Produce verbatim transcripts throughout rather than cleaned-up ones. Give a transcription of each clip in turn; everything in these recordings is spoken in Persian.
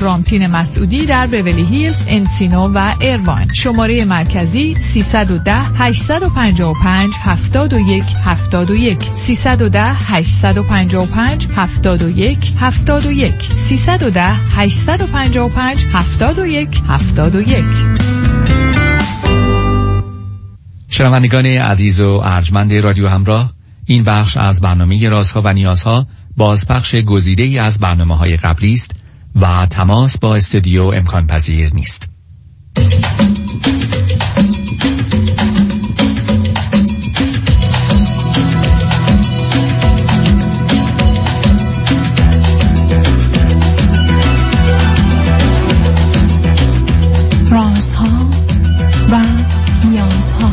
رامتین مسعودی در بیولی هیلز، انسینو و ایرواین. شماره مرکزی سیصد و ده هشتصد و پنجاه و پنج هفتاد و یک هفتاد و یک سیصد و ده هشتصد و پنجاه و پنج هفتاد و یک هفتاد و یک سیصد و ده هشتصد و پنجاه و پنج هفتاد و یک هفتاد و یک. شنوندگان عزیز و ارجمند رادیو همراه، این بخش از برنامه رازها و نیازها بازپخش گزیده‌ای از برنامه‌های قبلی است و تماس با استودیو امکان پذیر نیست. رازها و نیازها.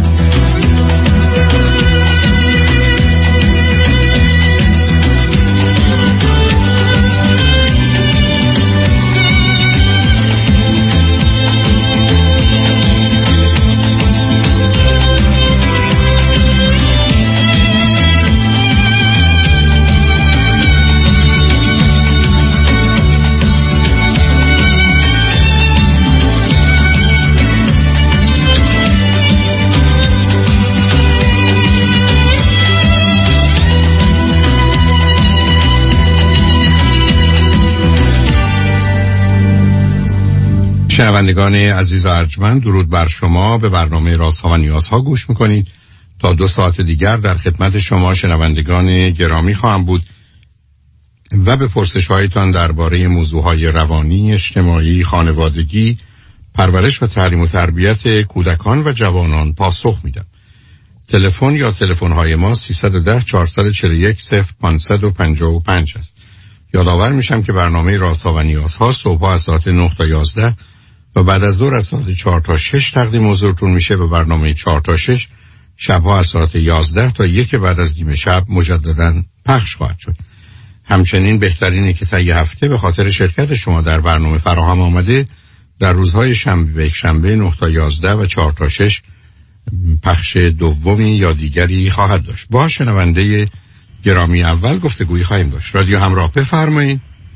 شنوندگان عزیز و ارجمند، درود بر شما. به برنامه رازها و نیازها گوش میکنید. تا دو ساعت دیگر در خدمت شما شنوندگان گرامی خواهم بود و به پرسش هایتان درباره موضوعهای روانی، اجتماعی، خانوادگی، پرورش و تعلیم و تربیت کودکان و جوانان پاسخ میدم. تلفن یا تلفن های ما سیصد و ده چهارصد و چهل و یک صفر پانصد و پنجاه و پنج است. یادآور میشم که برنامه رازها و نیازها صبح از ساعت نه تا یازده و بعد از ظهر از ساعت چهار تا شش تقدیم حضورتون میشه و برنامه چهار تا شش شبها از ساعت یازده تا یک بعد از نیم شب مجددا پخش خواهد شد. همچنین بهترینه که تا یه هفته به خاطر شرکت شما در برنامه فراهم آمده در روزهای شنبه و یکشنبه نه تا یازده و چهار تا شش پخش دومی یا دیگری خواهد داشت. با شنونده گرامی اول گفتگویی خواهیم داشت. رادیو همراه، بفرمایید.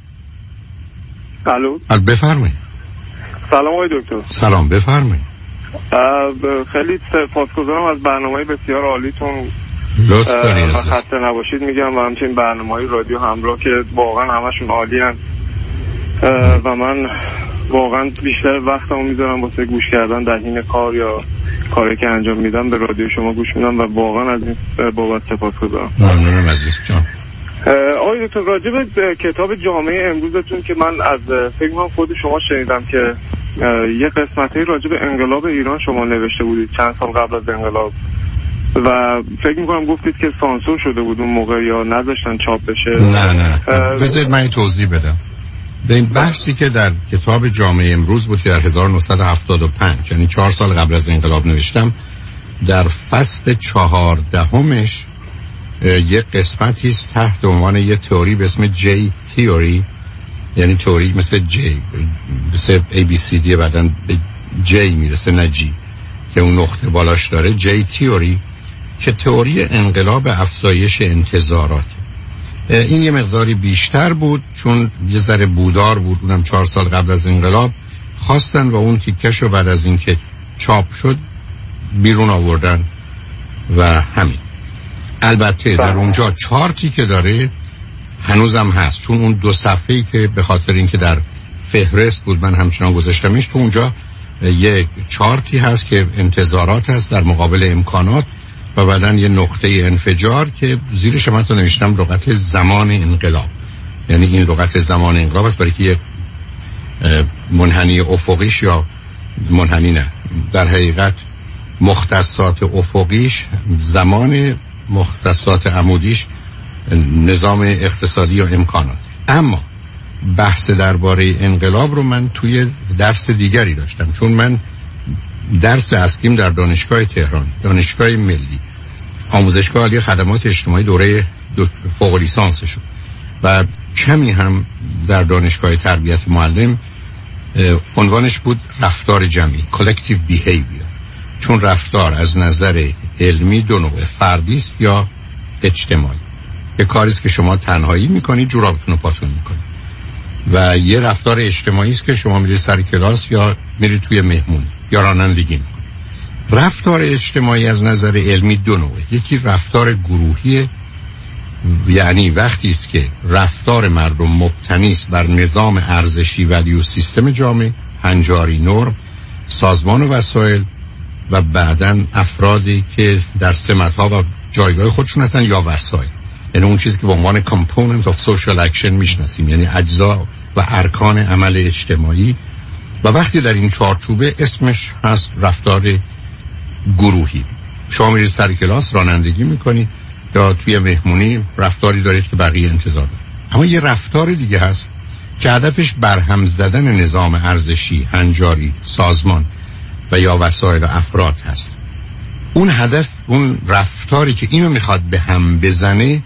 الو. بفرمایید. سلام آقای دکتر. سلام، بفرمایید. خیلی سپاسگزارم از برنامه‌های بسیار عالیتون. لطف دارید. خسته نباشید میگم و همچنین برنامه‌های رادیو همراه که واقعا همشون عالی هستن و من واقعا بیشتر وقتمو میذارم واسه گوش کردن در حین کار یا کاری که انجام میدم به رادیو شما گوش میدم و واقعا از این بابت سپاسگزارم. ممنونم عزیز جان. آقای دکتر، راجع به کتاب جامعه امروزتون که من از فکر کنم خود شما شنیدم که یه قسمتی راجع به انقلاب ایران شما نوشته بودید چند سال قبل از انقلاب و فکر میکنم گفتید که سانسور شده بود اون موقع یا نذاشتن چاپ بشه. نه نه بذارید من توضیح بدم. به این بحثی که در کتاب جامعه امروز بود که در هزار و نهصد و هفتاد و پنج یعنی چهار سال قبل از انقلاب نوشتم، در فصل چهاردهمش یه قسمتی است تحت عنوان یه تئوری به اسم جی تئوری، یعنی تئوری مثل جی مثل ای بی سی دی بعدن به جی میرسه نه جی که اون نقطه بالاش داره، جی تئوری، که تئوری انقلاب افزایش انتظارات. این یه مقداری بیشتر بود چون یه ذره بودار بود، اونم چهار سال قبل از انقلاب خواستن و اون تیکش رو بعد از این که چاپ شد بیرون آوردن و همین. البته در اونجا چارتی که داره هنوزم هست، چون اون دو صفحه‌ای که به خاطر اینکه در فهرست بود من همچنان گذاشتمش، تو اونجا یک چارتی هست که انتظارات هست در مقابل امکانات و بعداً یه نقطه انفجار که زیرش من تو نوشتم لغت زمان انقلاب، یعنی این لغت زمان انقلاب است برای که یک منحنی افقیش یا منحنی نه در حقیقت مختصات افقیش زمان، مختصات عمودیش نظام اقتصادی یا امکانات. اما بحث درباره انقلاب رو من توی درس دیگری داشتم، چون من درس اصلیم در دانشگاه تهران، دانشگاه ملی، آموزشگاه عالی خدمات اجتماعی دوره فوق لیسانس شد و کمی هم در دانشگاه تربیت معلم عنوانش بود رفتار جمعی، collective behavior، چون رفتار از نظر علمی دو نوع، فردی است یا اجتماعی. یه کاریست که شما تنهایی میکنید، جورابتون رو پاتون میکنید. و یه رفتار اجتماعی است که شما میرید سر کلاس یا میرید توی مهمون یا رانندگی میکنید. رفتار اجتماعی از نظر علمی دو نوعه. یکی رفتار گروهی، یعنی وقتی است که رفتار مردم مبتنی است بر نظام ارزشی ولیو سیستم جامعه، هنجاری، نرم، سازمان و وسایل و بعداً افرادی که در سمت‌ها و جایگاه خودشون هستن یا وسایل، یعنی اون چیزی که به عنوان component of social action میشناسیم، یعنی اجزا و ارکان عمل اجتماعی. و وقتی در این چارچوبه اسمش هست رفتار گروهی. شما میرید سر کلاس رانندگی میکنید یا توی مهمونی رفتاری دارید که بقیه انتظار دارن. اما یه رفتار دیگه هست که هدفش برهم زدن نظام ارزشی، هنجاری، سازمان و یا وسایل و افراد هست. اون هدف، اون رفتاری که اینو میخواد به هم بزنه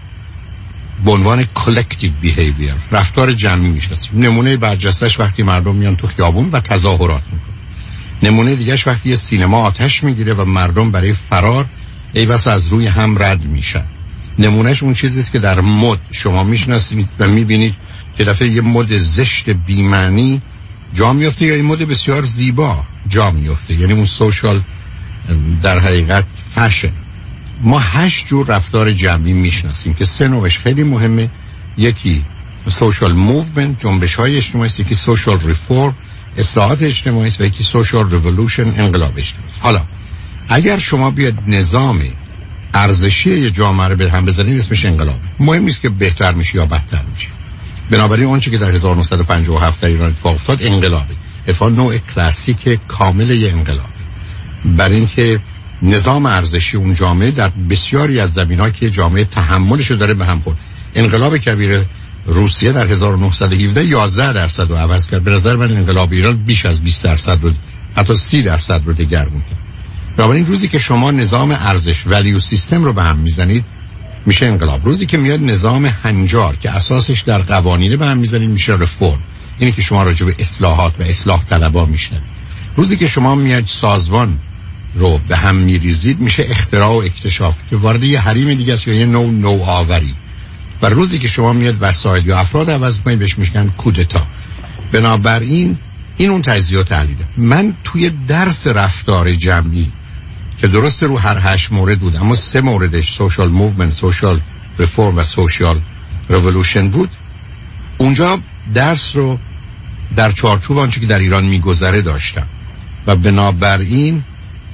به عنوان collective behavior، رفتار جمعی میشناسیم. نمونه برجستش وقتی مردم میان تو خیابون و تظاهرات میکنن. نمونه دیگهش وقتی یه سینما آتش میگیره و مردم برای فرار ای بس از روی هم رد میشن. نمونهش اون چیزیست که در مد شما میشناسید و میبینید که دفعه یه مد زشت بی‌معنی جا میفته یا یه مد بسیار زیبا جا میفته، یعنی اون سوشال در حقیقت فشن. ما هشت جور رفتار جمعی میشناسیم که سه نوعش خیلی مهمه. یکی سوشال موومنت، جنبش های اجتماعی است، یکی سوشال ریفورم، اصلاحات اجتماعی است، و یکی سوشال ریولوشن، انقلاب اجتماعی. حالا اگر شما بیاد نظام ارزشی یه جامعه رو به هم بزنید اسمش انقلابه. مهم نیست که بهتر میشه یا بدتر میشه. بنابراین اون چیزی که در هزار و نهصد و پنجاه و هفت در ایران اتفاق افتاد انقلابه. اتفاق نوع کلاسیک کامل یه انقلابه. برای اینکه نظام ارزشی اون جامعه در بسیاری از زمینه‌ها که جامعه تحملش رو داره به هم خورد. انقلاب کبیر روسیه در هزار و نهصد و هفده یازده درصد رو عوض کرد. به نظر من انقلاب ایران بیش از بیست درصد رو، حتی سی درصد رو دگرگون کرد. بنابراین روزی که شما نظام ارزش ولیو سیستم رو به هم میزنید میشه انقلاب. روزی که میاد نظام هنجار که اساسش در قوانینه به هم میزنید میشه رفرم. اینه که شما راجع به اصلاحات و اصلاح طلبا میشنوید. روزی که شما میاد سازمان رو به هم میریزید میشه اختراع و اکتشاف که وارد یه حریم دیگه است یا یه نوع نوآوری. و روزی که شما میاد وسایل یا افراد عوض کنید بهش میگن کودتا. بنابراین این اون تجزیه و تحلیله. من توی درس رفتار جمعی که درست رو هر هشت مورد بود اما سه موردش سوشال موومنت، سوشال ریفورم و سوشال ریولوشن بود، اونجا درس رو در چارچوب آنچه که در ایران میگذره داشتم. و بنابراین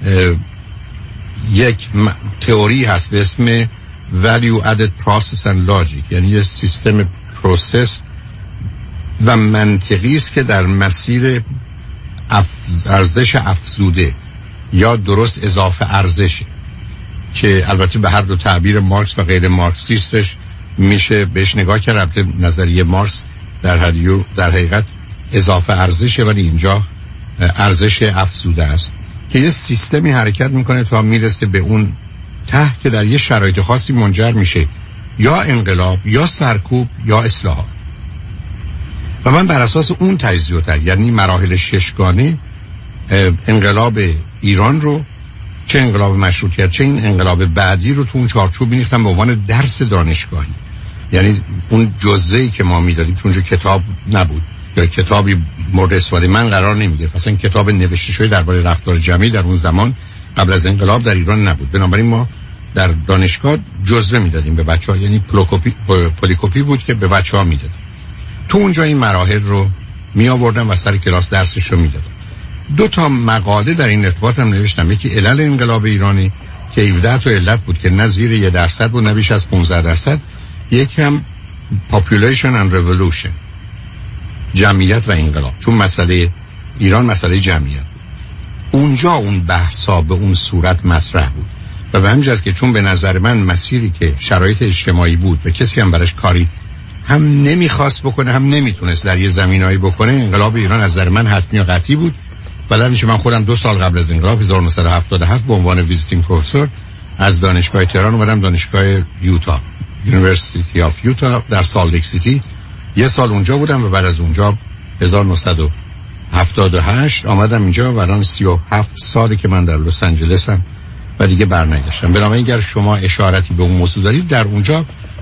یک تئوری هست به اسم Value Added Process and Logic، یعنی یه سیستم پروسس و منطقی است که در مسیر ارزش افزوده یا درست اضافه ارزشه که البته به هر دو تعبیر مارکس و غیر مارکسیستش میشه بهش نگاه کرد. البته نظریه مارکس در حدیو در حقیقت اضافه ارزشه ولی اینجا ارزش افزوده است که یه سیستمی حرکت میکنه تا میرسه به اون ته که در یه شرایط خاصی منجر میشه یا انقلاب یا سرکوب یا اصلاحات. و من بر اساس اون تجزیه و تحلیل، یعنی مراحل ششگانه انقلاب ایران رو، چه انقلاب مشروطیت چه این انقلاب بعدی رو تو اون چارچوب می‌ریختم به عنوان درس دانشگاهی. یعنی اون جزئی که ما می‌دادیم چون کتاب نبود یا کتابی مورد استفاده من قرار نمی‌گرفت، اصلا کتاب نوشته شده درباره رفتار جمعی در اون زمان قبل از انقلاب در ایران نبود. بنابراین ما در دانشگاه جزوه میدادیم به بچه‌ها، یعنی پلوکوپی پلیکوپی بود که به بچه‌ها میدادیم. تو اونجا این مراحل رو می آوردم و سر کلاس درسش رو میدادم. دو تا مقاله در این ارتباط هم نوشتم. یکی علل انقلاب ایرانی که هفده تا علت بود که نه زیر یه درصد بود نه بیش از پانزده درصد. یکی هم population and revolution، جمعیت و انقلاب، چون مسئله ایران مسئله جمعیت. اونجا اون بحثا به اون صورت مطرح بود و به همین جهت که چون به نظر من مسیری که شرایط اجتماعی بود و کسی هم براش کاری هم نمیخواست بکنه هم نمیتونست در یه زمینایی بکنه، انقلاب ایران از نظر من حتمی و قطعی بود. بلکه من خودم دو سال قبل از انقلاب هزار و نهصد و هفتاد و هفت به عنوان ویزیتینگ پروفسور از دانشگاه تهران اومدم دانشگاه یوتا، یونیورسیتی آف یوتا در سالت لیک سیتی. یه سال اونجا بودم و بعد از اونجا هزار و نهصد و هفتاد و هشت آمدم اینجا و الان سی و هفت سالی که من در لس آنجلسم و دیگه برنگشتم. بنابراین اگر شما اشارتی به اون موضوع دارید، در اونجا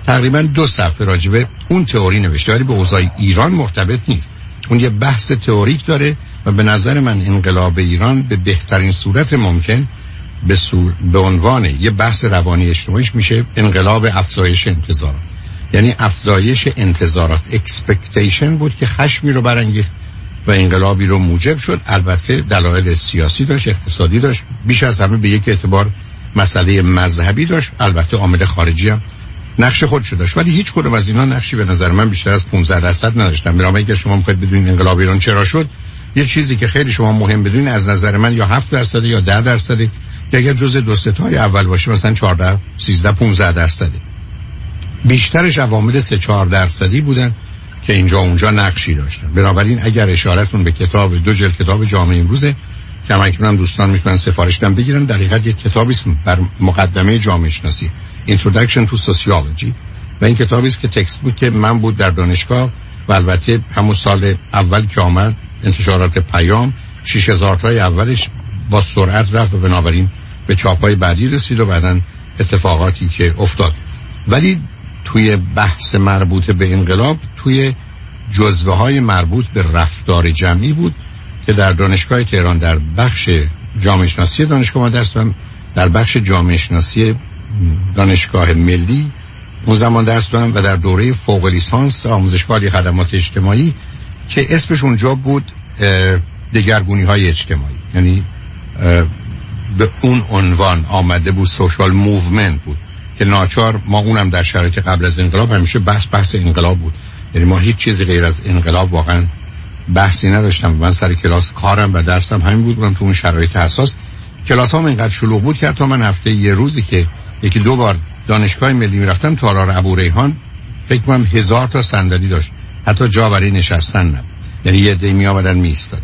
تقریبا دو صفحه راجبه اون تئوری نوشته، ولی به اوضاع ایران مرتبط نیست. اون یه بحث تئوریک داره و به نظر من انقلاب ایران به بهترین صورت ممکن به, سور... به عنوان یه بحث روانی اجتماعیش میشه انقلاب افزایش انتظارات. یعنی افزایش انتظارات، اکسپکتیشن بود که خشمی رو برانگیخت و انقلابی رو موجب شد. البته دلایل سیاسی داشت، اقتصادی داشت، بیش از همه به یک اعتبار مسئله مذهبی داشت، البته عامل خارجی هم نقش خودشو داشت، ولی هیچ کدوم از اینا نقشی به نظر من بیشتر از پانزده درصد نداشتن. برای اینکه شما میخواید بدونید انقلاب ایران چرا شد، یه چیزی که خیلی شما مهم بدونید از نظر من یا هفت درصد یا ده درصد، که اگر جزء دو سه تای اول باشه مثلا چهارده، سیزده، پانزده درصد. بیشترش عوامل سه چهار درصدی بودن که اینجا اونجا نقشی داشتن. بنابراین اگر اشارتون به کتاب دو جلد کتاب جامعه امروزه که من دوستان میتونن سفارش بدن بگیرن، در حقیقت یک کتابی است بر مقدمه جامعه شناسی، Introduction to Sociology، و این کتابی است که تکست بود که من بود در دانشگاه و البته همون سال اول که آمد انتشارات پیام شش هزار تای اولش با سرعت رفت و بنابراین به چاپای بعدی رسید و بعدن اتفاقاتی که افتاد. ولی توی بحث مربوط به انقلاب توی جزوه های مربوط به رفتار جمعی بود که در دانشگاه تهران در بخش جامعه شناسی دانشگاه ما درس دادم، در بخش جامعه شناسی دانشگاه ملی اون زمان درس دادم و در دوره فوق لیسانس آموزشگاه عالی خدمات اجتماعی که اسمش اونجا بود دگرگونی های اجتماعی، یعنی به اون عنوان آمده بود، سوشال موومنت بود که ناچار ما اونم در شرایط قبل از انقلاب همیشه بحث بحث انقلاب بود. یعنی ما هیچ چیزی غیر از انقلاب واقعا بحثی نداشتم. من سر کلاس کارم و درسم همین بود، بودم تو اون شرایط حساس. کلاس هم اینقدر شلوغ بود که حتی من هفته یه روزی که یکی دو بار دانشگاه ملی میرفتم تالار ابو ریحان فکر کنم هزار تا صندلی داشت، حتی جا برای نشستن نبود. یعنی یه عده می آمدن می ایستادن.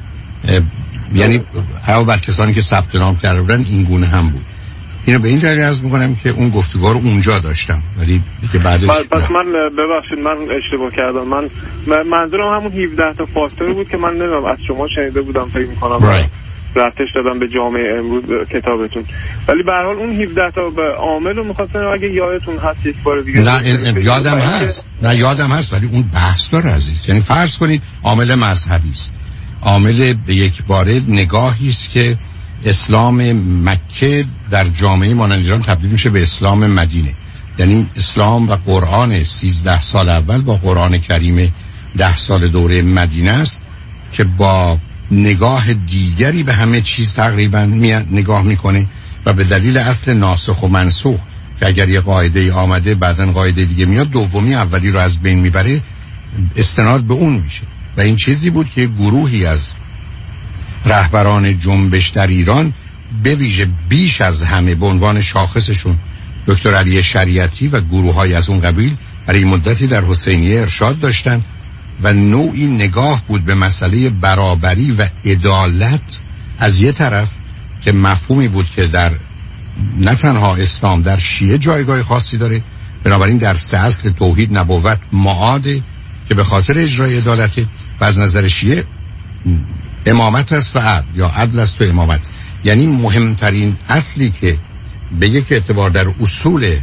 یعنی هر بر کسانی که ثبت نام کرده بودن این گونه هم بود. اینو به این دلیل عرض می‌کنم که اون گفتگو رو اونجا داشتم، ولی دیگه بعدش پس من ببخشید من اشتباه کردم. من منظورم همون هفده تا فاکتور بود که من نمیدونم از شما شنیده بودم، فکر می‌کنم رفتش دادم به جامعه امروز کتابتون، ولی به هر حال اون هفده تا به عامل رو می‌خواستم اگه یادتون هست یک بار دیگه. نه یادم هست، نه یادم هست، ولی اون بحث داره عزیز. یعنی فرض کنید عامل مذهبی است، عامل به یک باره نگاهی است که اسلام مکه در جامعه مانند ایران تبدیل میشه به اسلام مدینه. یعنی اسلام و قرآن سیزده سال اول با قرآن کریم ده سال دوره مدینه است که با نگاه دیگری به همه چیز تقریبا نگاه میکنه و به دلیل اصل ناسخ و منسوخ که اگر یه قاعده آمده بعدن قاعده دیگه میاد دومی اولی رو از بین میبره، استناد به اون میشه. و این چیزی بود که گروهی از رهبران جنبش در ایران به ویژه بیش از همه به عنوان شاخصشون دکتر علی شریعتی و گروه‌های از اون قبیل برای مدتی در حسینیه ارشاد داشتن و نوعی نگاه بود به مسئله برابری و عدالت از یه طرف که مفهومی بود که در نه تنها اسلام در شیعه جایگاه خاصی داره، بنابراین در سه اصل توحید، نبوت، معاده که به خاطر اجرای عدالت و از نظر شیعه امامت است و عدل یا عدل است و امامت. یعنی مهمترین اصلی که به یک اعتبار در اصول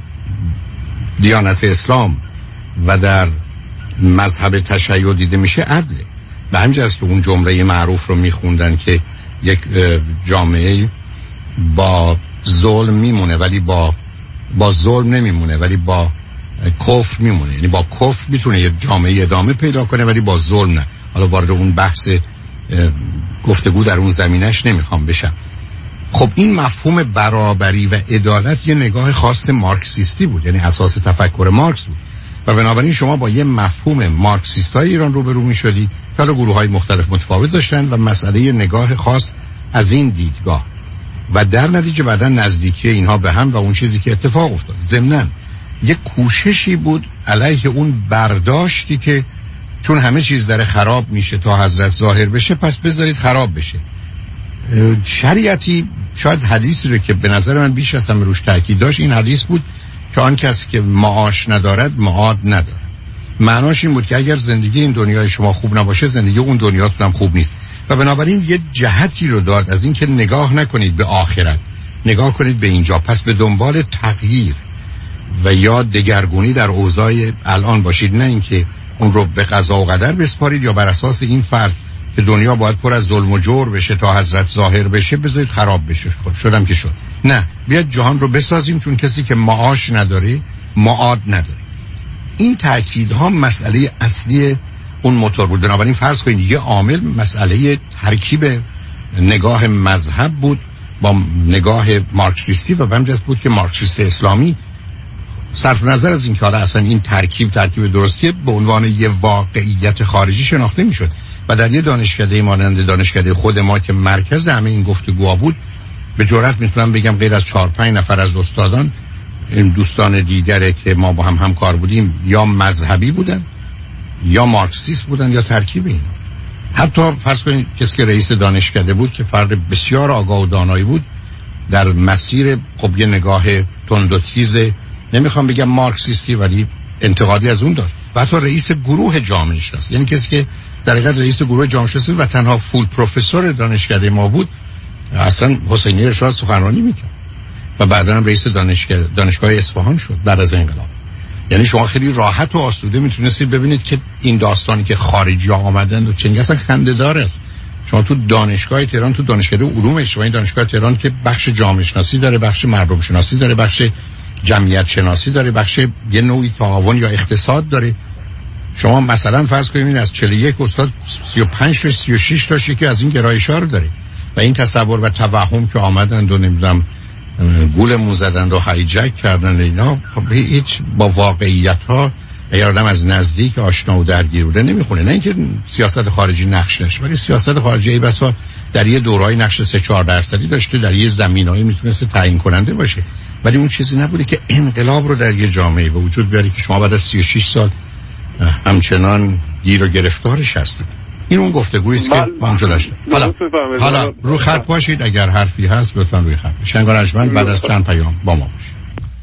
دیانت اسلام و در مذهب تشیع دیده میشه عدله. به همین است که اون جمله معروف رو میخوندن که یک جامعه با ظلم میمونه ولی با با ظلم نمیمونه ولی با کفر میمونه. یعنی با کفر میتونه یک جامعه ادامه پیدا کنه ولی با ظلم نه. حالا وارد اون بحث گفتگو در اون زمینش نمیخوام بشم. خب این مفهوم برابری و عدالت یه نگاه خاص مارکسیستی بود، یعنی اساس تفکر مارکس بود و بنابراین شما با یه مفهوم مارکسیستای ایران روبرو میشدید که حالا گروه‌های مختلف متفاوت داشتن و مسئله نگاه خاص از این دیدگاه و در نتیجه بعدا نزدیکی اینها به هم و اون چیزی که اتفاق افتاد. ضمناً یک کوششی بود علیه اون برداشتی که چون همه چیز داره خراب میشه تا حضرت ظاهر بشه پس بذارید خراب بشه. شریعتی شاید حدیثی رو که به نظر من بیش از همه روش تاکید داشت این حدیث بود که آن کسی که معاش ندارد معاد ندارد. معناش این بود که اگر زندگی این دنیای شما خوب نباشه زندگی اون دنیاتون هم خوب نیست و بنابراین یه جهتی رو داد از این که نگاه نکنید به آخرت، نگاه کنید به اینجا. پس به دنبال تغییر و یا دگرگونی در اوضاع الان باشید، نه اینکه اون رو به قضا و قدر بسپارید یا بر اساس این فرض که دنیا باید پر از ظلم و جور بشه تا حضرت ظاهر بشه بذارید خراب بشه. خود شدم که شد. نه، بیاد جهان رو بسازیم، چون کسی که معاش نداره معاد نداره. این تأکیدها مسئله اصلی اون موتور بود. بنابراین فرض کنید یه عامل مسئله ترکیب نگاه مذهب بود با نگاه مارکسیستی و بمجرد بود که مارکسیست اسلامی صرف نظر از این که حالا اصلا این ترکیب ترکیب درستیه به عنوان یه واقعیت خارجی شناخته میشد و در یه دانشکده مانند دانشکده خود ما که مرکز همه این گفتگوها بود، به جرئت میتونم بگم غیر از چهار پنج نفر از استادان، این دوستان دیگره که ما با هم همکار بودیم یا مذهبی بودن یا مارکسیست بودن یا ترکیبی. حتی فرض کنید کسی که رئیس دانشکده بود که فرد بسیار آگاه و دانایی بود، در مسیر خب یه نگاه تند و تیز، نمیخوام بگم مارکسیستی ولی انتقادی از اون داشت. و حتی رئیس گروه جامعه شناسی، یعنی کسی که در حقیقت رئیس گروه جامعه شناسی و تنها فول پروفسور دانشکده ما بود، اصلا حسینی ارشاد سخنرانی میکرد و بعدا هم رئیس دانشگاه دانشگاه اصفهان شد بعد از انقلاب. یعنی شما خیلی راحت و آسوده میتونستید ببینید که این داستانی که خارجی ها آمدن و چنین اصلا خنده‌دار است. شما تو دانشگاه تهران، تو دانشکده علوم اجتماعی دانشگاه تهران که بخش جامعه شناسی داره، بخش مردم شناسی داره، بخش جمعیت شناسی داره، بخش یه نوعی تعاون یا اقتصاد داره، شما مثلا فرض کنید از چهل و یک استاد سی و پنج تا سی و شش تاش یکی از این گرایش‌ها رو داره و این تصور و توهم که آمدند و نمیدونم گولمون زدند و هایجک کردن اینا، خب هیچ با واقعیت‌ها اگر آدم از نزدیک آشنا و درگیر بوده نمیخونه. نه اینکه سیاست خارجی نقش نشه، ولی سیاست خارجی ای بسا در یه دورهای نقش سه چهار درصدی داشته، در یه زمینه‌ای میتونسته تعیین کننده باشه، ولی اون چیزی نبوده که انقلاب رو در یه جامعه به وجود بیاره که شما بعد از سی و شش سال همچنان گیر و گرفتارش هستید. این اون گفتگویی است که اونجا داشته. حالا حالا رو خط باشید، اگر حرفی هست لطفاً روی خط. شنگان ارجمند بعد از چند پیام با ما باشید.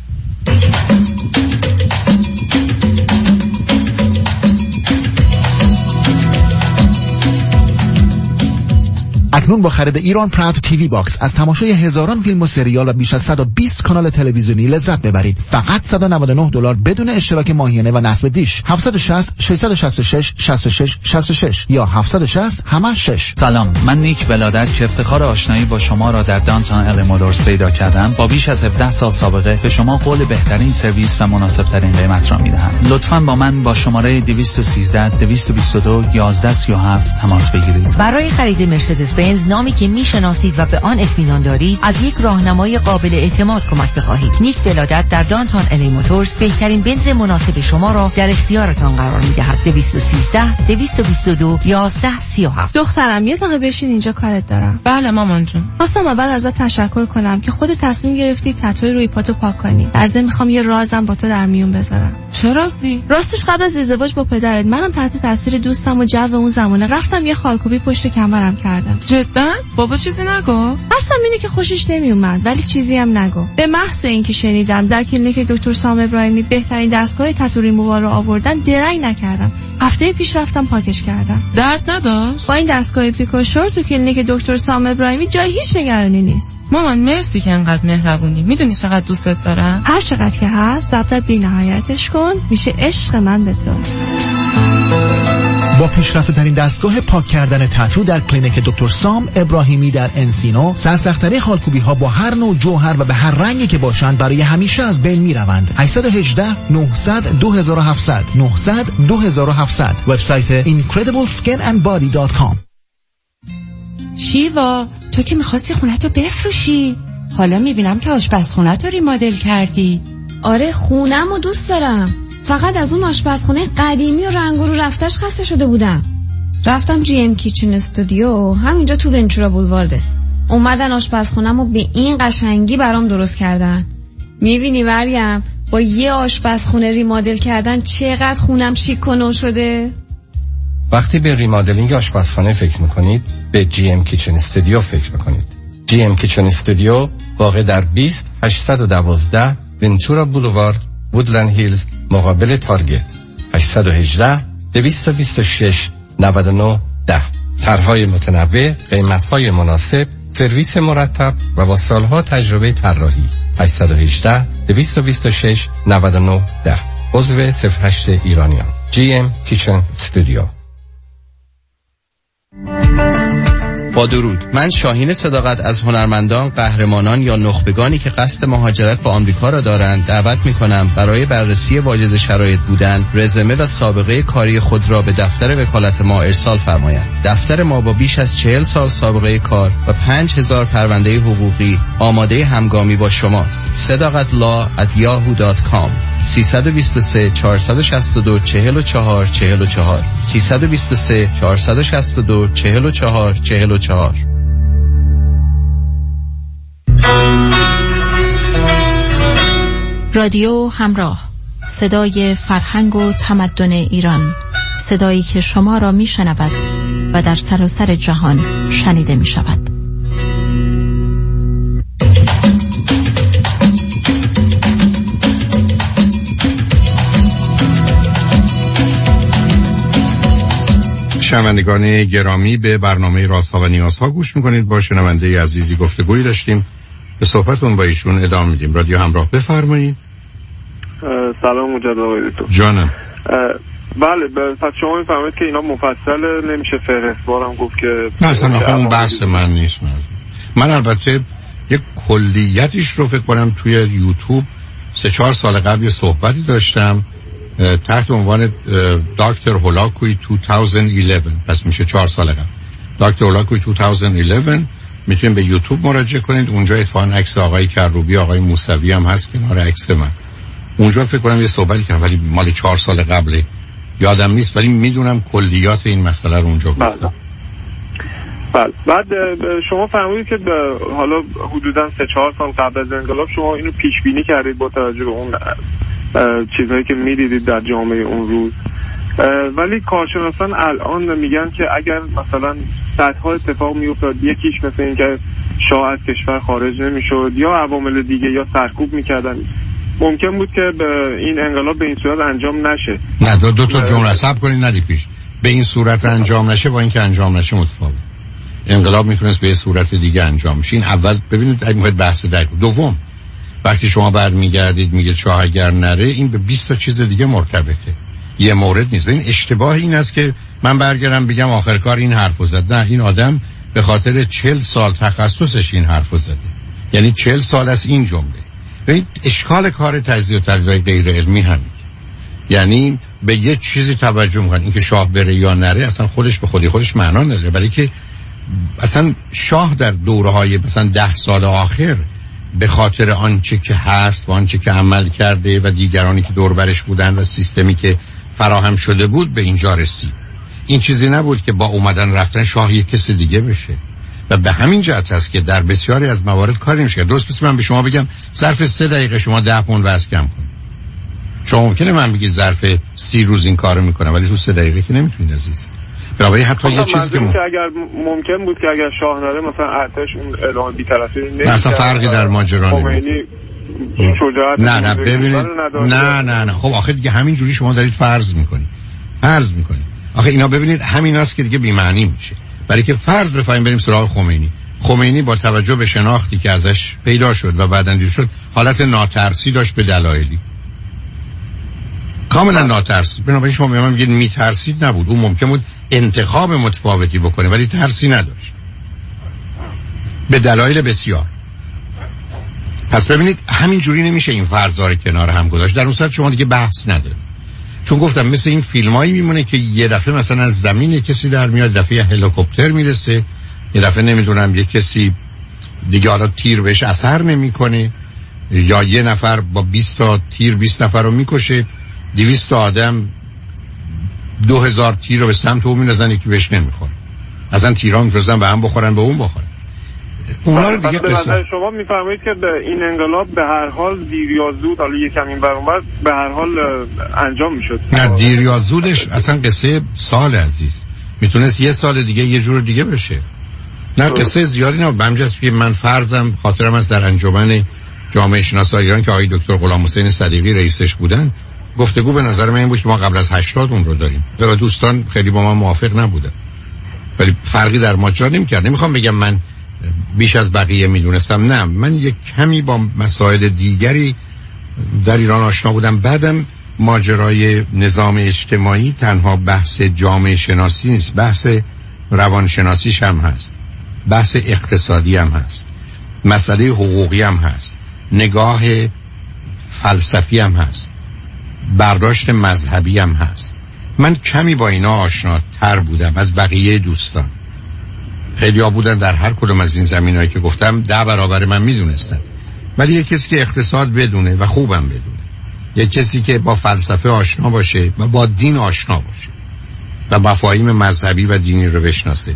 اکنون با خرید ایران پراود تیوی باکس از تماشای هزاران فیلم و سریال و بیش از صد و بیست کانال تلویزیونی لذت ببرید. فقط صد و نود و نه دلار بدون اشتراک ماهیانه و نصب دیش. هفت شش صفر شش شش شش شش شش شش شش یا هفت شش صفر همه شش. سلام، من نیک بلادت که افتخار آشنایی با شما را در دانتون ال مولورز پیدا کردم. با بیش از هفده سال سابقه به شما قول بهترین سرویس و مناسب ترین قیمت را میدهم. لطفاً با من با شماره دویست و سیزده دویست و بیست و دو یازده سی و هفت تماس بگیرید. برای خرید مرسدس بنز نامی که میشناسید و به آن اطمینان دارید، از یک راهنمای قابل اعتماد کمک بخواهید. نیک بلادت در دانتون ال موتورز بهترین بنز مناسب شما را در اختیارتان قرار میدهد. دویست و سیزده دویست و بیست و دو یازده سی و هفت. دخترم یه دقیقه بشین اینجا، کارت دارم. بله مامان جون. خواستم اول ازت تشکر کنم که خودت تصمیم گرفتی تتوی روی پاتو پاک کنی. در ضمن میخوام یه رازم با تو در میون بذارم. چه رازی؟ راستش قبل از ازدواج با پدرت منم تحت تاثیر دوستم و جو اون زمانه رفتم یه خالکوبی پشت کمرم کردم. جدا؟ بابا چیزی نگو؟ اصلا اینه که خوشش نمیومد، ولی چیزی هم نگو. به محض اینکه شنیدم در کلینیک دکتر سام ابراهیمی بهترین دستگاه تتو ریمووال رو آوردن، درنگ نکردم. هفته پیش رفتم پاکش کردم. درد نداشت؟ با این دستگاه پیکوشور تو کلینیک دکتر سام ابراهیمی جای هیچ نگرانی نیست. مامان مرسی که انقدر مهربونی. میدونی چقدر دوستت دارم؟ هر چقدر که هست ضبط بی‌نهایتش کن، میشه عشق من به تو. با پیشرفته ترین دستگاه پاک کردن تتو در کلینیک دکتر سام ابراهیمی در انسینو، سرسخت‌ترین خالکوبی ها با هر نوع جوهر و به هر رنگی که باشند برای همیشه از بین میروند. هشت یک هشت نه صفر صفر دو هفت صفر صفر نه صفر صفر دو هفت صفر صفر. وبسایت اینکردیبل اسکین اند بادی دات کام. شیوا، تو که می‌خواستی خونه‌تو بفروشی، حالا می‌بینم که آشپزخونه‌تو ریمادل کردی. آره، خونه‌مو دوست دارم. فقط از اون آشپزخونه قدیمی و رنگ رو رفتش خسته شده بودم. رفتم جی ام کیچن استودیو، همینجا تو ونچورا بولوارده. اومدن آشپزخونه‌مو به این قشنگی برام درست کردن. میبینی مریم، با یه آشپزخونه ریمادل کردن چقدر خونم شیک و نو شده. وقتی به ریمادلینگ آشپزخانه فکر میکنید، به جی ام کیچن استودیو فکر میکنید. جی ام کیچن استودیو واقع در بیست هشتصد و دوازده ونچورا بولوارد، وودلند هیلز، مقابل تارگت. هشت یک هشت دویست و بیست و شش نود و نه ده. طرح‌های متنوع، قیمت‌های مناسب، سرویس مرتب و با سالها تجربه طراحی. هشت یک هشت دویست و بیست و شش نود و نه ده. عضو صفر هشت ایرانیان. جی ام کیچن استودیو. با درود، من شاهین صداقت از هنرمندان، قهرمانان یا نخبگانی که قصد مهاجرت به آمریکا را دارند دعوت می‌کنم برای بررسی واجد شرایط بودن، رزومه و سابقه کاری خود را به دفتر وکالت ما ارسال فرمایند. دفتر ما با بیش از چهل سال سابقه کار و پنج هزار پرونده حقوقی آماده همگامی با شماست. صداقت لا ات یاهو دات کام سه دو سه چهار شش دو چهار چهار چهار چهار سه دو سه چهار شش دو چهار چهار چهار چهار. رادیو همراه، صدای فرهنگ و تمدن ایران، صدایی که شما را می شنود و در سراسر جهان شنیده می شود. شنوندگان گرامی، به برنامه رازها و نیازها گوش میکنید. با شنونده عزیزی گفتگویی داشتیم، به صحبتون با ایشون ادامه میدیم. رادیو همراه، بفرمایید. سلام مجدد آقای دکتر. جانم. بله، پس شما میفرمایید که اینا مفصل نمیشه فهرستوارم گفت که نه اصلا آخه اون بحث من نیست. من, من البته یک کلیتیش رو فکر کنم توی یوتیوب سه چهار سال قبل یه صحبتی داشتم تحت عنوان دکتر هولاکوی دو هزار و یازده، پس میشه چهار سال قبل. دکتر هولاکوی دو هزار و یازده میتونید به یوتیوب مراجعه کنید. اونجا اتفاقا عکس آقای کروبی، آقای موسوی هم هست کنار عکس من. اونجا فکر کنم یه صحبتی کردم ولی مال چهار سال قبله، یادم نیست، ولی میدونم کلیات این مسئله رو اونجا گفتم. بله. بعد شما فرمودید که حالا حدودا سه چهار سال قبل از انقلاب شما اینو پیش بینی کردید با توجه به اون چیزهایی که میدیدید در جامعه اون روز، ولی کارشناسان الان میگن که اگر مثلا صدها اتفاق میافتاد، یکیش مثل این که شاه از کشور خارج نمیشد یا عوامل دیگه یا سرکوب میکردن، ممکن بود که به این انقلاب به این صورت انجام نشه. نه دو, دو تا جمله حساب کنید ندی پیش به این صورت انجام نشه با اینکه انجام نشه متفاوت. انقلاب میتونست به یه صورت دیگه انجام شه. این اول ببینید اگه میخواید بحث در دوم، وقتی شما برمیگردید میگه شاه اگر نره، این به بیست تا چیز دیگه مرتبطه، یه مورد نیست. این اشتباه این است که من برگردم بگم آخر کار این حرفو زد. نه، این آدم به خاطر چهل سال تخصصش این حرفو زده، یعنی چهل سال از این جمله. ببین اشکال کار تجزیه و تحلیل غیر علمی همین، یعنی به یه چیزی توجه میکنن، اینکه شاه بره یا نره اصلا خودش به خودی خودش معنا نداره، برای که اصلا شاه در دوره‌های مثلا ده سال آخر به خاطر آنچه که هست و آنچه که عمل کرده و دیگرانی که دور برش بودن و سیستمی که فراهم شده بود به اینجا رسید. این چیزی نبود که با اومدن رفتن شاه یک کس دیگه بشه و به همین جهت هست که در بسیاری از موارد کاری نمیشه. درست مثل من به شما بگم ظرف سه دقیقه شما ده پوند وزن کم کنید، شما ممکنه من بگید ظرف سی روز این کارو میکنم، ولی تو سه دقیقه که نمیتونید عزیز. برای حتی یه چیزی که, م... که اگر ممکن بود که اگر شاه نره مثلا ارتش اون اعلام بی‌طرفی نمیشه، اصلا فرقی در ماجرا نمیشه. نه نه ببینید، نه نه نه خب آخه دیگه همین جوری شما دارید فرض میکنید فرض میکنید آخه اینا ببینید همیناست که دیگه بی معنی میشه. برای که فرض بفهمیم بریم سراغ خمینی. خمینی با توجه به شناختی که ازش پیدا شد و بعداً دیر شد حالت ناترسی داشت به دلایلی کاملا ناترسی. بنابراین شما به من میگید میترسید، نبود. اون ممکن بود انتخاب متفاوتی بکنه ولی ترسی نداشت به دلایل بسیار. پس ببینید همین جوری نمیشه این فرضا رو کنار هم گذاشت. در اون صورت شما دیگه بحث نداره، چون گفتم مثل این فیلمایی میمونه که یه دفعه مثلا از زمین کسی در میاد، دفعه هلیکوپتر میرسه، یه دفعه نمیدونم یه کسی دیگه حالا تیر بهش اثر نمیکنه، یا یه نفر با بیست تا تیر بیست نفر رو میکشه، دویست تا آدم دو هزار تیر رو به سمت اون میندازن که بهش نمیخوره. اصلا تیران میفرستن به هم بخورن به اون بخورن. اونا رو دیگه قصه شما میفرمایید که به این انقلاب به هر حال دیر یا زود، حالا یکم این برون به هر حال انجام میشد. نه دیر یا زودش اصلا قصه سال عزیز، میتونست یه سال دیگه یه جور دیگه بشه. نه قصه زیادی نه. بمجرد که من فرضم خاطرم از در انجمن جامعه شناسان ایران که آقای دکتر غلام حسین صدیقی رئیسش بودن، گفتگو به نظر من این بود که ما قبل از هشتاد اون رو داریم. و دوستان خیلی با من موافق نبودن، ولی فرقی در ماجرا نمی‌کرد. نمیخوام بگم من بیش از بقیه میدونستم. نه، من یک کمی با مسائل دیگری در ایران آشنا بودم. بعدم ماجرای نظام اجتماعی تنها بحث جامعه شناسی نیست، بحث روانشناسیش هم هست، بحث اقتصادی هم هست، مسئله حقوقی هم هست، نگاه فلسفی هم هست، برداشت مذهبی هم هست. من کمی با اینا آشناتر بودم از بقیه دوستان. خیلی ها بودن در هر کدوم از این زمینایی که گفتم ده برابر من میدونستن، ولی یک کسی که اقتصاد بدونه و خوبم بدونه، یک کسی که با فلسفه آشنا باشه و با دین آشنا باشه و مفاهیم مذهبی و دینی رو بشناسه.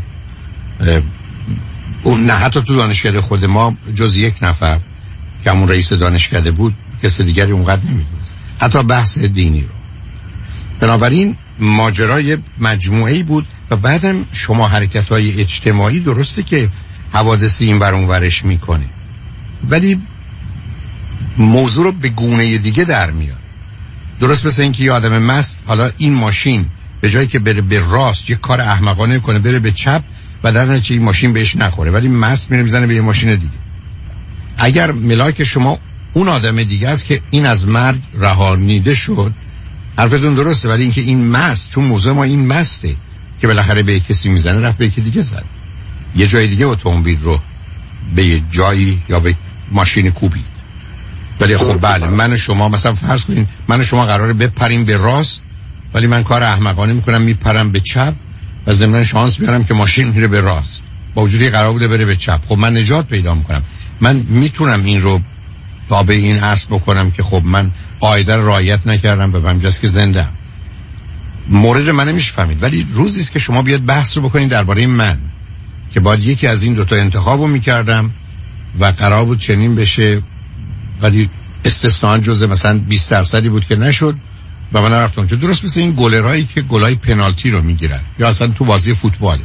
اون نه حتی تو دانشکده خود ما جز یک نفر که همون رئیس دانشکده بود کسی دیگری اونقدر نمیدونست حتی بحث دینی رو. بنابراین ماجرای مجموعه‌ای بود. و بعدم شما حرکت‌های اجتماعی درسته که حوادثی این ور اون ورش میکنه، ولی موضوع رو به گونه دیگه در میاد. درست مثل اینکه یه آدم مست حالا این ماشین به جایی که بره به راست یک کار احمقانه کنه، بره به چپ و در نتیجه این ماشین بهش نخوره، ولی مست میره میزنه به یه ماشین دیگه. اگر ملاک شما اون آدم دیگه است که این از مرگ رهانیده شد، حرفتون درسته، ولی اینکه این مست، چون موضوع ما این مسته که بالاخره به کسی میزنه، رفت به یکی دیگه زد، یه جای دیگه اتومبیل رو به یه جایی یا به ماشین کوبید. ولی خب بله، من و شما مثلا فرض کنین من و شما قراره بپریم به راست، ولی من کار احمقانه میکنم میپرم به چپ و ضمن شانس بیارم که ماشین میره به راست، با وجودی قرار بوده بره به چپ. خب من نجات پیدا میکنم. من میتونم این رو تابع این اصل بکنم که خب من قاعده رو رعایت نکردم و من جست که زنده مورد من نمیشه فهمید. ولی روزی است که شما بیاد بحث رو بکنید درباره من که باید یکی از این دوتا انتخابو میکردم و قرار بود چنین بشه، ولی استثناء جزء مثلا بیست درصدی بود که نشد و من رفتم. چون درست مثل این گلرایی که گلای پنالتی رو میگیرن یا اصلا تو بازی فوتبال،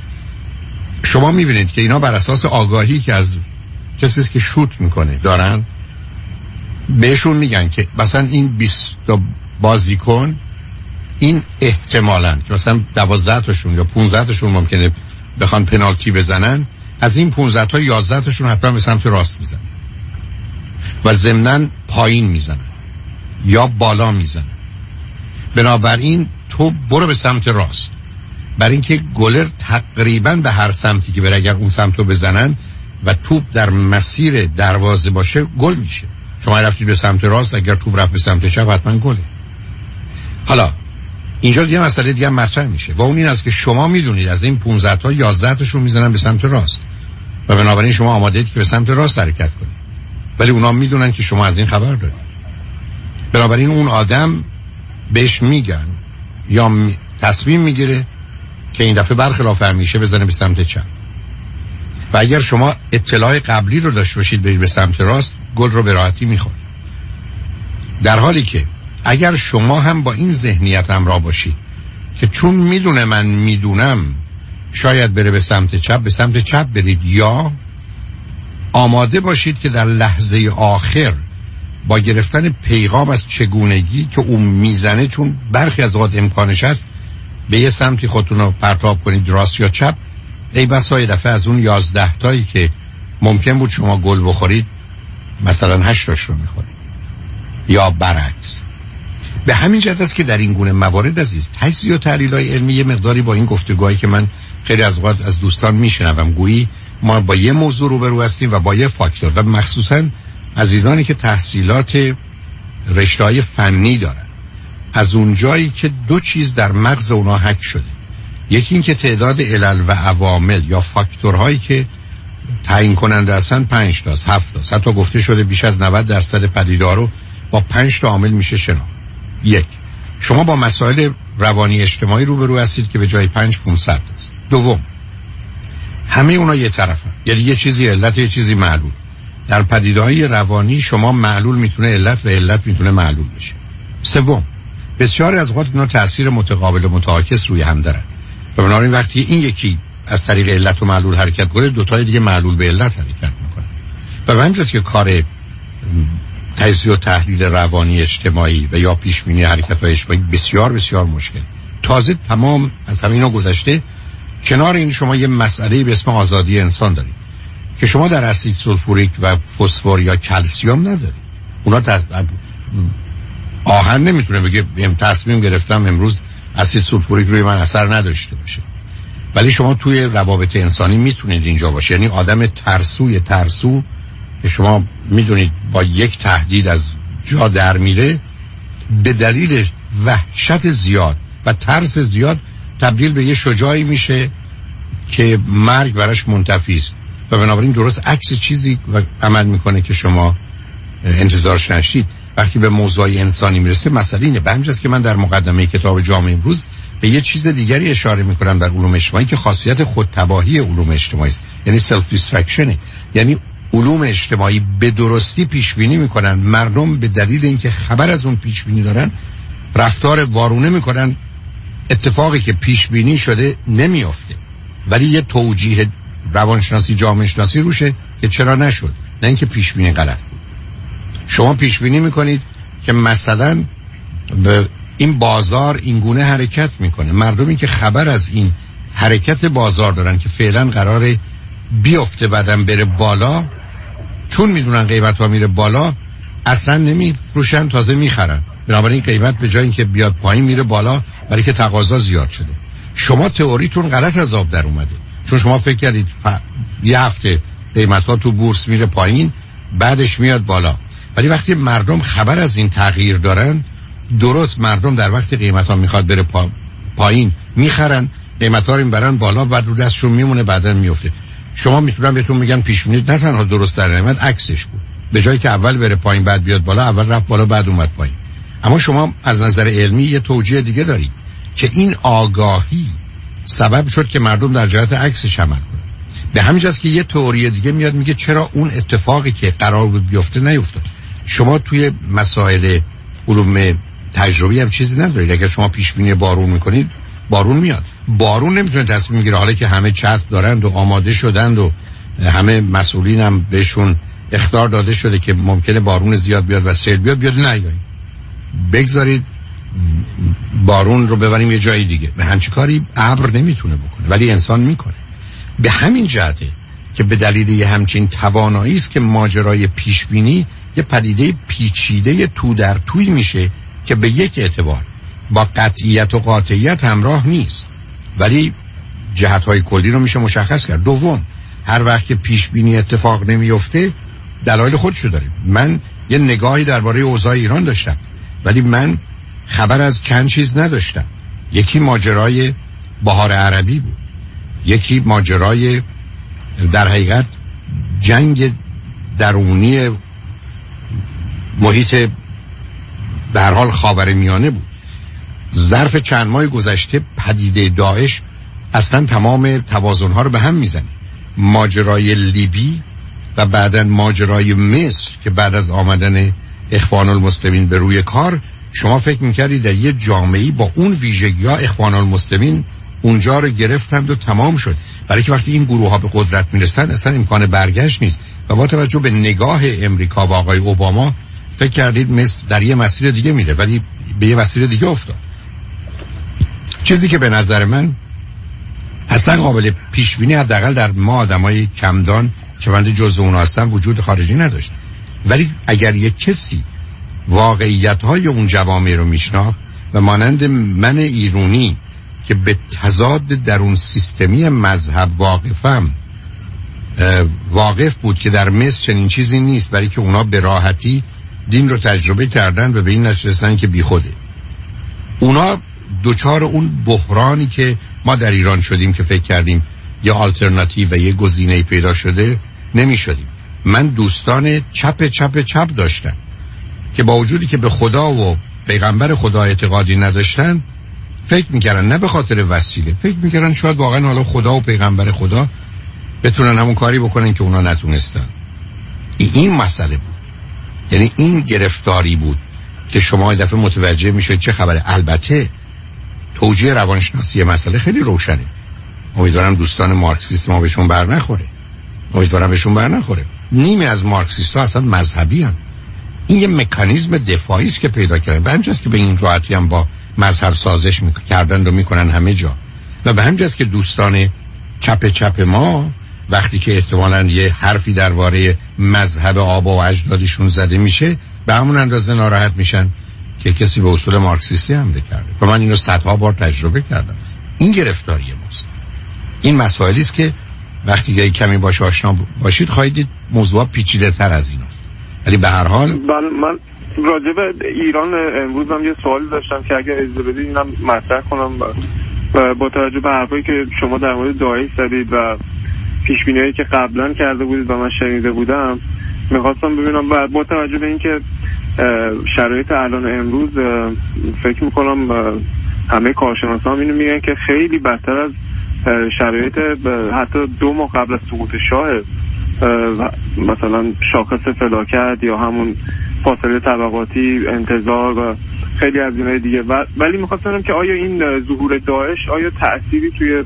شما میبینید که اینا بر اساس آگاهی که از کسی که شوت میکنه دارن، بهشون میگن که مثلا این بیست بازیکن این احتمالاً مثلا دوازده تاشون یا پانزده تاشون ممکنه بخوان پنالتی بزنن، از این پانزده تا یازده تاشون حتما به سمت راست میزنن و ضمناً پایین میزنن یا بالا میزنن. بنابراین تو برو به سمت راست، برای اینکه گلر تقریباً به هر سمتی که بره اگر اون سمتو بزنن و توپ در مسیر دروازه باشه گل میشه. شما رفتید به سمت راست، اگر توپ رفت به سمت چپ حتما گله. حالا اینجا دیگه مسئله دیگه مطرح میشه و اون این است که شما میدونید از این پانزده تا یازده تاشون میزنن به سمت راست و بنابراین شما آماده اید که به سمت راست حرکت کنید، ولی اونا میدونن که شما از این خبر دارید. بنابراین اون آدم بهش میگن یا تصمیم میگیره که این دفعه برخلاف همیشه بزنه به سمت چپ و اگر شما اطلاع قبلی رو داشته باشید برید به سمت راست، گل رو به راحتی میخورید. در حالی که اگر شما هم با این ذهنیت همراه باشید که چون میدونه من میدونم شاید بره به سمت چپ، به سمت چپ برید، یا آماده باشید که در لحظه آخر با گرفتن پیغام از چگونگی که اون میزنه، چون برخی از اوقات امکانش هست به یه سمتی خودتون رو پرتاب کنید راست یا چپ، ای بسا یه دفعه از اون یازده تایی که ممکن بود شما گل بخورید مثلا هشت تاش رو میخورید یا برعکس. به همین جهت است که در این گونه موارد عزیز تجزیه و تحلیل‌های علمی یه مقداری با این گفتگوهایی که من خیلی از اوقات از دوستان میشنوم گویی ما با یه موضوع روبرو هستیم و با یه فاکتور، و مخصوصا عزیزانی که تحصیلات رشته‌های فنی دارن، از اون جایی که دو چیز در مغز اونا هک شده، یکی این که تعداد علل و عوامل یا فاکتورهایی که تعیین کننده هستن پنج تاست، هفت تاست، حتی گفته شده بیش از نود درصد پدیدار رو با پنج تا عامل میشه شناخت. یک، شما با مسائل روانی اجتماعی روبرو هستید که به جای پنج پونصد است. دوم، همه اونا یه طرفن، یعنی یه چیزی علت یه چیزی معلول. در پدیده‌های روانی شما معلول میتونه علت و علت میتونه معلول بشه. سوم، بسیاری از اوقات اینا تأثیر متقابل و متعاکس روی هم دارن و بنابراین وقتی این یکی از طریق علت و معلول حرکت کنه، دو تای دیگه معلول به علت حرکت میکنه. و همین است که کار تجزیه و تحلیل روانی اجتماعی و یا پیش بینی حرکت‌های اجتماعی بسیار بسیار مشکل. تازه تمام از همینا گذشته، کنار این شما یه مسئله به اسم آزادی انسان دارید. که شما در اسید سولفوریک و فسفر یا کلسیم ندارید. اونا تص... آهن نمیتونه بگه تصمیم گرفتم امروز اسید سولفوریک روی من اثر نداشته باشه، ولی شما توی روابط انسانی میتونید اینجا باشه. یعنی آدم ترسوی ترسو که شما میدونید با یک تهدید از جا در میره، به دلیل وحشت زیاد و ترس زیاد تبدیل به یه شجاعی میشه که مرگ براش منتفی است و بنابراین درست عکس چیزی و عمل میکنه که شما انتظارش نشید. وقتی به موضوع انسانی میرسه مسئله اینه. به همین جاست که من در مقدمه کتاب جامعه امروز به یه چیز دیگری اشاره میکنم در علوم اجتماعی که خاصیت خودتباهی علوم اجتماعی است، یعنی سلف دیسترکشن. یعنی علوم اجتماعی به درستی پیش بینی میکنن مردم به دلیل اینکه خبر از اون پیش بینی دارن رفتار وارونه میکنن، اتفاقی که پیش بینی شده نمیافته، ولی یه توجیه روانشناسی جامعه شناسی روشه که چرا نشد، نه اینکه پیش بینی غلط بود. شما پیش بینی میکنید که مثلا به این بازار این گونه حرکت میکنه، مردمی که خبر از این حرکت بازار دارن که فعلا قراره بیفته بعدم بره بالا، چون میدونن قیمت ها میره بالا اصلا نمیفروشن، تازه میخرن. بنابراین قیمت به جای اینکه بیاد پایین میره بالا، برای که تقاضا زیاد شده. شما تئوریتون غلط از آب در اومده، چون شما فکر کردید ف... یه هفته قیمت ها تو بورس میره پایین بعدش میاد بالا، ولی وقتی مردم خبر از این تغییر دارن، درست مردم در وقت قیمت ها میخواد بره پا... پایین میخرن، قیمت ها رو میبرن بالا، بعد رو دستشون میمونه بعدا میفته. شما میتونن بهتون میگن پیش بینی نه تنها درست در نمیاد، عکسش بود. به جایی که اول بره پایین بعد بیاد بالا، اول رفت بالا بعد اومد پایین. اما شما از نظر علمی یه توجیه دیگه دارید که این آگاهی سبب شد که مردم در جهت عکسش عمل کنن. به همین جاست که یه تئوری دیگه میاد میگه چرا اون اتفاقی که قرار بود بیفته نیفتاد. شما توی مسائل علوم تجربی هم چیزی ندارید. اگر شما پیش بینی بارون میکنید، بارون میاد. بارون نمیتونه تصمیم بگیره حالا که همه چتر دارند و آماده شدند و همه مسئولین هم بهشون اخطار داده شده که ممکنه بارون زیاد بیاد و سیل بیاد بیاد نیاید، بگذارید بارون رو ببریم یه جای دیگه. به همچین کاری ابر نمیتونه بکنه، ولی انسان میکنه. به همین جهته که به دلیل یه همچین توانایی است که ماجرای پیش بینی یه پدیده پیچیده تو در توی میشه که به یک اعتبار با قطعیت و قاطعیت همراه نیست، ولی جهت‌های کلی رو میشه مشخص کرد. دوم، هر وقت که پیش بینی اتفاق نمیفته دلایل خودشو داره. من یه نگاهی درباره اوضاع ایران داشتم، ولی من خبر از چند چیز نداشتم. یکی ماجرای بهار عربی بود، یکی ماجرای در حقیقت جنگ درونی محیط به هر حال خاورمیانه بود. ظرف چند ماه گذشته پدیده داعش اصلا تمام توازن‌ها رو به هم میزنه. ماجرای لیبی و بعداً ماجرای مصر که بعد از آمدن اخوان المسلمین به روی کار، شما فکر میکردید در یه جامعه‌ای با اون ویژگی‌ها اخوان المسلمین اونجا رو گرفتند و تمام شد. برای که وقتی این گروه ها به قدرت میرسن اصلا امکان برگشت نیست و با توجه به نگاه امریکا و آقای اوباما فکر کردید مصر در یه مسیر دیگه میره، ولی به یه مسیر دیگه افتاد. چیزی که به نظر من اصلا قابل پیش بینی حداقل در ما آدمای کمدان که بنده جزء اون هستم وجود خارجی نداشت. ولی اگر یک کسی واقعیت‌های اون جوامع رو میشناخت و مانند من ایرانی که به تضاد در اون سیستمی مذهب واقفم واقف بود که در مصر چنین چیزی نیست، برای که اونا به راحتی دین رو تجربه کردن و به این نتیجه رسیدن که بیخوده. اونا دوچار اون بحرانی که ما در ایران شدیم که فکر کردیم یه آلترناتیو و یه گزینه‌ای پیدا شده نمی شدیم. من دوستان چپ چپ چپ داشتم که با وجودی که به خدا و پیغمبر خدا اعتقادی نداشتن، فکر میکردن نه به خاطر وسیله، فکر میکردن شاید واقعا حالا خدا و پیغمبر خدا بتونن همون کاری بکنن که اونا نتونستن. این مسئله بود، یعنی این گرفتاری بود که شما یه دفعه متوجه میشید چه خبره. البته توجیه روانشناسی مسئله خیلی روشنه. امیدوارم دوستان مارکسیست ما بهشون بر نخوره، امیدوارم بهشون بر نخوره. نیمی از مارکسیست‌ها اصلا مذهبی هستند. این یه مکانیزم دفاعی است که پیدا کردن. به همین جاست که به این راحتی هم با مذهب سازش میکردن و میکنن همه جا. و به همین جاست که دوستان چپ چپ ما وقتی که احتمالاً یه حرفی درباره مذهب آبا و اجدادشون زده میشه به همون اندازه ناراحت میشن که کسی به اصول مارکسیستی حمله کرده. و من اینو صدها بار تجربه کردم. این گرفتاری ماست. این مسائلی است که وقتی که کمی باش آشنا باشید خواهید دید موضوع پیچیده‌تر از ایناست. ولی به هر حال بله، من راجع به ایران امروز هم یه سوالی داشتم که اگه اجازه بدید اینم مطرح کنم. با توجه به حرفایی که شما در مورد داعش زدید و پیش‌بینی‌هایی که قبلا کرده بودید و من شنیده بودم، می‌خواستم ببینم با توجه به اینکه شرایط الان امروز فکر می‌کنم همه کارشناسان اینو میگن که خیلی بدتر از شرایط حتی دو ماه قبل از سقوط شاه، مثلا شاخص فلاکت یا همون فاصله طبقاتی، انتظار و خیلی از اینهای دیگه. ولی می‌خواستم ببینم که آیا این ظهور داعش آیا تأثیری توی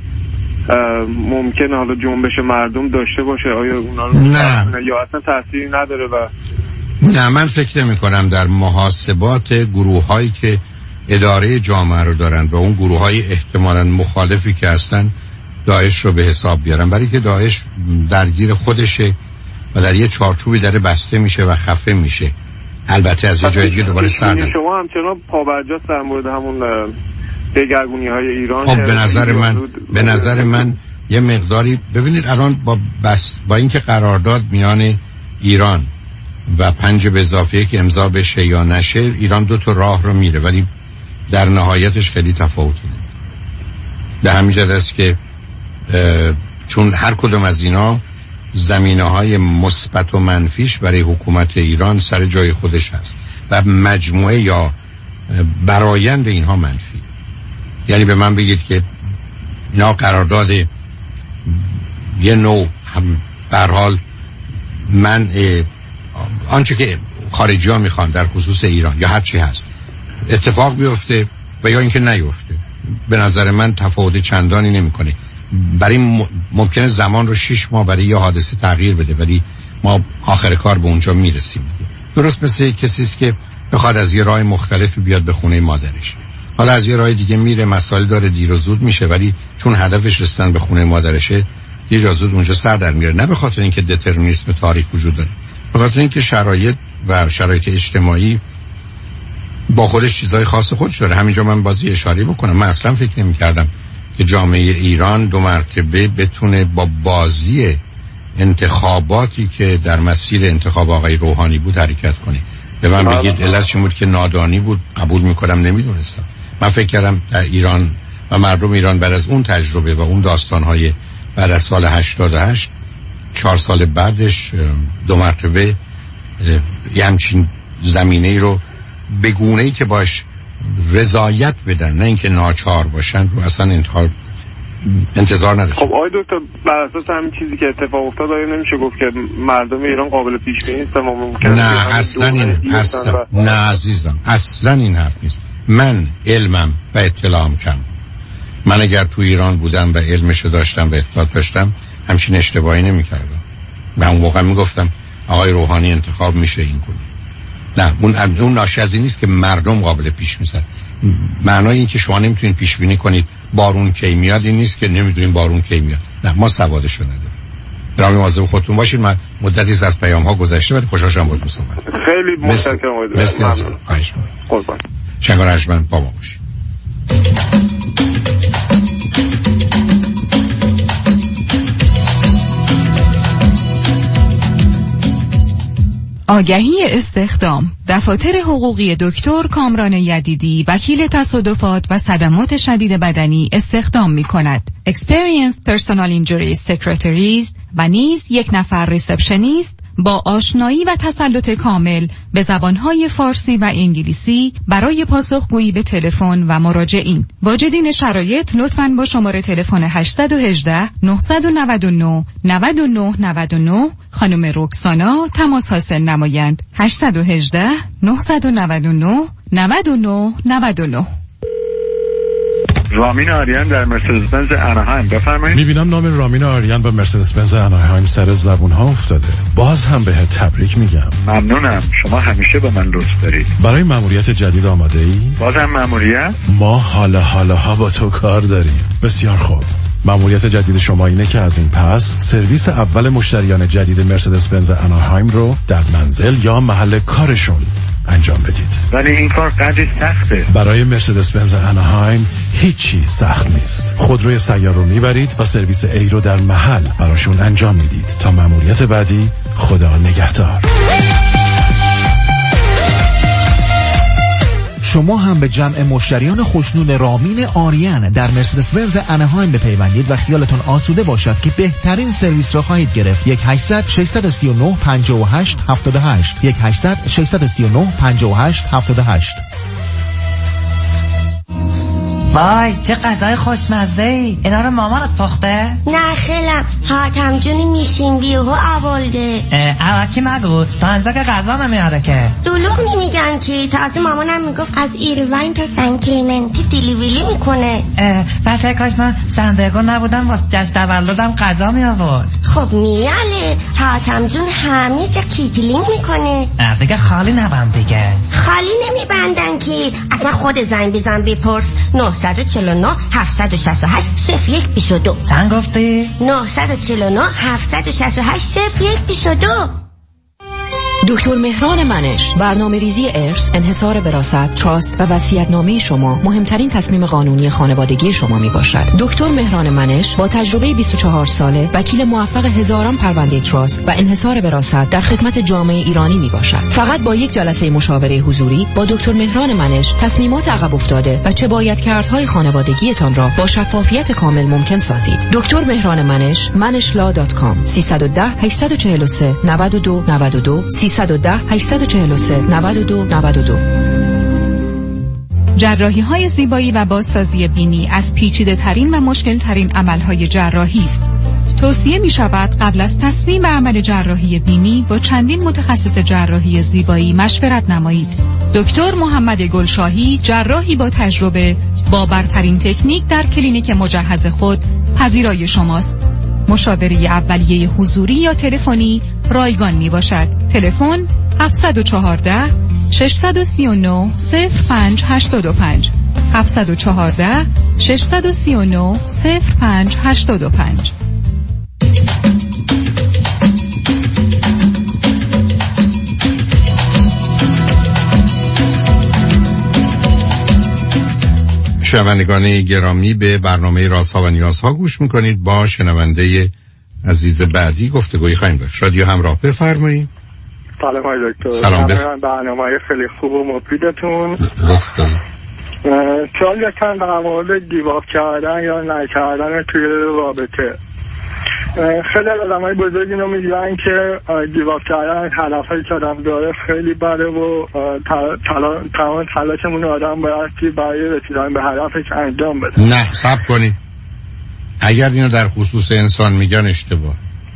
ممکنه حالا جنبش مردم داشته باشه؟ آیا اونا رو نه یا اصلا تأثیری نداره؟ و نه، من فکر نمی کنم در محاسبات گروه هایی که اداره جامعه رو دارن و اون گروه های احتمالاً مخالفی که هستن داعش رو به حساب بیارن، برای که داعش درگیر خودشه و در یه چارچوبی داره بسته میشه و خفه میشه. البته از یه جای دیگه دوباره سرد شما همچنان پابرجاست در مورد همون دگرگونی های ایران. خب به نظر من به نظر من یه مقداری ببینید الان با بس با اینکه قرارداد میان ایران و پنج به اضافه که امضا بشه یا نشه، ایران دو تا راه رو میره ولی در نهایتش خیلی تفاوتی نمیده. به همین جهت است که چون هر کدوم از اینا زمینه‌های مثبت و منفیش برای حکومت ایران سر جای خودش هست و مجموعه یا برآیند اینها منفی. یعنی به من بگید که اینا قرارداد یه نوع هم به هر حال من آنچه که خارجی ها میخوان در خصوص ایران یا هر چی هست اتفاق بیفته و یا اینکه نیفته، به نظر من تفاوت چندانی نمیکنه. برای م... ممکنه زمان رو شش ماه برای یه حادثه تغییر بده ولی ما آخر کار به اونجا میرسیم دیگه. درست مثل کسی است که بخواد از یه راه مختلفی بیاد به خونه مادرش، حالا از یه راه دیگه میره، مسائل داره، دیر و زود میشه، ولی چون هدفش رسیدن به خونه مادرشه یه جا زود اونجا سر در میاره. نه به خاطر اینکه دترمینیسم تاریخ وجود داره، به خاطر اینکه شرایط و شرایط اجتماعی با خودش چیزای خاص خودش داره. همینجا من بازی اشاره بکنم، من اصلا فکر نمی کردم که جامعه ایران دو مرتبه بتونه با بازی انتخاباتی که در مسیر انتخاب آقای روحانی بود حرکت کنه. به من بگید علت چی بود؟ که نادانی بود. قبول میکنم، نمیدونستم. من فکر کردم در ایران و مردم ایران بعد از اون تجربه و اون داستانهای بعد از سال هشتاد و هشت چهار سال بعدش دو مرتبه یه همچین زمینه ای رو به گونه‌ای که باش رضایت بدن، نه اینکه ناچار باشن، رو اصلا انتخاب انتظار نداشت. خب آقای دکتر بر اساس همین چیزی که اتفاق افتاد آیا نمیشه گفت که مردم ایران قابل پیش بینی نیستن؟ نه اصلا این اصلا و... نه عزیزم، اصلا این حرف نیست. من علمم و اطلاعم کم. من اگر تو ایران بودم و علمشو داشتم و اطلاعات داشتم همچین اشتباهی نمی‌کردم. من اون موقع میگفتم آقای روحانی انتخاب میشه این کنه. نه، اون اون ناشی از این نیست که مردم قابل پیش می‌ذارن. معنای این که شما نمیتونید پیش بینی کنید بارون کی میاد این نیست که نمیدونیم بارون کی میاد. نه، ما سوادشو نداریم. برای مواظب خودتون باشید. من مدتی از پیام‌ها گذشته ولی خوشحال شدم باهاتون صحبت. خیلی متشکرم. مرسی از خواهش می‌کنم. قربان. شنگ رجمن با ما باشید. آگهی استخدام. دفاتر حقوقی دکتر کامران یدیدی وکیل تصادفات و صدمات شدید بدنی استخدام می کند. Experienced Personal Injury Secretaries و نیز یک نفر ریسپشنیست با آشنایی و تسلط کامل به زبانهای فارسی و انگلیسی برای پاسخگویی به تلفن و مراجعین. واجدین شرایط لطفاً با شماره تلفن هشت یک هشت نه نه نه نه نه نه نه خانم رکسانا تماس حاصل نمایند. هشت یک هشت نه نه نه نه نه نه نه. رامین آریان در مرسدس بنز اناهایم، بفرمایید. میبینم نام رامین آریان و مرسدس بنز اناهایم سر زبون ها افتاده. باز هم بهت تبریک میگم. ممنونم، شما همیشه به من لطف دارید. برای مأموریت جدید آماده ای؟ بازم مأموریت؟ ما حالا حالا ها با تو کار داریم. بسیار خوب. مأموریت جدید شما اینه که از این پس سرویس اول مشتریان جدید مرسدس بنز آناهایم رو در منزل یا محل کارشون انجام بدید. ولی این کار قدری سخته. برای مرسدس بنز آناهایم هیچی سخت نیست. خودروی سیار رو میبرید و سرویس ای رو در محل براشون انجام میدید. تا مأموریت بعدی، خدا نگهدار. شما هم به جمع مشتریان خوشنود رامین آریان در مرسدس بنز آناهایم بپیوندید و خیالتون آسوده باشد که بهترین سرویس را خواهید گرفت. یک هشتصد ششصد و سی و نه پنجاه و هشت هفتاد و هشت یک هشتصد ششصد و سی و نه پنجاه و هشت هفتاد و هشت. وای چه غذای خوشمزه ای. اینا رو مامانت پخته؟ نه خیلم حاتم جونی میشین بیهو اولده. اواکی نگو تا انزا که غذا نمیاره که. دلوغ نمیگن که تازه مامانم میگفت از ایروین تا سن کلیمنتی دیلیویلی میکنه. پس کاش من سندگو نبودم واسه جشن تولدم غذا می آورد. خب میاله حاتم جون همه جا کیتلینگ میکنه. دیگه خالی نبم دیگه. خالی نمیبندن که اصلا خود زنگ بزن بپرس. نه چهار نه هفت شش هشت صفر یک دو دو. چند گفتی؟ نه چهار نه هفت شش هشت صفر یک دو دو. دکتر مهران منش، برنامه ریزی ارث، انحصار وراثت، تراست و وصیت‌نامه شما مهمترین تصمیم قانونی خانوادگی شما می باشد. دکتر مهران منش با تجربه بیست و چهار ساله، وکیل موفق هزاران پرونده تراست و انحصار وراثت در خدمت جامعه ایرانی می باشد. فقط با یک جلسه مشاوره حضوری با دکتر مهران منش تصمیمات عقب افتاده و چه باید کردهای خانوادگیتان را با شفافیت کامل ممکن سازید. دکتر مهران منش، منش لا دات کام. سیصد و ده هشتصد و چهل و سه نود و دو نود و دو سیصد و ده هشتصد و چهل و سه نود و دو نود و دو. جراحی های زیبایی و بازسازی بینی از پیچیده ترین و مشکل ترین عمل های جراحی است. توصیه می شود قبل از تصمیم به عمل جراحی بینی با چندین متخصص جراحی زیبایی مشورت نمایید. دکتر محمد گلشاهی، جراحی با تجربه با برترین تکنیک در کلینیک مجهز خود پذیرای شماست. مشاوره اولیه حضوری یا تلفنی رایگان می باشد. تلفن هفت یک چهار شش سه نه صفر پنج هشت پنج هفت یک چهار شش سه نه صفر پنج هشت پنج. شنوندگان گرامی، به برنامه رازها و نیازها گوش میکنید. با شنونده عزیز بعدی گفتگویی خواهیم داشت. رادیو همراه، بفرمایید. سلام آقای دکتر. سلام. برنامه خیلی خوب و مفیدتون. لطف دارید. سوال داشتم در مورد گیواپ کردن یا نکردن توی رابطه. خیلی آدم های بزرگی رو میگن که گیواپ کردن هدفهایی که آدم داره خیلی بده و تمام تلاشمون آدم باید که برای رسیدن به هدفش انجام بده. نه صبر کنید، اگر اینو در خصوص انسان میگن اشتباه.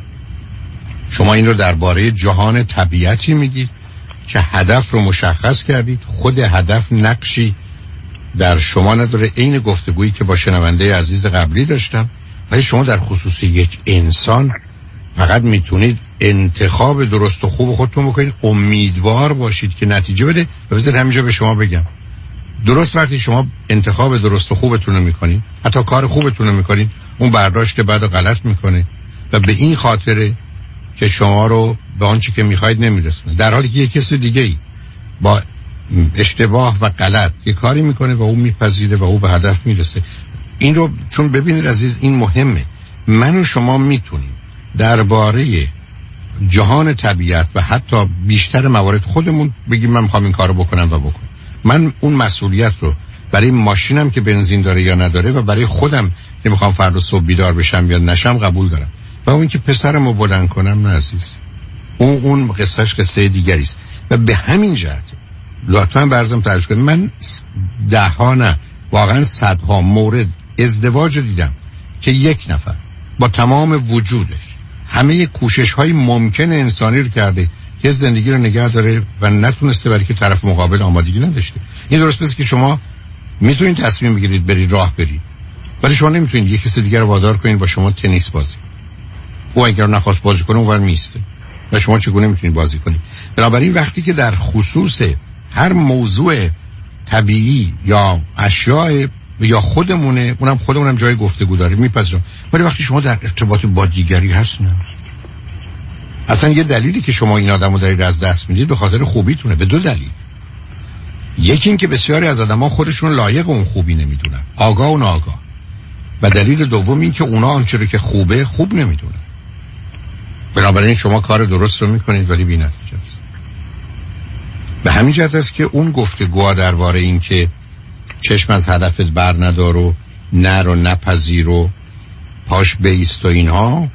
شما این رو درباره جهان طبیعتی میگید که هدف رو مشخص کردید، خود هدف نقشی در شما نداره. این گفتگویی که با شنونده عزیز قبلی داشتم، ولی شما در خصوص یک انسان فقط میتونید انتخاب درست و خوب خودتون بکنید، امیدوار باشید که نتیجه بده. و بذارید همینجا به شما بگم، درست وقتی شما انتخاب درست و خوبتون رو میکنید، حتی کار خوبتون رو میکنید، اون برداشت بعد و غلط میکنه و به این خاطره که شما رو به آنچه که میخواید نمیرسونه، در حالی که یک کسی دیگه ای با اشتباه و غلط یک کاری میکنه و او میپذیره و او به هدف میرسه. این رو چون ببینید عزیز، این مهمه. من و شما میتونیم درباره جهان طبیعت و حتی بیشتر موارد خودمون بگیم من میخوام این کارو بکنم و بکنم. من اون مسئولیت رو برای ماشینم که بنزین داره یا نداره و برای خودم که میخوام فردا صبح بیدار بشم یا نشم قبول دارم. و اون که پسرمو بلند کنم، نه عزیز، اون اون قصهش قصه دیگری است. و به همین جهت لطفاً برزم تعریف کنید. من ده ها نه واقعا صدها مورد ازدواج دیدم که یک نفر با تمام وجودش همه کوشش های ممکن انسانی رو کرده که زندگی رو نگه داره و نتونسته، برای که طرف مقابل آمادگی نداشته. این درست پس که شما میتونید تصمیم بگیرید برید راه برید، ولی شما نمیتونید یک کسی دیگر رو وادار کنید با شما تنیس بازی کنه. او اگر نخواست بازی کنه اونور میسته و شما چگونه میتونید بازی کنید؟ بنابراین وقتی که در خصوص هر موضوع طبیعی یا اشیاء یا خودمونه، اونم خودمونم جای گفتگو داره میپذیرم. ولی وقتی شما در ارتباط با دیگری هستن، اصلا یه دلیلی که شما این آدمو دارید از دست میدید به خاطر خوبیتونه، به دو دلیل. یکی این که بسیاری از آدما خودشون لایق اون خوبی نمیدونن، آگاه و ناآگاه. و دلیل دوم این که اونا آنچه رو که خوبه خوب نمیدونن. بنابراین شما کار درست رو میکنید ولی بی‌نتیجه است. به همین جهت است که اون گفتگوها درباره این که چشم از هدفت بر ندار و نر و نپذیر و پاش بیست و اینها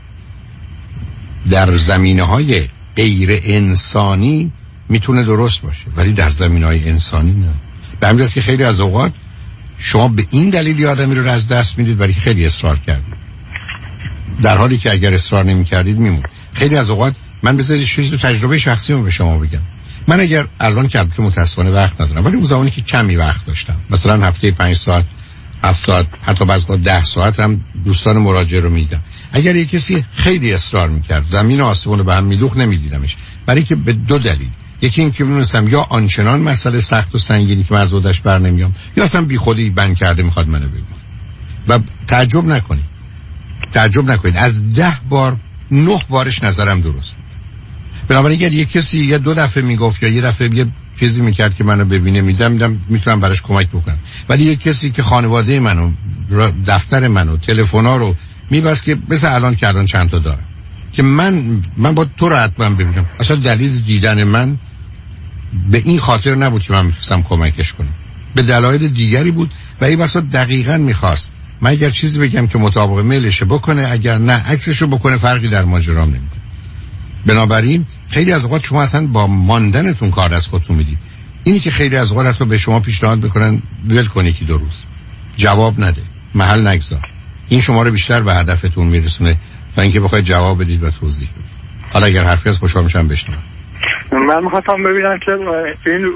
در زمینه‌های غیر انسانی میتونه درست باشه ولی در زمینه‌های انسانی نه. به همین جهت که خیلی از اوقات شما به این دلیل آدمی رو از دست میدید ولی خیلی اصرار کردید، در حالی که اگر اصرار نمی‌کردید میمون. خیلی از اوقات من بذارید چیزی تجربه شخصی رو به شما بگم. من اگر الان که البته متأسفانه وقت ندارم ولی اون زمانی که کمی وقت داشتم، مثلا هفته پنج ساعت، هفت ساعت، حتی بعضی وقت ده ساعت هم دوستان مراجعه رو میدم. اگر یک کسی خیلی اصرار میکرد زمین و آسمون رو به هم میدوخت نمیدیدمش، برای که به دو دلیل. یکی این که میدونستم یا آنچنان مسئله سخت و سنگینی که من از خودش بر نمیام، یا اصلا بی خودی بند کرده میخواد منو ببینه. و تعجب نکنید تعجب نکنید از ده بار نه بارش نظرم درست. بنابراین اگر یک کسی یا دو دفعه میگفت یا یه دفعه یه چیزی میکرد که منو ببینه میدم میدم میتونم براش کمک بکنم، ولی یک کسی که خانواده منو، دفتر منو، تلفن‌ها رو میبست که مثل الان که الان چند تا دارم که من من با تو رو حتما ببینم، اصلا دلیل دیدن من به این خاطر نبود که من میخواستم کمکش کنم، به دلایل دیگری بود و این واسه دقیقاً میخواست من اگر چیزی بگم که مطابق میلشه بکنه، اگر نه عکسشو بکنه، فرقی در ماجرام نمیکنه. بنابراین خیلی از اوقات شما اصلا با ماندنتون کار از خودتون میدید. اینی که خیلی از اوقات تو به شما پیشنهاد میکنن ول کنی که دو روز جواب نده، محل نگذار، این شما رو بیشتر به هدفتون میرسونه تا اینکه بخواید جواب بدید و توضیح بدید. حالا اگر حرفی از خوشحال میشم بشنوم. من میخواستم ببینم که این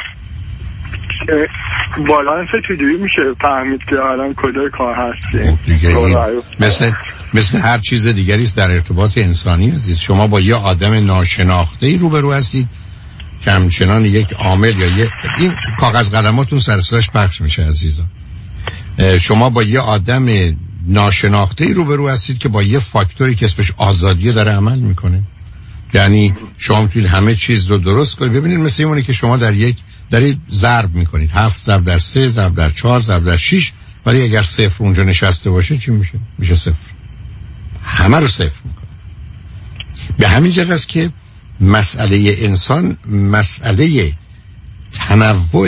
بالانس چجوری میشه فهمید که الان کجای کار هستی؟ مثل مثل هر چیز دیگری است در ارتباط انسانی عزیز. شما با یه آدم ناشناخته‌ای روبرو هستید که همچنان یک عامل یا یه این کاغذ قلماتون سرسرش پخش میشه عزیزان. شما با یه آدم ناشناخته‌ای روبرو هستید که با یه فاکتوری که اسمش آزادیه داره عمل میکنه. یعنی شما میتونید همه چیز رو درست کنید. ببینید مثل اینه که شما در یک دارید ضرب میکنید، هفت ضرب در سه ضرب در چهار ضرب در شش، ولی اگر صفر اونجا نشسته باشه چی میشه؟ میشه صفر. همه رو صفر میکنه. به همین جهت است که مسئله انسان مسئله تنوع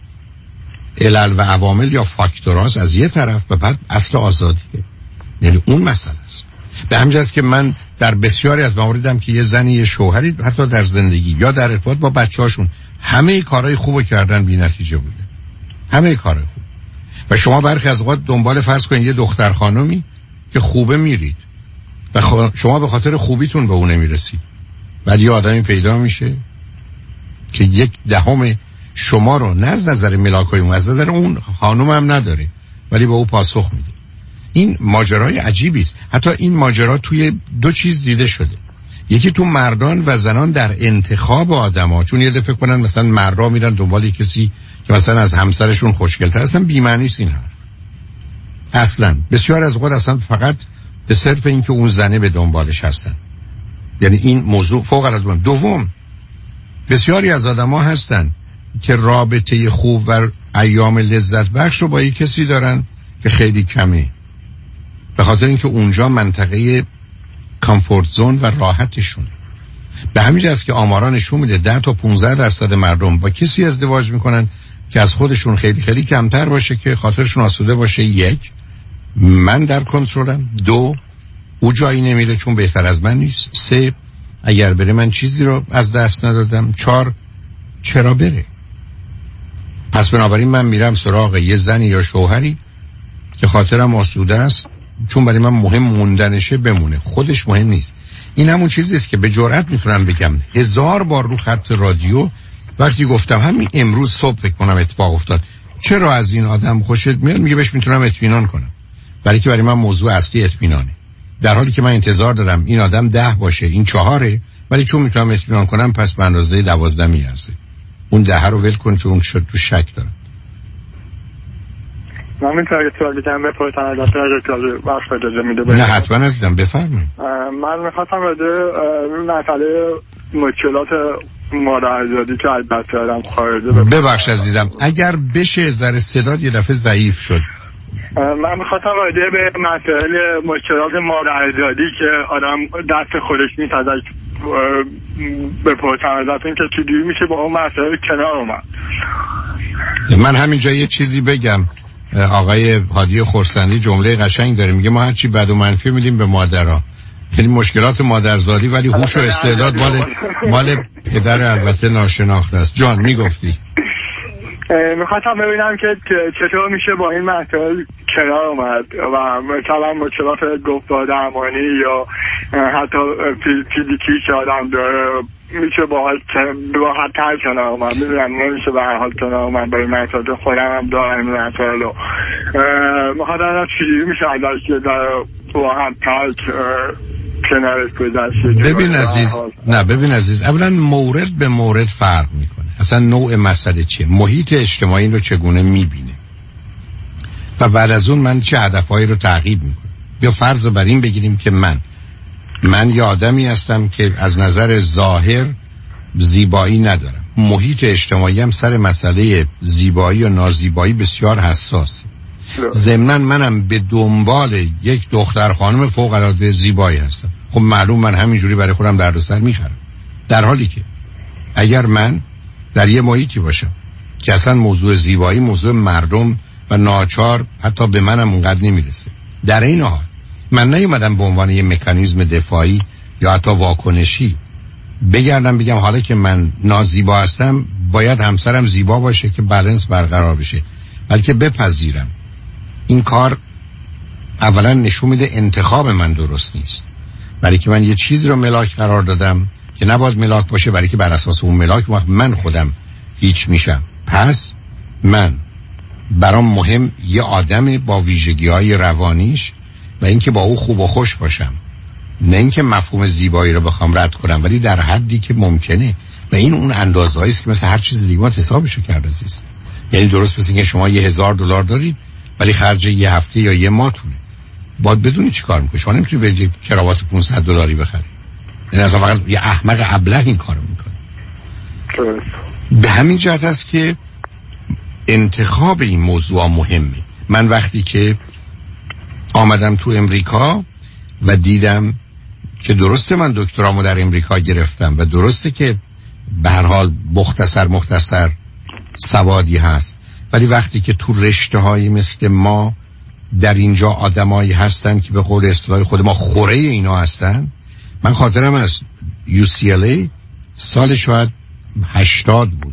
علل و عوامل یا فاکتوراست از یه طرف و بعد اصل آزادیه، یعنی اون مسئله است. به همین جهت است که من در بسیاری از مواردم که یه زنی یه شوهری حتی در زندگی یا در ارتباط با بچه‌هاشون همه کارهای خوبو کردن بی نتیجه بوده، همه کارهای خوب. و شما برخی از اوقات دنبال فرض کنید یه دختر خانمی که خوبه میرید و خ... شما به خاطر خوبیتون به اون نمیرسید، بعد یه آدمی پیدا میشه که یک دهم شما رو نه از نظر ملاکای اون، از نظر اون خانم هم نداره ولی به او پاسخ میده. این ماجرای عجیبی است. حتی این ماجرا توی دو چیز دیده شده، یکی تو مردان و زنان در انتخاب آدم‌ها، چون یه دفعه کنن مثلا مردا میرن دنبال کسی که مثلا از همسرشون خوشگل‌تر، اصلا بی‌معنی است این حرف. اصلا بسیار از اوقات اصلا فقط به صرف اینکه اون زنه به دنبالش هستن. یعنی این موضوع فوق العاده مهمه. دوم، بسیاری از آدم‌ها هستن که رابطه خوب و ایام لذت بخش رو با یک کسی دارن که خیلی کمه، به خاطر اینکه اونجا منطقه کامفورت زون و راحتشون. به همین جاست که آمارا نشون میده ده تا پانزده درصد مردم با کسی ازدواج میکنن که از خودشون خیلی خیلی کمتر باشه که خاطرشون آسوده باشه. یک، من در کنترلم. دو، او جایی نمیره چون بهتر از من نیست. سه، اگر بره من چیزی رو از دست ندادم. چهار، چرا بره؟ پس بنابراین من میرم سراغ یه زنی یا شوهری که خاطرم آسوده است، چون برای من مهم موندنشه بمونه، خودش مهم نیست. این همون چیزی است که به جرئت میتونم بگم هزار بار رو خط رادیو وقتی گفتم همین امروز صبح فکر کنم اتفاق افتاد، چرا از این آدم خوشت میاد؟ میگه بهش میتونم اطمینان کنم، برای که برای من موضوع اصلی اطمینانه، در حالی که من انتظار دارم این آدم ده باشه، این چهاره، ولی چون میتونم اطمینان کنم پس به اندازه دوازده میارزه. اون ده رو ول کن چون اون شد تو شک دارم. من میتونم یه سوال بگم بپرسم از دکتر اگه وقت اجازه میده؟ نه حتما عزیزم بفرمایید. من میخواستم راجع مسئله مشکلات مادرزادی که از بچه آدم خارجه. ببخش عزیزم اگر بشه ذره صدات یه دفعه ضعیف شد. من میخواستم راجع به مسائل مشکلات مادرزادی که آدم دست خودش نیست ازش بپرسم ازت این که چجوری میشه با اون مسائل کنار اومد. من همینجا یه چیزی بگم. آقای هادی خرسندی جمله قشنگ داره، میگه ما هرچی بد و منفی میدیم به مادرها، یعنی مشکلات مادرزادی ولی هوش و استعداد مال مال پدر البته ناشناخته است. جان میگفتی؟ میخواستم ببینم که چطور میشه با این مسائل کنار اومد و مثلا مشکلات گفتار درمانی یا حتی فیزیکی که آدم داره میشه با راحت تر کنار اومد. میدونم نمیشه به هر حال کنار اومد با این مسائل، خودم هم دارم این مسائل رو میخواستم چجوری میشه ازش راحت تر کنارش گذشت. ببین عزیز، نه ببین عزیز، اولا مورد به مورد فرق میکنه. اصلا نوع مسئله چیه، محیط اجتماعی رو چگونه میبینه و بعد از اون من چه هدفهایی رو تعقیب میکنم. بیا فرض بر این بگیریم که من من یه آدمی هستم که از نظر ظاهر زیبایی ندارم، محیط اجتماعی هم سر مسئله زیبایی و نازیبایی بسیار حساسه. ضمناً منم به دنبال یک دختر خانم فوق العاده زیبایی هستم. خب معلوم من همینجوری برای خودم دردسر میخرم، در حالی که اگر من در یه محیطی باشم که اصلا موضوع زیبایی موضوع مردم و ناچار حتی به منم اونقدر نمیرسه، در این حال من نیومدم به عنوان یه مکانیزم دفاعی یا حتی واکنشی بگردم بگم حالا که من نازیبا هستم باید همسرم زیبا باشه که بالانس برقرار بشه، بلکه بپذیرم این کار اولا نشون میده انتخاب من درست نیست، برای که من یه چیزی رو ملاک قرار دادم که نباید ملاک باشه، برای که بر اساس اون ملاک وقت من خودم هیچ میشم. پس من برام مهم یه آدم با ویژگی‌های روانیش و اینکه با او خوب و خوش باشم، نه اینکه مفهوم زیبایی رو بخوام رد کنم، ولی در حدی که ممکنه. و این اون اندازه‌ای است که مثل هر چیز دیگه باید حسابشو کرد عزیز. یعنی درست مثل اینکه شما یه هزار دلار دارید ولی خرج یه هفته یا یه ماهتونه، باید بدونی چی کار میکنی. شما نمیتونی برید کراوات پانصد دلاری بخری، این اصلا فقط یه احمق ابله این کارو میکنه. به همین جهت است که انتخاب این موضوع مهمه. من وقتی که آمدم تو امریکا و دیدم که درسته من دکترامو در امریکا گرفتم و درسته که به هر حال مختصر مختصر سوادی هست، ولی وقتی که تو رشته هایی مثل ما در اینجا آدمایی هستن که به قول اصطلاح خود ما خوره اینا هستن. من خاطرم از یو سی ال ای سال شاید هشتاد بود،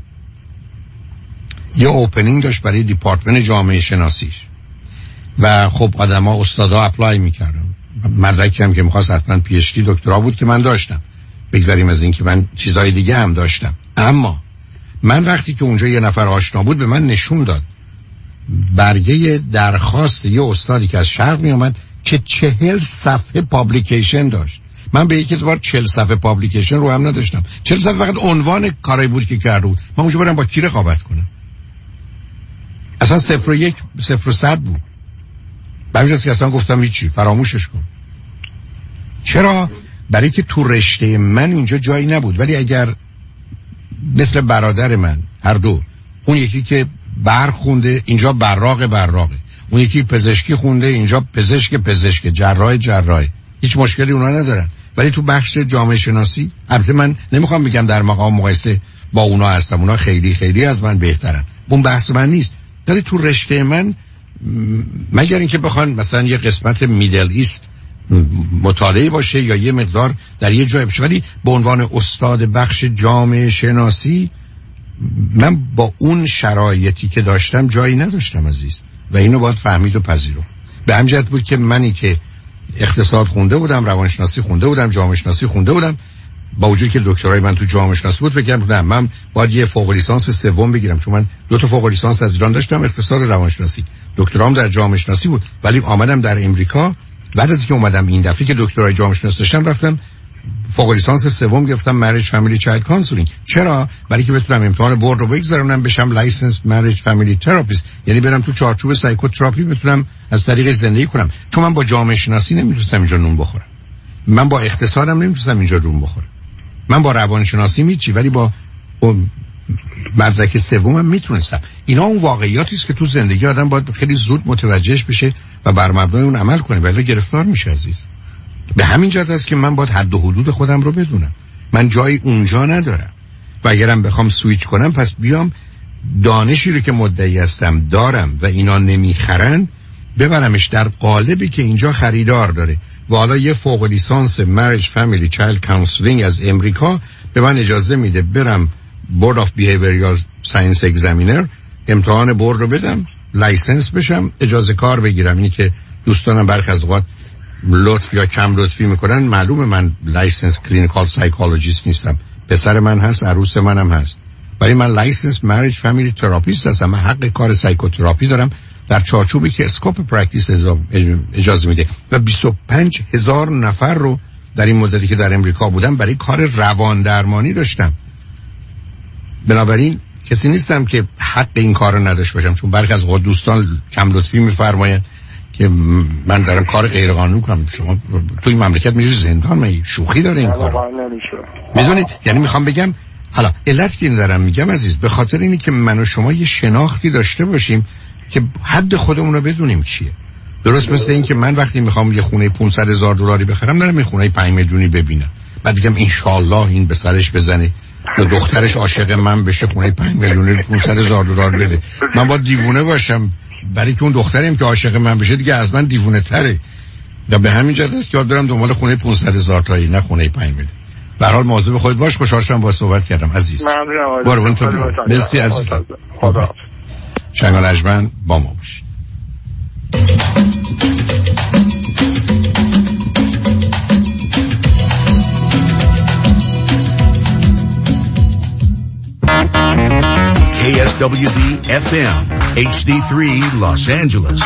یه اوپنینگ داشت برای دیپارتمنت جامعه شناسیش و خب آدم ها استادا اپلای میکردن. مدرکی هم که میخواست حتما پی اچ دی دکترا بود که من داشتم، بگذاریم از این که من چیزهای دیگه هم داشتم. اما من وقتی که اونجا یه نفر آشنا بود به من نشون داد برگه درخواست یه استادی که از شرق می آمد که چهل صفحه پابلیکیشن داشت. من به یک اعتبار چهل صفحه پابلیکیشن رو هم نداشتم، چهل صفحه فقط عنوان کاری بود که کرده بود. من اونجا برم با کی رقابت کنم؟ اصلا صفر و یک صفر و صد بود. بعد که اصلا گفتم هیچی، فراموشش کن. چرا؟ برای که تو رشته من اینجا جایی نبود. ولی اگر مثل برادر من هر دو، اون یکی که برق خونده اینجا براق براقه، اون یکی پزشکی خونده اینجا پزشک پزشک، جراح جراح، هیچ مشکلی اونا ندارن، ولی تو بخش جامعه شناسی، البته من نمیخوام بگم در مقام مقایسه با اونا هستم، اونا خیلی خیلی از من بهترن، اون بحث من نیست. ولی تو رشته من مگر اینکه بخوان مثلا یه قسمت میدل ایست مطالعه باشه یا یه مقدار در یه جای باشه، ولی به عنوان استاد بخش جامعه شناسی من با اون شرایطی که داشتم جایی نداشتم عزیز، و اینو باید فهمید و پذیرو. به همین جهت بود که منی که اقتصاد خونده بودم، روانشناسی خونده بودم، جامعه شناسی خونده بودم، با وجودی که دکترای من تو جامعه شناسی بود، فکر کردم من باید یه فوق لیسانس سوم بگیرم، چون من دو تا فوق لیسانس از ایران داشتم، اقتصاد و روانشناسی، دکترام در جامعه شناسی بود. ولی آمدم در امریکا، بعد از اینکه اومدم این دفعه که دکترای جامعه شناسی داشتم، رفتم فوق لیسانس سوم گرفتم مریج فامیلی چایلد کانسولینگ. چرا؟ برای که بتونم امتحان بورد رو بگذرونم بشم لایسنس مریج فامیلی تراپیست، یعنی برم تو چارچوب سایکوتراپی بتونم از طریق زندگی کنم. چون من با جامعه شناسی نمیتونستم اینجا نون بخورم، من با اقتصادم نمیتونستم اینجا نون بخورم، من با روانشناسی میچی ولی با اون مدرک سومم میتونستم. اینا اون واقعیاتی است که تو زندگی آدم باید خیلی زود متوجهش بشه و بر مبنای اون عمل کنه، ولی گرفتار میشه عزیز. به همین جهت است که من باید حد و حدود خودم رو بدونم. من جایی اونجا ندارم و اگرم بخوام سویچ کنم پس بیام دانشی رو که مدعی هستم دارم و اینا نمیخرن ببرمش در قالبی که اینجا خریدار داره و حالا یه فوق لیسانس مریج فامیلی چایلد کانسولینگ از امریکا به من اجازه میده برم بورد آف بیهیویرال ساینس اگزامینر امتحان بورد رو بدم، لایسنس بشم، اجازه کار بگیرم. اینی که دوستانم برخی از اوقات لطف یا کم لطفی میکنن، معلومه من لایسنس کلینیکال سایکولوژیست نیستم، پسر من هست، عروس منم هست، ولی من لایسنس مریج فامیلی تراپیست هستم. من حق کار سایکوتراپی دارم در چارچوبی که اسکوپ پرکتیس اجازه میده و بیست و پنج هزار نفر رو در این مدتی که در امریکا بودم برای کار روان درمانی داشتم. بنابراین کسی نیستم که حق این کار رو نداشت باشم، چون برخی از اوقات دوستان کم لطفی میفرمایند که من دارم کار غیر قانونی کنم. شما توی مملکت میری زندان، من شوخی داره این کار. میدونید یعنی میخوام بگم حالا علت که این دارم میگم عزیز به خاطر اینه که من و شما یه شناختی داشته باشیم که حد خودمون رو بدونیم چیه. درست مثل این که من وقتی میخوام یه خونه پانصد هزار دلاری بخرم دارم یه خونه پنج میلیونی ببینم، بعد میگم ان شاءالله این به سرش بزنه یا دخترش عاشق من بشه خونه پنج میلیونی پانصد هزار دلار بده. من باید دیوونه باشم برای که اون دختریم که عاشق من بشه دیگه از من دیوونه تره. و به همین جهت است که یاد دارم دنبال خونه پانصد هزار تایی نه خونه پنج میلیون. به هر حال مواظب خودت باش. خوشحال شدم با صحبت کردم عزیز. ممنونم. قربون تو برم. مرسی عزیز. خدا. شنگال اجمن با ما باشید. K S W D F M H D three Los Angeles.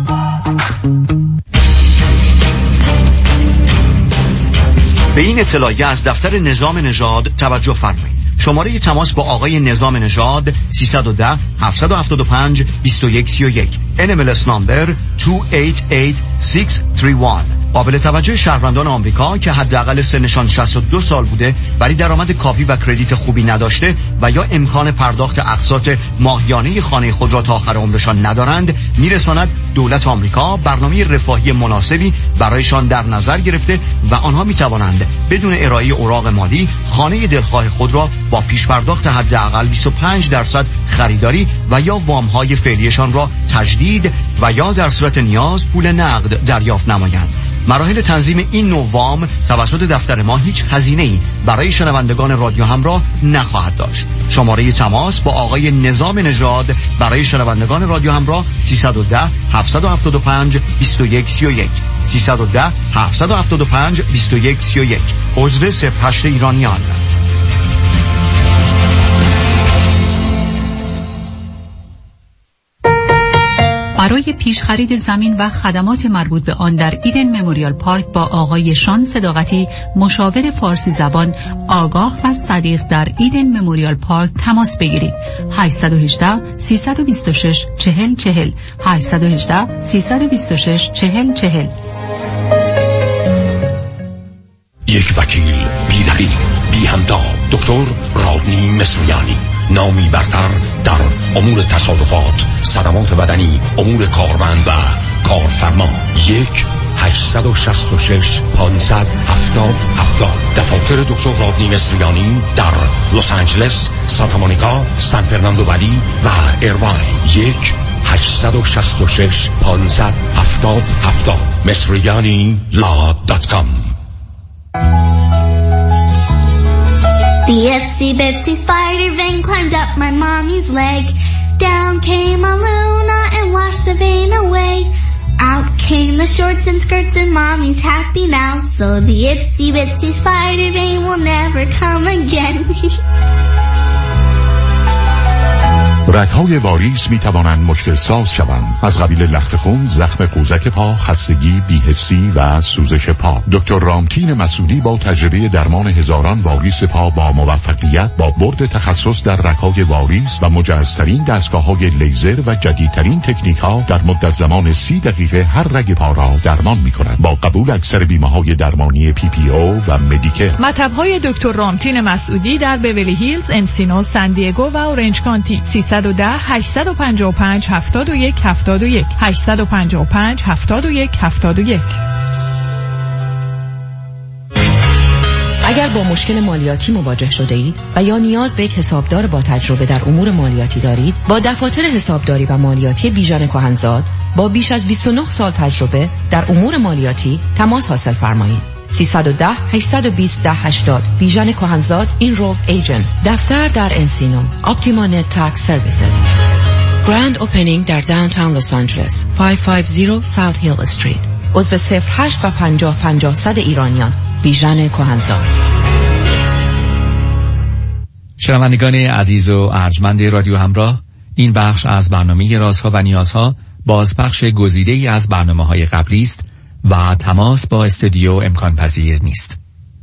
به این اطلاعیه از دفتر نظام نژاد توجه فرمایید. شماره تماس با آقای نظام نژاد سیصد و ده هفتصد و هفتاد و پنج بیست و یک سی و یک ان ام ال اس نمبر دو هشت هشت شش سه یک. قابل توجه شهروندان آمریکا که حداقل سنشان شصت و دو سال بوده ولی درآمد کافی و کردیت خوبی نداشته و یا امکان پرداخت اقساط ماهیانه خانه خود را تا آخر عمرشان ندارند، میرساند دولت آمریکا برنامه رفاهی مناسبی برایشان در نظر گرفته و آنها میتوانند بدون ارائه اوراق مالی خانه دلخواه خود را با پیش پرداخت حداقل بیست و پنج درصد خریداری و یا وام‌های فعلیشان را تجدید و یا در صورت نیاز پول نقد دریافت نمایند. مراحل تنظیم این نوع وام توسط دفتر ما هیچ هزینه‌ای برای شنوندگان رادیو همراه نخواهد داشت. شماره تماس با آقای نظام نژاد برای شنوندگان رادیو همراه سیصد و ده هفتصد و هفتاد و پنج بیست و یک سی و یک سیصد و ده هفتصد و هفتاد و پنج بیست و یک سی و یک. عضو صفر هشت ایرانیان. برای پیش خرید زمین و خدمات مربوط به آن در ایدن مموریال پارک با آقای شان صداقتی، مشاور فارسی زبان آگاه و صدیق در ایدن مموریال پارک تماس بگیرید. هشت یک هشت سه دو شش چهل چهل هشت یک هشت سه دو شش چهل چهل. یک وکیل بی رقیب بی همتا، دکتر رادنی مصریانی، نامی برتر در امور تصادفات، صدمات بدنی، امور کارمند و کارفرما. یک هشتصد و شصت و شش پانصد هفتاد هفتاد. دفاتر دکتر رادنی مصریانی در لس آنجلس، سانتا مونیکا، سان فرناندو ولی و ایرواین. یک هشتصد و شصت و شش پانصد هفتاد هفتاد. مصریانی لا دات کام. The itsy bitsy spider vein climbed up my mommy's leg. Down came a Luna and washed the vein away. Out came the shorts and skirts and mommy's happy now. So the itsy bitsy spider vein will never come again. رگ‌های واریس می توانند مشکل ساز شوند، از قبیل لخت خون، زخم قوزک پا، خستگی، بی‌حسی و سوزش پا. دکتر رامتین مسعودی با تجربه درمان هزاران واریس پا با موفقیت با برد تخصص در رگ‌های واریس و مجهزترین دستگاه‌های لیزر و جدیدترین تکنیک‌ها در مدت زمان سی دقیقه هر رگ پا را درمان می‌کنند با قبول اکثر بیمه‌های درمانی پی پی او و مدیکر. مطب‌های دکتر رامتین مسعودی در بیولی هیلز، انسینو، سان دیگو و اورنج کانتی. سیصد و ده هشتصد و پنجاه و پنج هفتاد و یک هفتاد و یک هشتصد و پنجاه و پنج هفتاد و یک هفتاد و یک. اگر با مشکل مالیاتی مواجه شده اید و یا نیاز به یک حسابدار با تجربه در امور مالیاتی دارید، با دفاتر حسابداری و مالیاتی بیژن کهنزاد با بیش از بیست و نه سال تجربه در امور مالیاتی تماس حاصل فرمایید. سیصد و ده هشتصد و بیست ده هشتاد بیژن کهنزاد اینرولد ایجنت. دفتر در انسینو. اپتیما نت تکس سرویسز. گراند اوپنینگ در داونتاون لس آنجلس. پانصد و پنجاه ساوت هیل استریت. عضو صفر هشت و پنجاه پنجاه صد ایرانیان. بیژن کهنزاد. شنوندگان عزیز و ارجمند رادیو همراه، این بخش از برنامه رازها و نیازها بازپخش گزیده‌ای از برنامه‌های قبلی است و تماس با استودیو امکان پذیر نیست.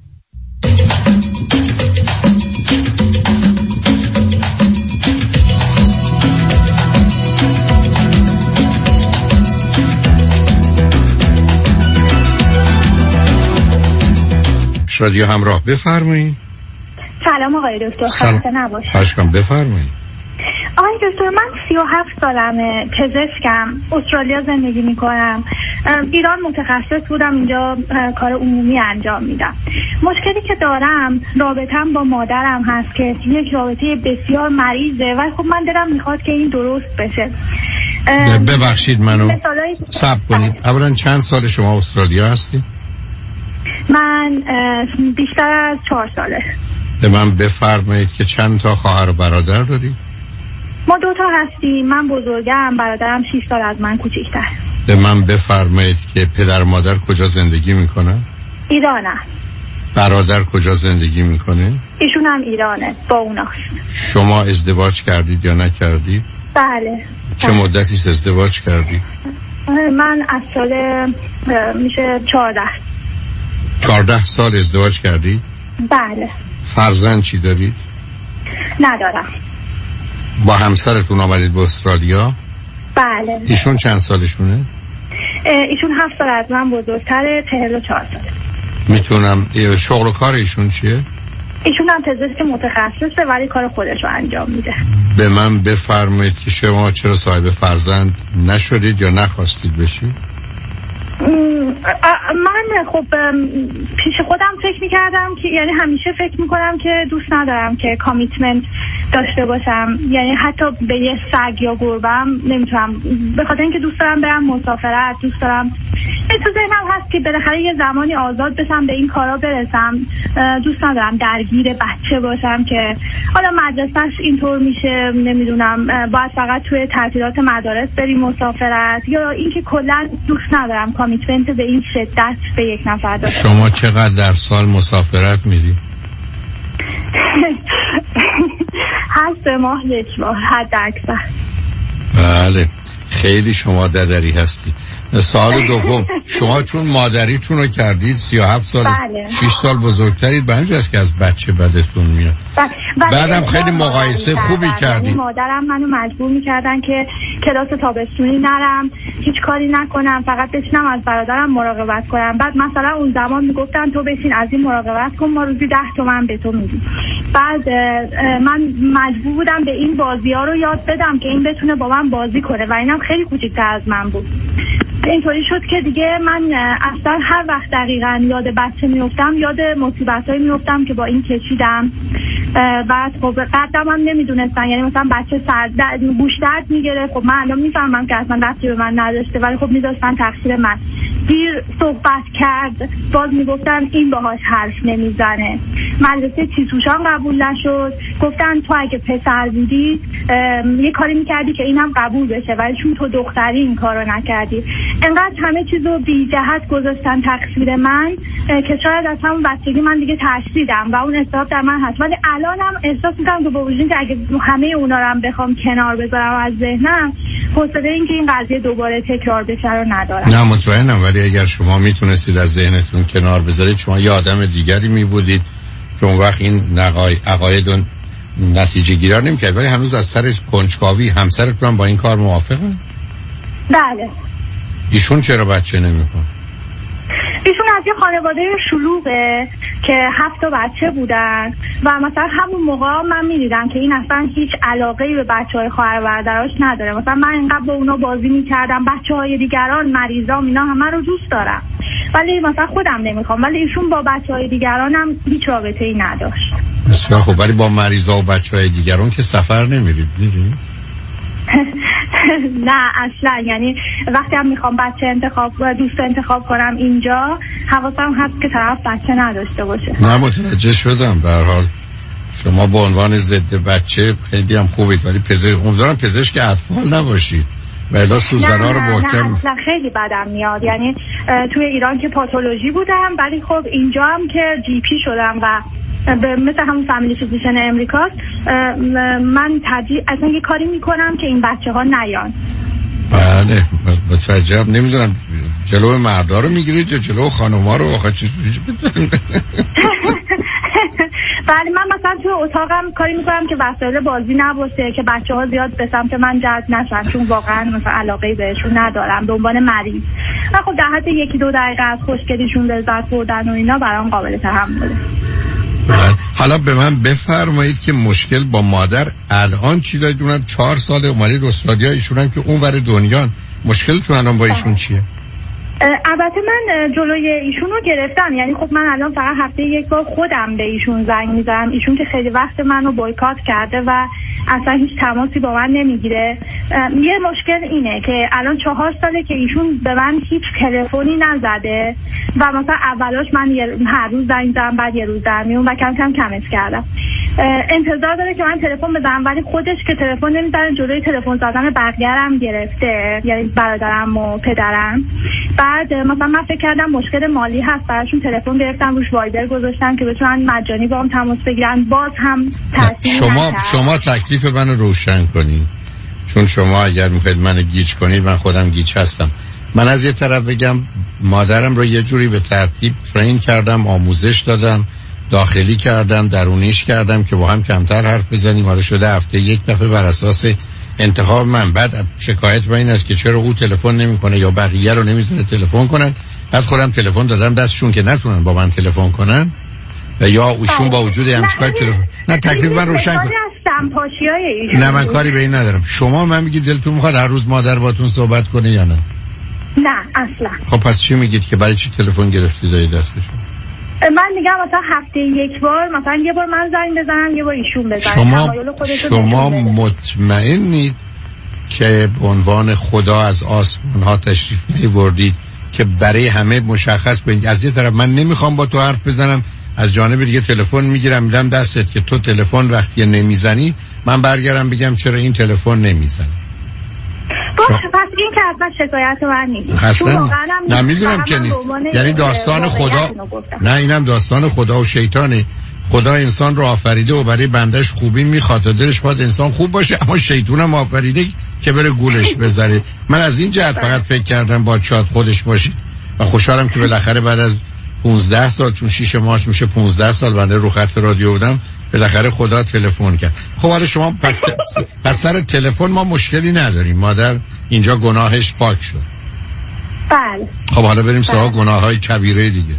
رادیو همراه، بفرمایید. سلام آقای دکتر، خسته نباشید. خواهش کنم، بفرمایید. آقای دکتر، من سی و هفت سالمه، پزشکم، استرالیا زندگی میکنم. ایران متخصص بودم، اینجا کار عمومی انجام میدم. مشکلی که دارم رابطم با مادرم هست که یک رابطه بسیار مریضه و خب من دلم میخواد که این درست بشه. ببخشید منو صبر کنید. اولا چند سال شما استرالیا هستی؟ من بیشتر از چهار ساله. به من بفرمایید که چند تا خواهر و برادر داری؟ ما دو تا هستیم، من بزرگم، برادرم شش سال از من کوچیک‌تر. به من بفرمایید که پدر مادر کجا زندگی میکنن؟ ایرانه. برادر کجا زندگی میکنه؟ ایشون هم ایرانه، با اوناست. شما ازدواج کردید یا نکردید؟ بله. چه بله. مدتی ازدواج کردید؟ من از سال میشه چهارده. چهارده سال ازدواج کردید؟ بله. فرزند چی دارید؟ ندارم. با همسرتون آمدید به استرالیا؟ بله. ایشون چند سالشونه؟ ایشون هفت سال از من بزرگتره، چهل و چهار ساله. میتونم شغل و کار ایشون چیه؟ ایشون هم پزشک متخصصه ولی کار خودش رو انجام میده. به من بفرمایید که شما چرا صاحب فرزند نشدید یا نخواستید بشید؟ من خب پیش خودم فکر میکردم که یعنی همیشه فکر میکنم که دوست ندارم که کامیتمنت داشته باشم، یعنی حتی به یه سگ یا گربم نمیتونم، به خاطر اینکه دوست دارم برم مسافرت، دوست دارم تو ذهنم هست که بالاخره یه زمانی آزاد بشم به این کارا برسم. دوست ندارم درگیر بچه باشم که حالا مدرسهش اینطور میشه، نمیدونم باید فقط توی تعطیلات مدارس بریم مسافرت، یا اینکه کلا دوست ندارم کامیتمنت به این شدت به یک نفر داشته. شما چقدر در سال مسافرت میری؟ هر سه ماه یک بار حد اکثر. بله، خیلی شما ددری هستی. سال دوم، شما چون مادریتون رو کردید سی و هفت سال، بله. شش سال بزرگترید، به همین است که از بچه بدتون میاد. بعدم خیلی مقایسه خوبی کردید. مادرم منو مجبور میکردن که کلاس تابستونی نرم، هیچ کاری نکنم، فقط بشینم از برادرم مراقبت کنم. بعد مثلا اون زمان میگفتن تو بشین از این مراقبت کن، ما روزی ده تومن به تو میدیم. بعد من مجبور بودم به این بازی‌ها رو یاد بدم که این بتونه با من بازی کنه و اینم خیلی کوچیک‌تر از من بود. اینطوری شد که دیگه من اصلا هر وقت دقیقاً یاد بچه میافتم یاد مصیبتایی میافتم که با این کشیدم. بعد خب قدم هم نمیدونستن، یعنی مثلا بچه سر گوش درد میگیره، خب من الان میفهمم که اصلا دستی به من نداشته ولی خب میذاشتن تقصیر من. دیر صحبت کرد باز میگفتن این باهاش حرف نمیزنه. مدرسه تیتوشان قبول نشد، گفتن تو اگه پسر بودی یه کاری میکردی که اینم قبول بشه ولی چون تو دختری این کارو نکردی. انقدر همه چیزو بی جهت گذاشتن تقصیر من که شاید از همون بچگی من دیگه ترسیدم و اون اضطراب در من هست. ولی الانم احساس میکنم که با وجود که اگه همه اونا رو هم بخوام کنار بذارم از ذهنم، حوصله این که این قضیه دوباره تکرار بشه رو ندارم. نه مطمئنم، ولی اگر شما میتونستید از ذهنتون کنار بذارید، شما یه آدم دیگری میبودید که اون وقت این عقاید نتیجه گیرا نمی‌کرد. ولی هنوز از سر کنجکاوی همسرتون با این کار موافقه؟ بله. ایشون چرا بچه نمی‌کنه؟ ایشون از یه خانواده شلوغه که هفت تا بچه بودن و مثلا همون موقع من می‌دیدم که این اصلا هیچ علاقه‌ای به بچه‌های خواهر برادراش نداره. مثلا من اینقدر با اونا بازی می‌کردم، بچه‌های دیگران، مریضام، اینا همه رو دوست دارم، ولی مثلا خودم نمی‌خوام. ولی ایشون با بچه‌های دیگرانم هیچ رابطه‌ای نداشت. بسیار خب، ولی با مریضا و بچه‌های دیگران که سفر نمیرید دیدی؟ نه اصلا، یعنی وقتی هم میخوام بچه انتخاب دوست انتخاب کنم اینجا، حواسم هست که طرف بچه نداشته باشه. نه متوجه شدم. به هر حال شما به عنوان ضد بچه خیلی هم خوبید، ولی پزشک امیدوارم پزشک اطفال نباشید و الا سوزن‌ها رو محکم. نه اصلا خیلی بدم میاد. یعنی توی ایران که پاتولوژی بودم، ولی خب اینجا هم که جی پی شدم و مثل همون فامیلی فیزیشن امریکاست، من ترجیح اصلا یه کاری میکنم که این بچه ها نیان. بله متوجهم. نمیدونم جلو مردا رو میگیرید یا جلو خانوما رو؟ آخه چجوری بدونم؟ بله من مثلا توی اتاقم کاری میکنم که وسایل بازی نباشه که بچه ها زیاد به سمت من جذب نشن، چون واقعا مثلا علاقه بهشون ندارم به عنوان مریض. و خب در حد یکی دو دقیقه از خوشگلیشون لذت بردن و اینا برام قابل تحمله. حالا به من بفرمایید که مشکل با مادر الان چی دارید؟ اونم چهار سال اومدید استرالیا، ایشون هم که اون ور دنیا. مشکلتون الان با ایشون چیه؟ البته من جلوی ایشون رو گرفتم، یعنی خب من الان فقط هفته یک بار خودم به ایشون زنگ میزنم. ایشون که خیلی وقت منو بایکات کرده و اصلا هیچ تماسی با من نمیگیره. یه مشکل اینه که الان چهار ساله که ایشون به من هیچ تلفنی نزده و مثلا اولاش من هر روز زنگ زدم، بعد یه روز در میون و کم کم کمش کردم. انتظار داره که من تلفن بزنم، ولی خودش که تلفن نمیزنه، جلوی تلفن زدن بقیه هم گرفته، یعنی برادرم و پدرم. بعد مثلا من فکر کردم مشکل مالی هست، براشون تلفن گرفتم، روش وایبر گذاشتم که بتونن مجانی با هم تماس بگیرن، باز هم تاثیر شما نکرد. شما تکلیف منو روشن کنید، چون شما اگر میخواید منو گیج کنید من خودم گیج هستم. من از یه طرف بگم مادرم رو یه جوری به ترتیب ترین کردم، آموزش دادم، داخلی کردم، درونیش کردم که با هم کمتر حرف بزنیم. حالا شده هفته یک دفعه بر اساس انتخاب من. بعد شکایت با این است که چرا او تلفن نمیکنه یا بقیه رو نمیذاره تلفن کنن. بعد خودم تلفن دادم دستشون که نتونن با من تلفن کنن و یا اوشون با وجود همچین تلفن. نه تکلیف من روشن کن. نه من کاری به این ندارم. شما من میگید دلتون میخواد هر روز مادر باتون صحبت کنه یا نه؟ نه اصلا. خب پس چی میگید که برای چی تلفن گرفتید دایی دستشون؟ من میگم مثلا هفته یک بار، مثلا یه بار من زنگ بزنم یه بار ایشون بزنم. شما شما مطمئنید که به عنوان خدا از آسمان ها تشریف نیاوردید که برای همه مشخص کنید از یه طرف من نمیخوام با تو حرف بزنم، از جانب دیگه تلفن میگیرم میدم دستت که تو تلفن وقتی نمیزنی من برگردم بگم چرا این تلفن نمیزنی؟ باشه پس این که اصلا شکایت من نیست. اصلا نمیدونم که نیست. یعنی داستان خدا، نه اینم داستان خدا و شیطانه. خدا انسان رو آفریده و برای بندش خوبی میخواد و دلش باید انسان خوب باشه، اما شیطان هم آفریده که بره گولش بزنه. من از این جهت فقط فکر کردم با شاد خودش باشی و خوشحالم که بالاخره بعد از پانزده سال، چون شش مارس میشه پانزده سال بنده رو خط رادیو بودم، بالاخره خدا تلفن کرد. خب حالا شما پس پس سر تلفن ما مشکلی نداریم، مادر اینجا گناهش پاک شد. بله. خب حالا بریم سراغ گناه‌های کبیره دیگه.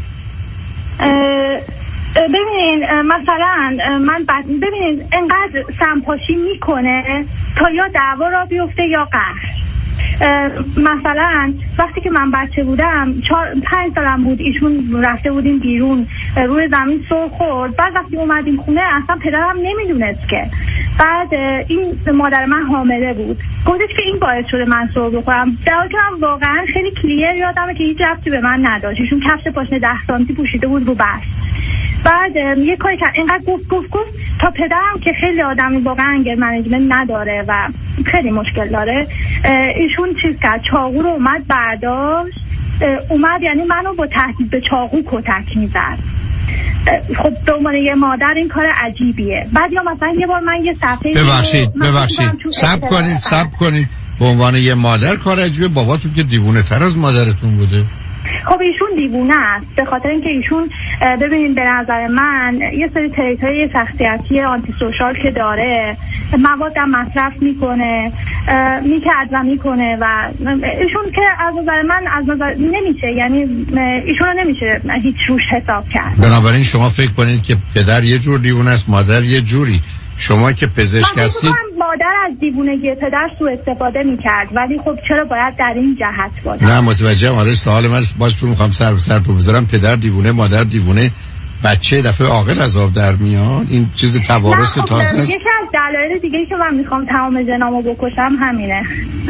ببینین مثلا من بعد ببینین انقدر سمپاشی میکنه تا یا دعوا را بیفته یا قهر. مثلا وقتی که من بچه بودم چهار پنج سالم بود، ایشون رفته بودیم بیرون، روی زمین سر خورد. بعد وقتی اومدیم خونه اصلا پدرم نمیدونست که. بعد این مادر من حامله بود، گفتش که این باعث شده من سر بخورم، در حالی که من واقعا خیلی کلیر یادمه که هیچ ربطی به من نداشت. ایشون کفش پاشنه ده سانتی پوشیده بود رو بس. بعد یه کاری که اینقدر گفت گفت گفت تا پدرم که خیلی آدمی واقعا انگر منیجمنت نداره و خیلی مشکل داره، ایشون چیز کرد، چاقو رو اومد برداشت، اومد یعنی منو با تهدید به چاقو کتک میزد. خب به عنوان یه مادر این کار عجیبیه. بعد یا مثلا یه بار من یه صفحه ببخشید ببخشید صبر کنید صبر کنید به عنوان یه مادر کار عجیبه، باباتون که دیوونه تر از مادرتون بوده. خب ایشون دیوونه است به خاطر اینکه ایشون ببینید به نظر من یه سری تریت‌های شخصیتی آنتی سوشال که داره، مواد هم مصرف میکنه، میکرد و میکنه و ایشون که از نظر من از نظر نمیشه، یعنی ایشون رو نمیشه هیچ روش حساب کرد. بنابراین شما فکر کنید که پدر یه جور دیوونه است، مادر یه جوری. شما که پزشک هستید مادر از دیوونگی پدر سوء استفاده میکرد، ولی خب چرا باید در این جهت باشه؟ نه متوجهم. آره سوال من باز تو میخوام سر سر تو بذارم. پدر دیوونه مادر دیوونه، بچه دفعه عاقل از آب در میاد. این چیز توارث خب تازه است. یکی از دلایل دیگه که من میخوام تمام جنامو بکشم همینه.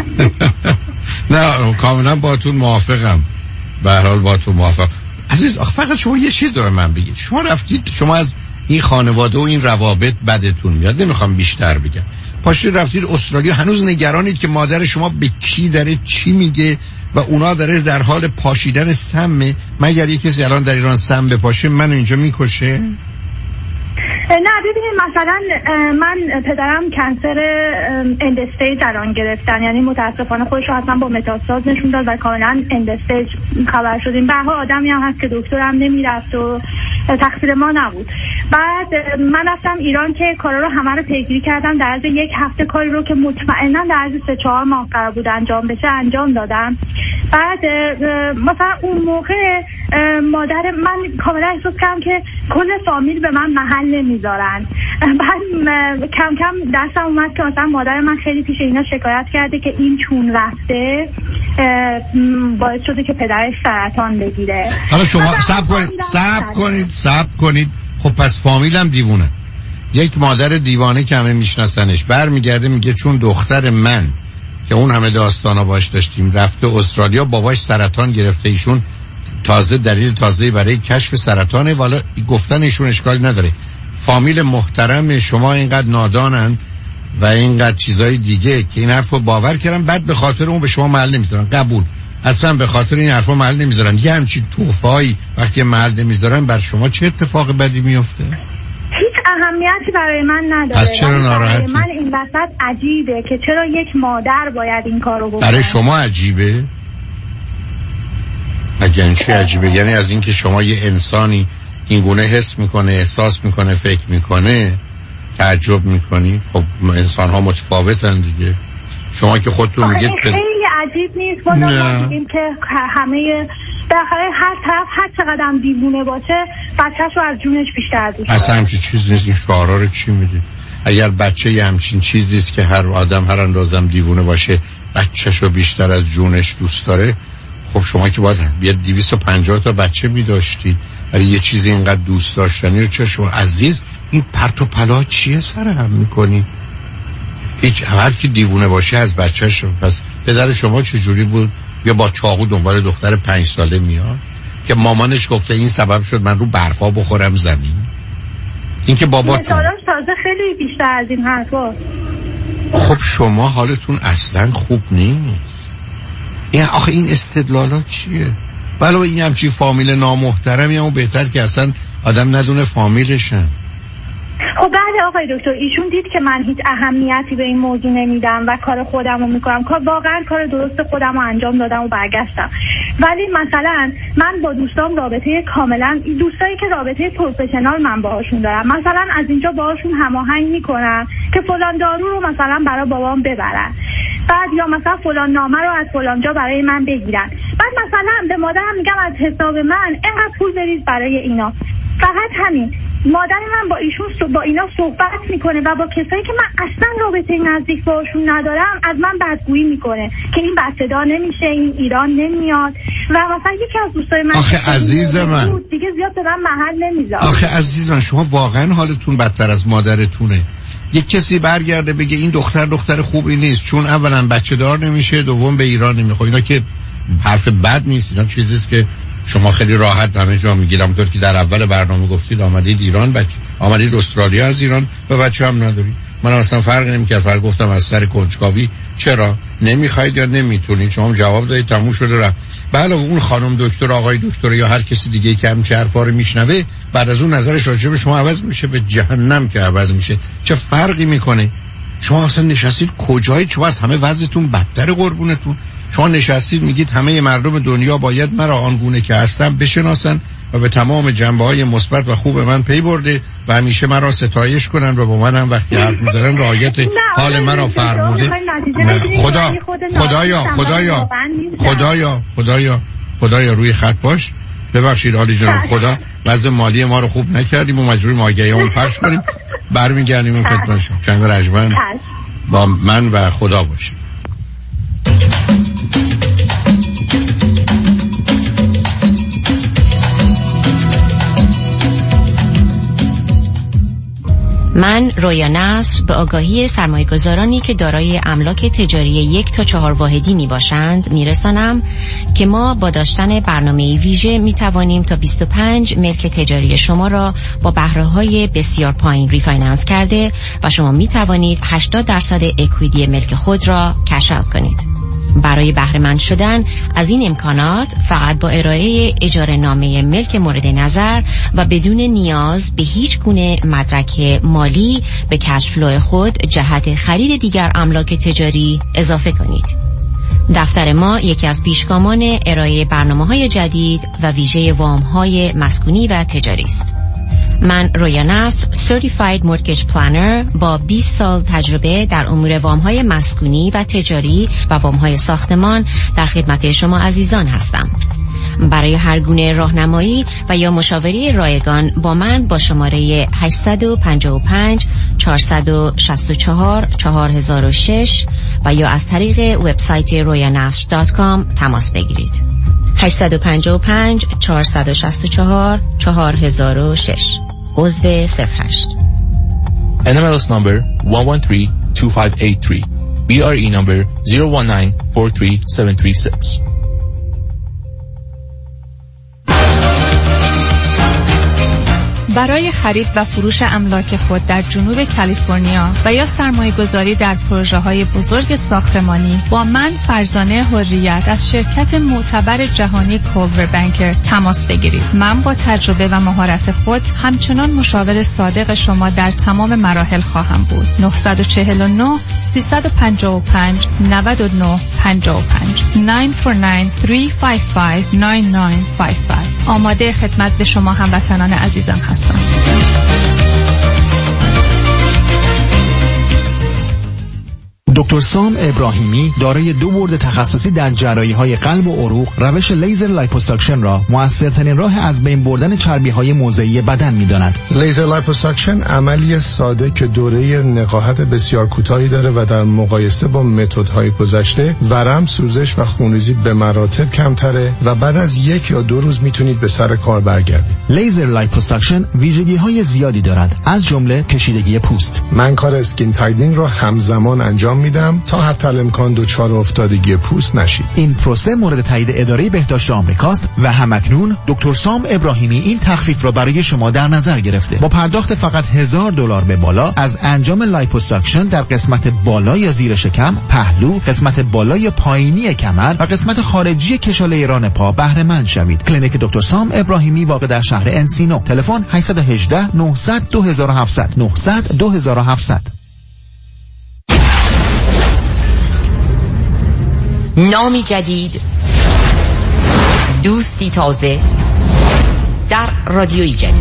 نه کاملا باهاتون موافقم. به هر حال باهاتون موافقم. عزیز فقط شما یه چیز رو من بگید. شما رفتید، شما از این خانواده و این روابط بدتون میاد، نمیخوام بیشتر بگم، پاشید رفتید استرالیا، هنوز نگرانید که مادر شما به کی داره چی میگه و اونا داره در حال پاشیدن سمه، مگر یه کسی الان در ایران سم بپاشه منو اینجا میکشه؟ نه ببینید مثلا من پدرم کنسر اند استیج الان گرفتن، یعنی متاسفانه خودش رو اصلا با متاستاز نشون داد و کاملا اند استیج خبر شدیم. به هر آدمی هم هست که دکترم نمیرفت و تقصیر ما نبود. بعد من رفتم ایران که کارا رو همه رو پیگیری کردم، در عرض یک هفته کاری رو که مطمئنا در عرض سه چهار ماه قرار بود انجام بشه انجام دادم. بعد مثلا اون موقع مادر من کاملا احساس کردم که کل فامیل به من محل نمیذارن. بعد کم کم دستم اومد که مثلا مادر من خیلی پیش اینا شکایت کرده که این چون رفته باعث شده که پدرش سرطان بگیره. حالا شما صبر کنید صبر کنید صبر کنید خب پس فامیلم دیوونه. یک مادر دیوانه که همه میشناسنش برمیگرده میگه چون دختر من که اون همه داستانا باش داشتیم رفته استرالیا، باباش سرطان گرفته، ایشون تازه دلیل تازه برای کشف سرطانه، والا گفتن ایشون اشکالی نداره. فامیل محترم شما اینقدر نادانن و اینقدر چیزای دیگه که این حرفو باور کردن، بعد به خاطر اون به شما محل نمیذارن. قبول، اصلا به خاطر این حرفا محل نمیذارن. یه همچین توفایی وقتی محل نمیذارن بر شما چه اتفاق بدی میفته؟ هیچ اهمیتی برای من نداره. پس چرا ناراحتی؟ من این وسط عجیبه که چرا یک مادر باید این کارو بکنه. برای شما عجیبه؟ اگه چه عجیبه؟ یعنی از اینکه شما یه انسانی این گونه حس میکنه، احساس میکنه، فکر میکنه تعجب میکنی؟ خب انسان ها متفاوتن دیگه. شما که خودتون میگید خیلی عجیب نیست ما میگیم که همه بالاخره هر طرف هر چقدر هم دیوونه باشه بچه‌شو از جونش بیشتر دوست داره. اصلا همچین چیز نیست. این شعارا رو چی میدید؟ اگر بچه یه همچین چیزی است که هر آدم هر اندازم دیوونه باشه بچه‌شو بیشتر از جونش دوست داره، خب شما که باید یه دویست و پنجاه تا بچه می‌داشتید ولی یه چیزی اینقدر دوست داشتنی رو چه شما عزیز این پرت و پلا چیه سر هم میکنی؟ هیچ هر کی دیوونه باشه از بچه‌ش. پس پدر شما چه جوری بود؟ یا با چاقو دنبال دختر پنج ساله میاد که مامانش گفته این سبب شد من رو برفا بخورم زمین؟ این که باباتون تازه خیلی بیشتر از این حرفا. خب شما حالتون اصلا خوب نیست. این آخه این استدلالات چیه؟ بله این همچی فامیل نامحترمی همون بهتر که اصلا آدم ندونه فامیلشن. خب بله آقای دکتر، ایشون دید که من هیچ اهمیتی به این موضوع نمیدم و کار خودم رو میکنم، کار واقعا کار درست خودم رو انجام دادم و برگشتم. ولی مثلا من با دوستام رابطه کاملا دوستایی که رابطه پروفشنال من باهاشون دارم، مثلا از اینجا باهاشون هماهنگ میکنم که فلان دارو رو مثلا برای بابام ببرن، بعد یا مثلا فلان نامه رو از فلان جا برای من بگیرن، بعد مثلا به مادرم میگم از حساب من اینقدر پول بریز برای اینا. فقط همین. مادر من با ایشون با اینا صحبت میکنه و با کسایی که من اصلا رابطه نزدیک باشون ندارم از من بدگویی میکنه که این بچه دار نمیشه، این ایران نمیاد. و مثلا یکی از دوستای من آخه عزیز من دیگه زیاد به من محل نمیذاره. آخه عزیز من شما واقعا حالتون بدتر از مادرتونه. یک کسی برگرده بگه این دختر دختر خوبی نیست چون اولا بچه دار نمیشه، دوم به ایران نمیخواد، اینا که حرف بد نیست، اینا چیزیست که شما خیلی راحت همه جا میگیرم. همونطور که در اول برنامه گفتید آمدید ایران، بچه آمدید استرالیا از ایران و بچه هم ندارید. من اصلا فرق نمی‌کرد. فقط گفتم از سر کنجکاوی چرا نمیخواید یا نمیتونید. شما جواب دادید تموم شده رفت. بله اون خانم دکتر، آقای دکتر یا هر کسی دیگه که هم چه حرفا رو میشنوه، بعد از اون نظرش راجع به شما عوض میشه، به جهنم که عوض میشه. چه فرقی میکنه؟ شما اصلا نشستید کجایید؟ شما از همه وضعتون بدتر قربونتون. شما نشستید میگید همه مردم دنیا باید مرا آنگونه که هستم بشناسن و به تمام جنبه‌های مثبت و خوب من پی برده و همیشه مرا ستایش کنن و با من هم وقتی حرف میزنن رعایت حال مرا فرموده. خدا خدایا خدایا خدایا خدایا خدایا روی خط باش. ببخشید عالی جناب، خدا وضع مالی ما رو خوب نکردیم و مجبوریم آگهیامون پخش کنیم. برمیگردیم این خدمت شما. چند رجمن با من و خدا باشیم. من رویا نصر به آگاهی سرمایه‌گذارانی که دارای املاک تجاری یک تا چهار واحدی می باشند می رسانم که ما با داشتن برنامه ویژه می توانیم تا بیست و پنج ملک تجاری شما را با بهره‌های بسیار پایین ریفایننس کرده و شما می توانید هشتاد درصد اکویتی ملک خود را کش اوت کنید. برای بهره مند شدن از این امکانات فقط با ارائه اجاره نامه ملک مورد نظر و بدون نیاز به هیچ گونه مدرک مالی به کش فلو خود جهت خرید دیگر املاک تجاری اضافه کنید. دفتر ما یکی از پیشگامان ارائه برنامه‌های جدید و ویژه وام‌های مسکونی و تجاری است. من رویا نصر Certified Mortgage Planner با بیست سال تجربه در امور وام‌های مسکونی و تجاری و وام‌های ساختمان در خدمت شما عزیزان هستم. برای هر گونه راهنمایی و یا مشاوره رایگان با من با شماره هشت پنج پنج چهار شش چهار چهار صفر صفر شش و یا از طریق وبسایت رویا نصر دات کام تماس بگیرید. هشت پنج پنج چهار شش چهار چهار صفر صفر شش عضو صفر هشت. N M L S number one one three two five eight three. B R E number zero one nine four three seven three six. برای خرید و فروش املاک خود در جنوب کالیفرنیا و یا سرمایه گذاری در پروژه های بزرگ ساختمانی با من فرزانه حریت از شرکت معتبر جهانی کولور بانکر تماس بگیرید. من با تجربه و مهارت خود همچنان مشاور صادق شما در تمام مراحل خواهم بود. نه چهار نه سه پنج پنج نه نه پنج پنج نه چهار نه سه پنج پنج نه نه پنج پنج. آماده خدمت به شما هموطنان عزیزم هستم. دکتر سام ابراهیمی دارای دو بورد تخصصی در جراحی‌های قلب و عروق، روش لیزر لایپوساکشن را موثرترین راه از بین بردن چربی‌های موضعی بدن می‌داند. لیزر لایپوساکشن عملی ساده که دوره نقاهت بسیار کوتاهی داره و در مقایسه با متدهای گذشته ورم، سوزش و خونریزی به مراتب کمتره و بعد از یک یا دو روز میتونید به سر کار برگردید. لیزر لایپوساکشن ویژگی‌های زیادی دارد، از جمله کشیدگی پوست. من کار اسکین تایدینگ را همزمان انجام میدم تا حتی الامکان دچار افتادگی پوست نشید. این پروسه مورد تایید اداره بهداشت آمریکاست و همکنون دکتر سام ابراهیمی این تخفیف را برای شما در نظر گرفته. با پرداخت فقط هزار دلار به بالا از انجام لایپوساکشن در قسمت بالا یا زیر شکم، پهلو، قسمت بالا یا پایینی کمر و قسمت خارجی کشاله ران پا بهره مند شوید. کلینیک دکتر سام ابراهیمی واقع در شهر انسینو. تلفن هشت یک هشت نه صفر صفر دو هفت صفر صفر نه صفر صفر دو هفت صفر صفر. نامی جدید، دوستی تازه در رادیویی جدید.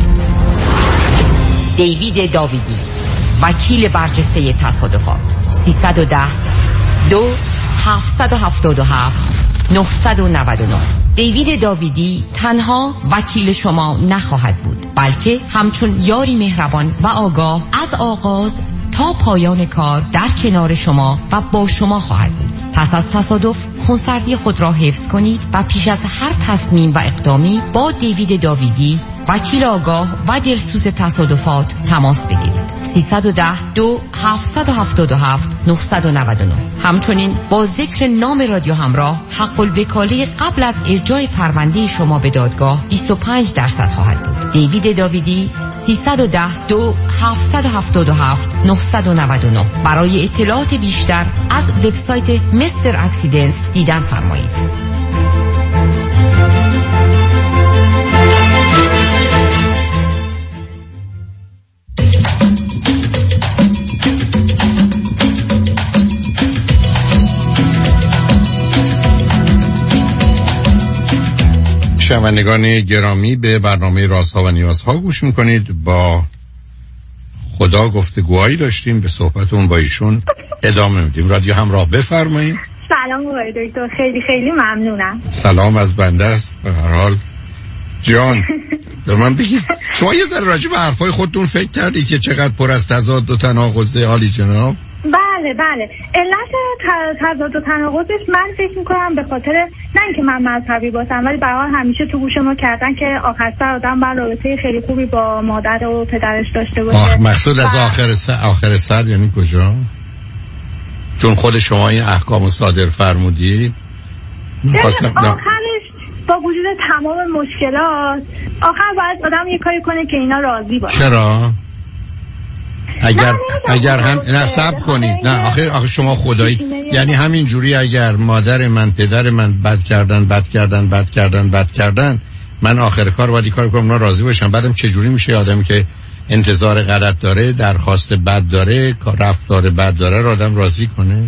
دیوید داویدی، وکیل برجسته تصادفات. سیصد و ده دو هفتصد و هفتاد و هفت نهصد و نود و نه. دیوید داویدی تنها وکیل شما نخواهد بود، بلکه همچون یاری مهربان و آگاه از آغاز تا پایان کار در کنار شما و با شما خواهد بود. پس از تصادف خونسردی خود را حفظ کنید و پیش از هر تصمیم و اقدامی با دیوید داویدی، وکیل آگاه و دلسوز تصادفات تماس بگیرید. سیصد و ده دو هفتصد و هفتاد و هفت نهصد و نود و نه. همچنین با ذکر نام رادیو همراه حق الوکاله قبل از ارجاع پرونده شما به دادگاه بیست و پنج درصد خواهد بود. دیوید داویدی سیصد و ده دو هفتصد و هفتاد و هفت نهصد و نود و نه. برای اطلاعات بیشتر از وبسایت مستر اکسیدنتس دیدن فرمایید. شنوندگان گرامی، به برنامه رازها و نیازها گوش میکنید. با خدا گفتگوهایی داشتیم، به صحبتون با ایشون ادامه میدیم. رادیو همراه، بفرمایید. سلام آقای دکتر، خیلی خیلی ممنونم. سلام از بنده است. به هر حال جان به من بگید شما یه ذره راجع به حرفای خودتون فکر کردید که چقدر پر از تضاد و تناقضه؟ عالی جناب. بله بله، علت تضاد و تناقضش من فکر میکنم به خاطر نه اینکه من مذهبی باشم، ولی به هر حال همیشه تو گوش ما کردن که آخر سر آدم باید رابطه خیلی خوبی با مادر و پدرش داشته باشه. آخ مقصود از آخر سر آخر سر یعنی کجا؟ چون خود شما این احکام صادر فرمودید. آخرش با وجود تمام مشکلات آخر باید آدم یه کاری کنه که اینا راضی باشه. چرا؟ اگر اگر هم نصب کنید نه آخه آخه شما خدایی یعنی همین جوری اگر مادر من پدر من بد کردن بد کردن بد کردن بد کردن من آخر کار باید کار کنم اونا راضی باشن، بعدم چه جوری میشه آدمی که انتظار غلط داره، درخواست بد داره، رفتار بد داره، را آدم راضی کنه؟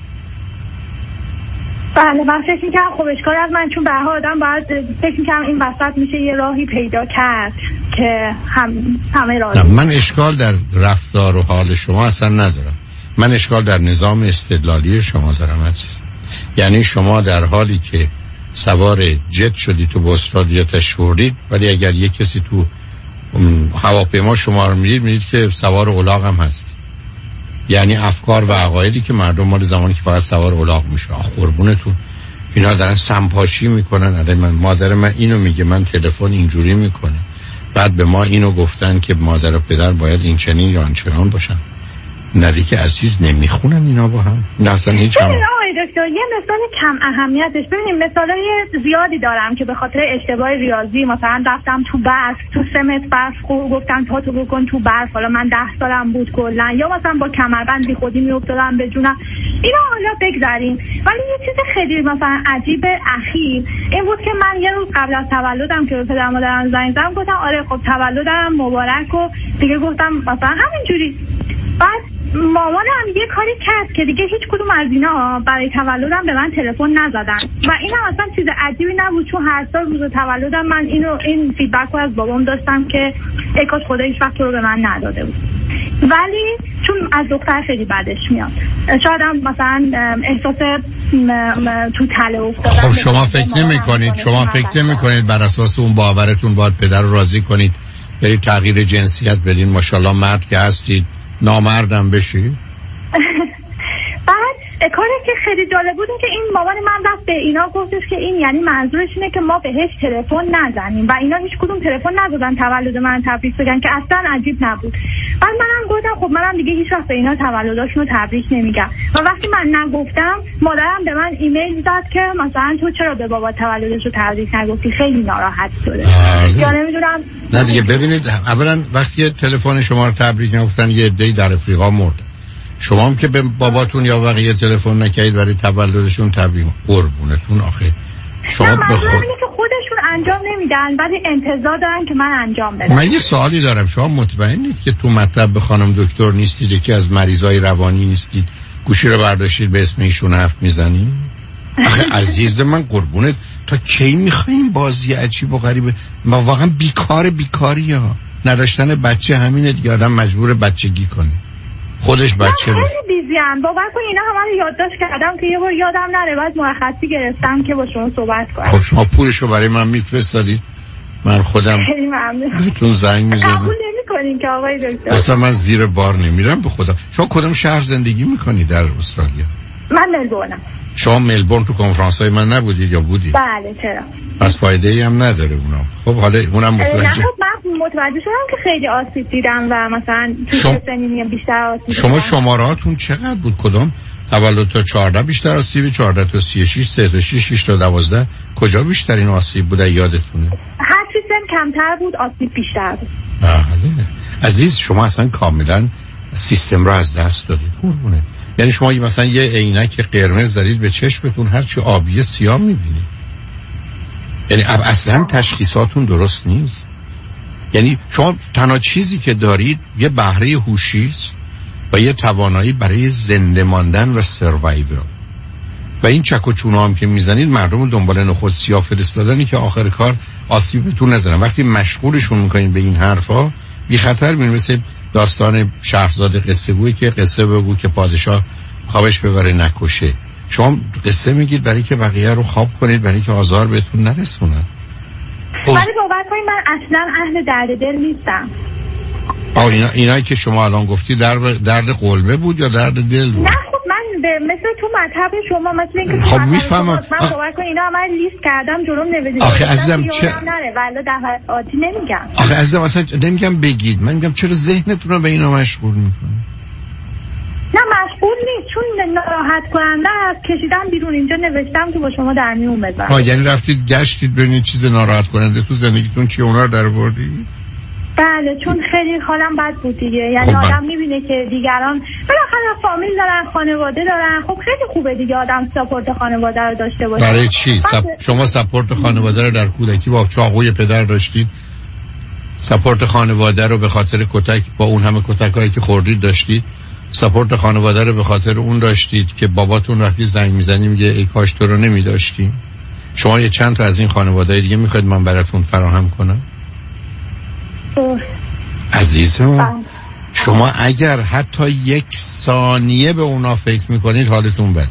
بله من فکر میکنم خب اشکال از من، چون به هر آدم باید فکر میکنم این وسط میشه یه راهی پیدا کرد که هم همه راضی. من اشکال در رفتار و حال شما اصلا ندارم، من اشکال در نظام استدلالی شما دارم عزیز. یعنی شما در حالی که سوار جت شدید تو استرالیا تشوردید، ولی اگر یک کسی تو هواپیما شما رو میدید میدید که سوار الاغ هم هست. یعنی افکار و عقایدی که مردم مال زمانی که فقط سوار الاغ میشه قربونتون اینا دارن سمپاشی میکنن. الان من مادر من اینو میگه، من تلفن اینجوری میکنه، بعد به ما اینو گفتن که مادر و پدر باید این چنین یا آنچنان باشن. ندی که عزیز نمیخونن اینا با هم، نه اصلا هیچ هم. دکتر یه مثال کم اهمیتش ببینیم، مثالای زیادی دارم که به خاطر اشتباه ریاضی مثلا رفتم تو برف، تو سمت برف گفتن پاتو بکن تو برف، حالا من ده سالم بود کلا، یا مثلا با کمربند بی خودی میافتادم به جونم. اینا حالا بگذاریم، ولی یه چیز خیلی مثلا عجیب اخیر این بود که من یه روز قبل از تولدم که به پدر مادرم زنگ زدم گفتم آره خب تولدم مبارک و دیگه گفتم مثلا همینجوری. بعد مامانم یه کاری کرد که دیگه هیچ کدوم از اینا برای تولدم به من تلفن نزدن و این هم اصلا چیز عجیبی نبود، چون هر سال روز تولدم من اینو این فیدبک رو از بابام داشتم که ای کاش خدا هیچ وقت رو به من نداده بود، ولی چون از دختر خیلی بدش میاد شاید هم مثلا احساس تو تله افتادن. خب شما فکر نمی کنید شما فکر نمی کنید بر اساس اون باورتون باید پدر رو راضی کنید برید تغییر جنسیت بدین، ماشاءالله مرد که هستید نامردم بشی؟ بعد کاری که خیلی جالب بود که این مامان من رفت به اینا گفتش که این یعنی منظورش اینه که ما بهش تلفن نزنیم و اینا هیچ کدوم تلفن نزدن تولد من تبریک بگن که اصلا عجیب نبود. بعد منم گفتم خب منم دیگه هیچ وقت به اینا تولداشونو تبریک نمیگم و وقتی من نگفتم مادرم به من ایمیل زد که مثلا تو چرا به بابا تولدشو تبریک نگفتی، خیلی ناراحت شده. یا نمیدونم. نه دیگه ببینید اولا وقتی تلفن شما رو تبریک نگفتن یه عده‌ای در افریقا مرد، شما هم که به باباتون یا بقیه تلفن نکردید برای تولدشون تبریک قربونتون آخه شما به خود که خودشون انجام نمیدن ولی انتظار دارن که من انجام بدم. من یه سوالی دارم، شما مطمئنید که تو مطلب به خانم دکتر نیستید یکی از مریضای روانی نیستید گوشی رو برداشتید به اسم ایشون حرف میزنید؟ آخه عزیز من قربونت تا کی میخوایم بازی عجیب و غریبه؟ ما واقعا بیکار بیکاری ها نداشتن بچه همینه دیگه، آدم مجبور بچگی کنه خودش بچه بشه. من خیلی بیزیم باور کن اینا همه رو یادداشت کردم که یه بار یادم نره، بعد مرخصی گرفتم که با شما صحبت کنم. خب شما پولشو برای من میفرستادید من خودم خیلی ممنون بهتون زنگ میزدم. قبول نمی‌کنین که آقای دکتر؟ اصلا من زیر بار نمیرم به خدا. شما کدوم شهر زندگی میکنید در استرالیا؟ من ملبورنم. شما ملبورن تو کنفرانس های من نبودید یا بودید؟ بله چرا؟ پس فایده ای هم نداره اونا. خب حالا اونم متوجه نه خب من متوجه شدم که خیلی آسیب دیدم و مثلا تو شم... سنینی بیشتر آسیب شما دیدم. شمارهاتون چقدر بود؟ کدوم؟ تولد تا چهارده بیشتر آسیب، چهارده تا سی و شش، سه تا شش، شش تا دوازده کجا بیشترین آسیب بوده یادتونه؟ هر چی سن کمتر بود آسیب بیشتر بود. بله عزیز، شما اصلا کاملا سیستم را از دست دادید قربونه. یعنی شما مثلا یه عینک قرمز دارید به چشمتون، هرچی آبی سیاه میبینید. یعنی اصلا تشخیصاتون درست نیست. یعنی شما تنها چیزی که دارید یه بهره هوشی است و یه توانایی برای زنده ماندن و سروایوال. و این چک و چونه هم که میزنید مردم دنبال نخود سیاه فرستادنی که آخر کار آسیبتون نزنن. وقتی مشغولشون میکنید به این حرفا بی خطر میرین، مثل داستان شهرزاد قصه گویی که قصه بگو که پادشاه خوابش ببره نکشه. شما قصه میگید برای که بقیه رو خواب کنید، برای که آزار بهتون نرسونن. ولی باور کنید من اصلا اهل درد دل نیستم. آه اینا اینایی که شما الان گفتی درد درد قلبه بود یا درد دل بود؟ نه خب من به مثل تو مطلب شما مثل اینکه خب میفهمم. من باور کنید اینا من لیست کردم جلوم نوشتم. آخه عزیزم چه نره والا در عادی نمیگم. آخه عزیزم اصلا نمیگم بگید، من میگم چرا ذهنتون رو به اینا مشغول میکنه؟ نه مشغول نیست، چون ناراحت کننده است. کشیدم بیرون اینجا نوشتم که با شما در میون بذارم. ها یعنی رفتید گشتید ببینید چیز ناراحت کننده تو زندگیتون چیه، اونا رو درآوردید؟ بله چون خیلی حالم بد بود دیگه. یعنی خب آدم میبینه که دیگران بالاخره فامیل دارن، خانواده دارن. خب خیلی خوبه دیگه آدم ساپورت خانواده رو داشته باشه. برای چی؟ سپ... شما ساپورت خانواده رو در کودکی با چاقوی پدر داشتید؟ ساپورت خانواده رو به خاطر کتک با اون همه کتکایی که خوردید داشتید؟ ساپورت خانواده رو به خاطر اون داشتید که باباتون وقتی زنگ میزنی میگه ای کاش تو رو نمیداشتیم؟ شما یه چند تا از این خانواده دیگه میخواید من براتون فراهم کنم؟ عزیزم شما اگر حتی یک ثانیه به اونا فکر میکنید حالتون بده.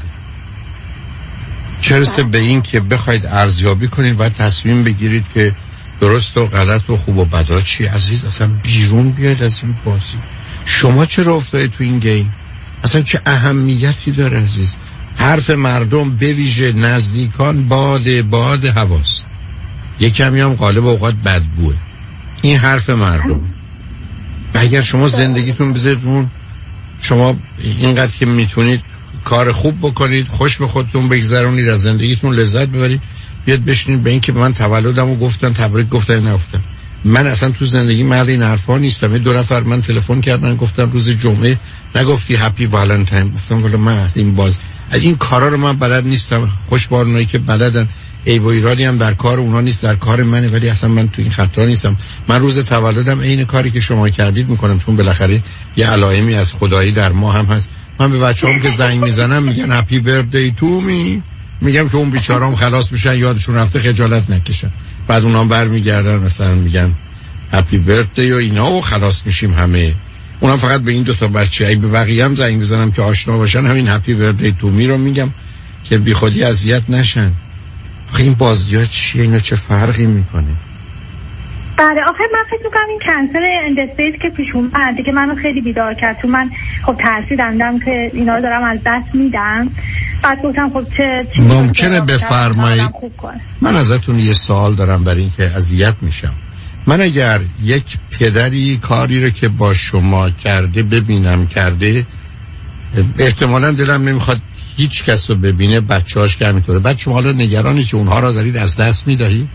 چرسه به این که بخواید ارزیابی کنید و تصمیم بگیرید که درست و غلط و خوب و بدا چی. عزیز اصلا بیرون بیاید از این بازی. شما چرا افتادید تو این گیم؟ اصلا چه اهمیتی داره عزیز؟ حرف مردم به ویژه نزدیکان باد باد هواست، یکمی هم غالب اوقات بدبوه. این حرف مردم. و اگر شما زندگیتون بذارید اون، شما اینقدر که میتونید کار خوب بکنید، خوش به خودتون بگذرونید، از زندگیتون لذت ببرید، بیاد بشینید به این که من تولدمو گفتن تبریک گفتن نگفتن. من اصلا تو زندگی مرد این حرفا نیستم. یه دو نفر من تلفن کردن گفتن روز جمعه نگفتی هپی والنتاین، گفتم والا من این باز از این کارا رو من بلد نیستم. خوشبار اونایی که بلدن، ای و ایرادی هم در کار اونا نیست، در کار منه، ولی اصلا من تو این خطا نیستم. من روز تولدم عین کاری که شما کردید میکنم، چون بالاخره یه علائمی از خدایی در ما هم هست. من به بچه‌هام که زنگ میزنم میگن هپی برثدی تو می، میگم که اون بیچاره‌ام خلاص بشن، یادشون رفته خجالت نکشن. بعد اونام برمیگردن مثلا میگن هپی برثدی و اینا و خلاص میشیم همه. اونم فقط به این دو تا بچه، ای به بقیه هم زنگ بزنم که آشنا باشن همین هپی برثدی تو می رو میگم که بی خودی اذیت نشن. آخه این بازی‌ها چیه؟ اینا چه فرقی میکنه؟ بله آخه من فکر میکنم این کنسر اندستیج که پیش اومد دیگه منو خیلی بیدار کرد. تو من خب ترسیدم که اینا رو دارم از دست میدم. بعد گفتم خب چه ممکنه بفرمایید من ازتون یه سوال دارم برای این که اذیت میشم. من اگر یک پدری کاری رو که با شما کرده ببینم کرده، احتمالاً دلم نمیخواد هیچ کس رو ببینه، بچه‌هاش که همینطوره. بعد شما حالا نگرانی که اونها رو دارید از دست میدهید؟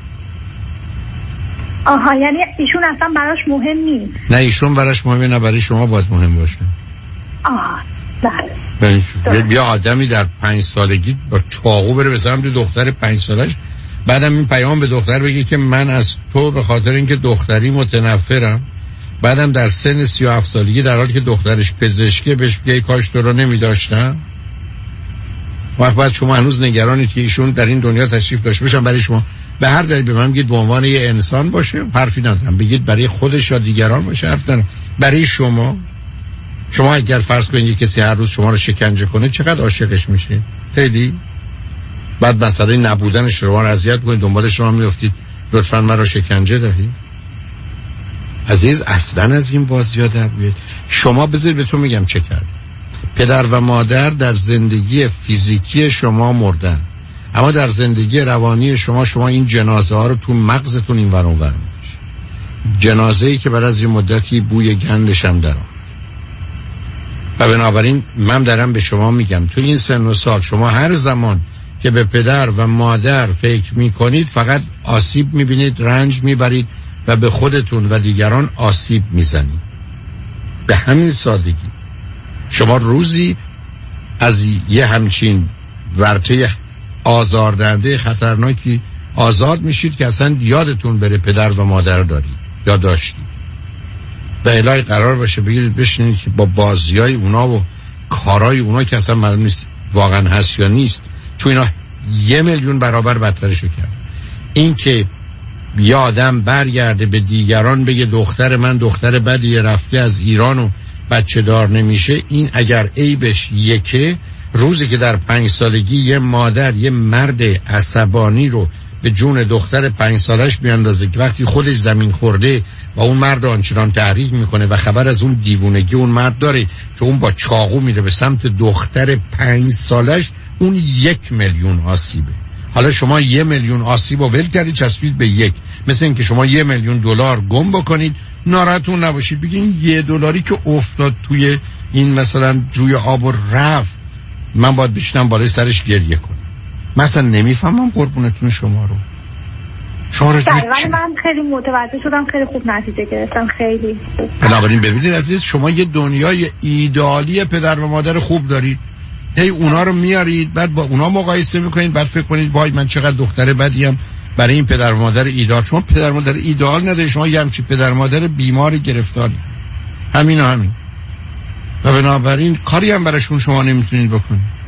آها یعنی ایشون اصلا براش مهم نیست؟ نه ایشون براش مهمه، نه برای شما باید مهم باشه. آها بله. یه آدمی در پنج سالگی با چاقو بره به سمت دختر پنج سالش، بعدم این پیام به دختر بگه که من از تو به خاطر اینکه دختری متنفرم، بعدم در سن سی و هفت سالگی در حالی که دخترش پزشکه بهش بگه کاش تو رو نمیداشتم. وقت بعد شما هنوز نگرانید که ایشون در این دنیا تشریف داشته باشن برای شما. به هر دلیل به من بگید به عنوان یه انسان باشه، حرفی ندارم. بگید برای خودش یا دیگران باشه، حرف ندارم. برای شما، شما اگر فرض کنید کسی هر روز شما رو شکنجه کنه چقدر عاشقش میشید؟ خیلی. بعد مسئله نبودنش رو اذیت کنید، دنبال شما میافتید لطفاً من رو شکنجه دهید. عزیز اصلا از این بازی‌ها در بیاد. شما بذارید بهتون میگم چه کرد. پدر و مادر در زندگی فیزیکی شما مردن، اما در زندگی روانی شما شما این جنازه ها رو تو مغزتون این ور اون ور میشه. جنازه‌ای که بعد از یه مدتی بوی گندش هم در آمد. و بنابراین من دارم به شما میگم تو این سن و سال شما هر زمان که به پدر و مادر فکر میکنید فقط آسیب میبینید، رنج میبرید و به خودتون و دیگران آسیب میزنید. به همین سادگی شما روزی از یه همچین ورطه آزاردهنده خطرناکی آزاد میشید که اصلا یادتون بره پدر و مادر دارید یا داشتید و الهی قرار باشه بگیرید بشینید که با بازیای اونا و کارای اونا که اصلا معلوم نیست واقعا هست یا نیست، چون اینا یه میلیون برابر بدترشو کرد. این که یه آدم برگرده به دیگران بگه دختر من دختر بدیه رفته از ایران و بچه دار نمیشه، این اگر عیبش یکه، روزی که در پنج سالگی یه مادر یه مرد عصبانی رو به جون دختر پنج سالش بیاندازه که وقتی خودش زمین خورده و اون مرد آنچنان تحریک میکنه و خبر از اون دیوونگی اون مرد داره که اون با چاقو میره به سمت دختر پنج سالش، اون یک میلیون آسیبه. حالا شما یه میلیون آسیب رو ول کردید چسبید به یک، مثل این که شما یه میلیون دلار گم بکنید ناراحتون نباشید بگین یه دلاری که افتاد توی این مثلا جوی آب و رفت من باید بشینم بالای سرش گریه کنم. مثلا نمیفهمم قربونتون شما رو. شما رو ولی من خیلی متوجه شدم، خیلی خوب نتیجه گرفتم، خیلی خوب. بنابراین ببینید عزیز، شما یه دنیای ایدئالی پدر و مادر خوب دارید، هی اونا رو میارید بعد با اونا مقایسه میکنید، بعد فکر کنید وای من چقدر دختر بدیم برای این پدر و مادر ایدئال. شما پدر و مادر ایدئال ندارید، شما یه همچین پدر و مادر بیمار گرفتاری. همین و همین. و بنابراین کاری هم براشون شما نمیتونید بکنید.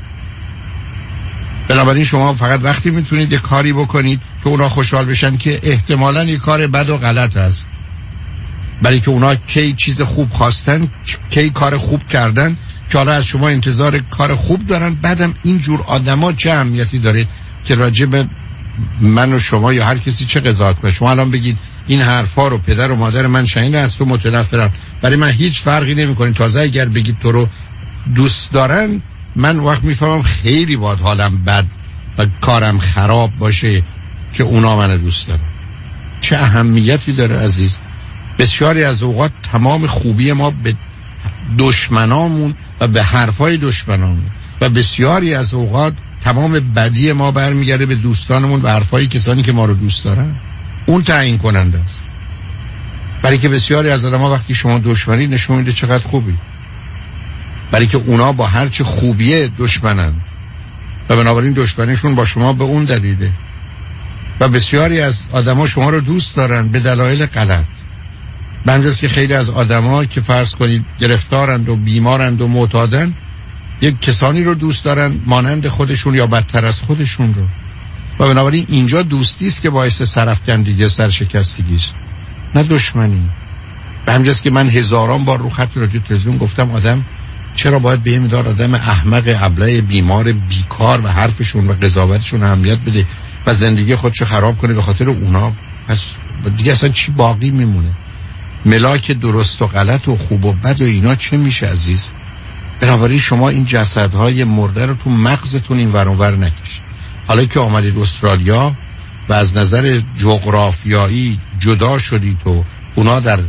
بنابراین شما فقط وقتی میتونید یه کاری بکنید که اونا خوشحال بشن که احتمالاً یه کار بد و غلط هست، برای که اونا کی چیز خوب خواستن، کی کار خوب کردن که حالا از شما انتظار کار خوب دارن. بعدم اینجور آدما چه اهمیتی داره که راجع به من و شما یا هر کسی چه قضاوت کنه؟ شما الان بگید این حرفا رو پدر و مادر من شنیدن از تو متنفرن، برای من هیچ فرقی نمیکنه. تازه اگر بگید تو رو دوست دارن، من وقت میفهمم خیلی باید حالم بد و کارم خراب باشه که اونا من دوست دارن. چه اهمیتی داره عزیز؟ بسیاری از اوقات تمام خوبی ما به دشمنامون و به حرفای دشمنامون و بسیاری از اوقات تمام بدی ما برمیگرده به دوستانمون و حرفای کسانی که ما رو دوست دارن. اون تعیین کننده است. برای که بسیاری از آدم‌ها وقتی شما دشمنی نشون میده چقدر خوبی، برای که اونا با هر چه خوبیه دشمنن و بنابراین دشمنیشون با شما به اون دلیله. و بسیاری از آدم‌ها شما رو دوست دارن به دلایل غلط. بنجاست که خیلی از آدم‌ها که فرض کنید گرفتارند و بیمارند و معتادن، یک کسانی رو دوست دارن مانند خودشون یا بدتر از خودشون رو. و بنابراین اینجا دوستی است که باعث سرفکندگی سرشکستگی است، نه دشمنی. به همجاست که من هزاران بار رو خط رادیو تلویزیون گفتم آدم چرا باید به این مقدار آدم احمق ابله بیمار بیکار و حرفشون و قضاوتشون اهمیت بده و زندگی خودشو خراب کنه به خاطر اونا؟ پس دیگه اصلا چی باقی میمونه؟ ملاک درست و غلط و خوب و بد و اینا چه میشه عزیز؟ بنابراین شما این جسدهای مرده رو تو مغزتون این ور اون ور نکشید. حالا که آمدید استرالیا و از نظر جغرافیایی جدا شدید و اونا در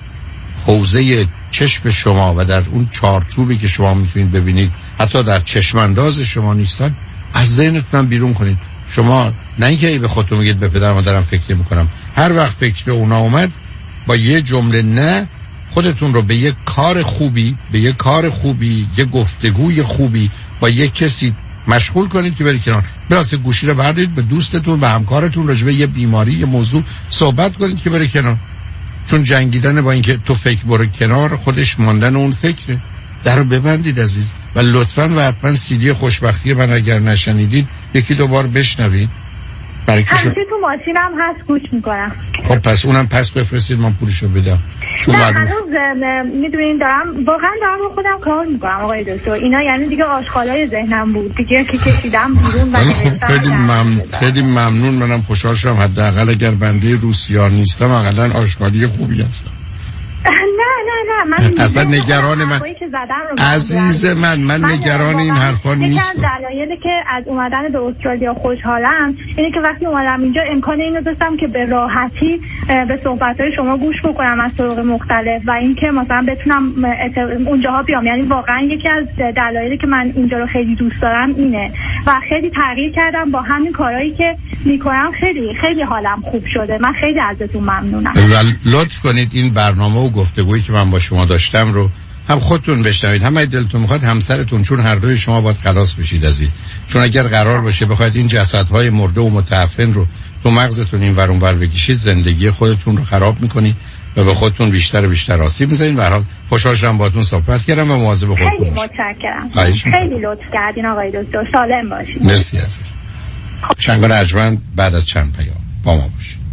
حوزه چشم شما و در اون چارچوبی که شما میتونید ببینید حتی در چشم انداز شما نیستن، از ذهنتون بیرون کنید. شما نه اینکه به خودتون میگید به پدر مادرم فکر میکنم، هر وقت فکر اونا اومد با یه جمله نه خودتون رو به یک کار خوبی، به یک کار خوبی، یک گفتگوی خوبی با یک کسی مشغول کنید که برید کنار. براسته گوشی رو بردارید به دوستتون و همکارتون راجع به یه بیماری، یه موضوع صحبت کنید که برید کنار. چون جنگیدن با اینکه تو فکر برو کنار خودش ماندن اون فکره. در رو ببندید عزیز و لطفاً و حتما سیدی خوشبختی من اگر نشنیدید یکی دو بار بشنوید. برای که همیشه تو ماشینم هست گوش میکنم. خب پس اونم پس بفرستید من پولشو بدم. نه هنوز میدونین دارم واقعا دارم رو خودم کار میکنم آقای دکتر. اینا یعنی دیگه آشغالای ذهنم بود دیگه که کشیدم بیرون. و خب خیلی ممنون، خیلی ممنون. منم خوشحال شدم حداقل اگر بنده روسیا نیستم حداقل آشغالی خوبی هستم. نه نه نه من اصلا نگران من عزیز من من, من نگران این حرفا نیست. یکی از دلایلی که از اومدن به استرالیا خوشحالم اینه که وقتی اومدم اینجا امکان اینو داشتم که به راحتی به صحبت‌های شما گوش بکنم از طرق مختلف و اینکه مثلا بتونم اونجاها بیام. یعنی واقعا یکی از دلایلی که من اینجا رو خیلی دوست دارم اینه و خیلی تغییر کردم با همین کارهایی که میکنم. خیلی خیلی حالم خوب شده. من خیلی ازتون ممنونم. لطف کنید این برنامه و گفتگویی که من با شما داشتم رو هم خودتون بشنوید، هم دلتون میخواد همسرتون، چون هر دوی شما باید خلاص بشید عزیز. چون اگر قرار باشه بخواید این جسدهای مرده و متعفن رو تو مغزتون این ور اون ور بکشید، زندگی خودتون رو خراب میکنید و به خودتون بیشتر و بیشتر آسیب میزنید. به هر حال خوشحال شدم باهاتون صحبت کردم و مواظب خودتون باشید. خیلی متشکرم. خیلی لطف کردین آقای دکتر. سالم باشید. مرسی عزیز. شنگان ارجمند بعد از چند پیام با ما باشید.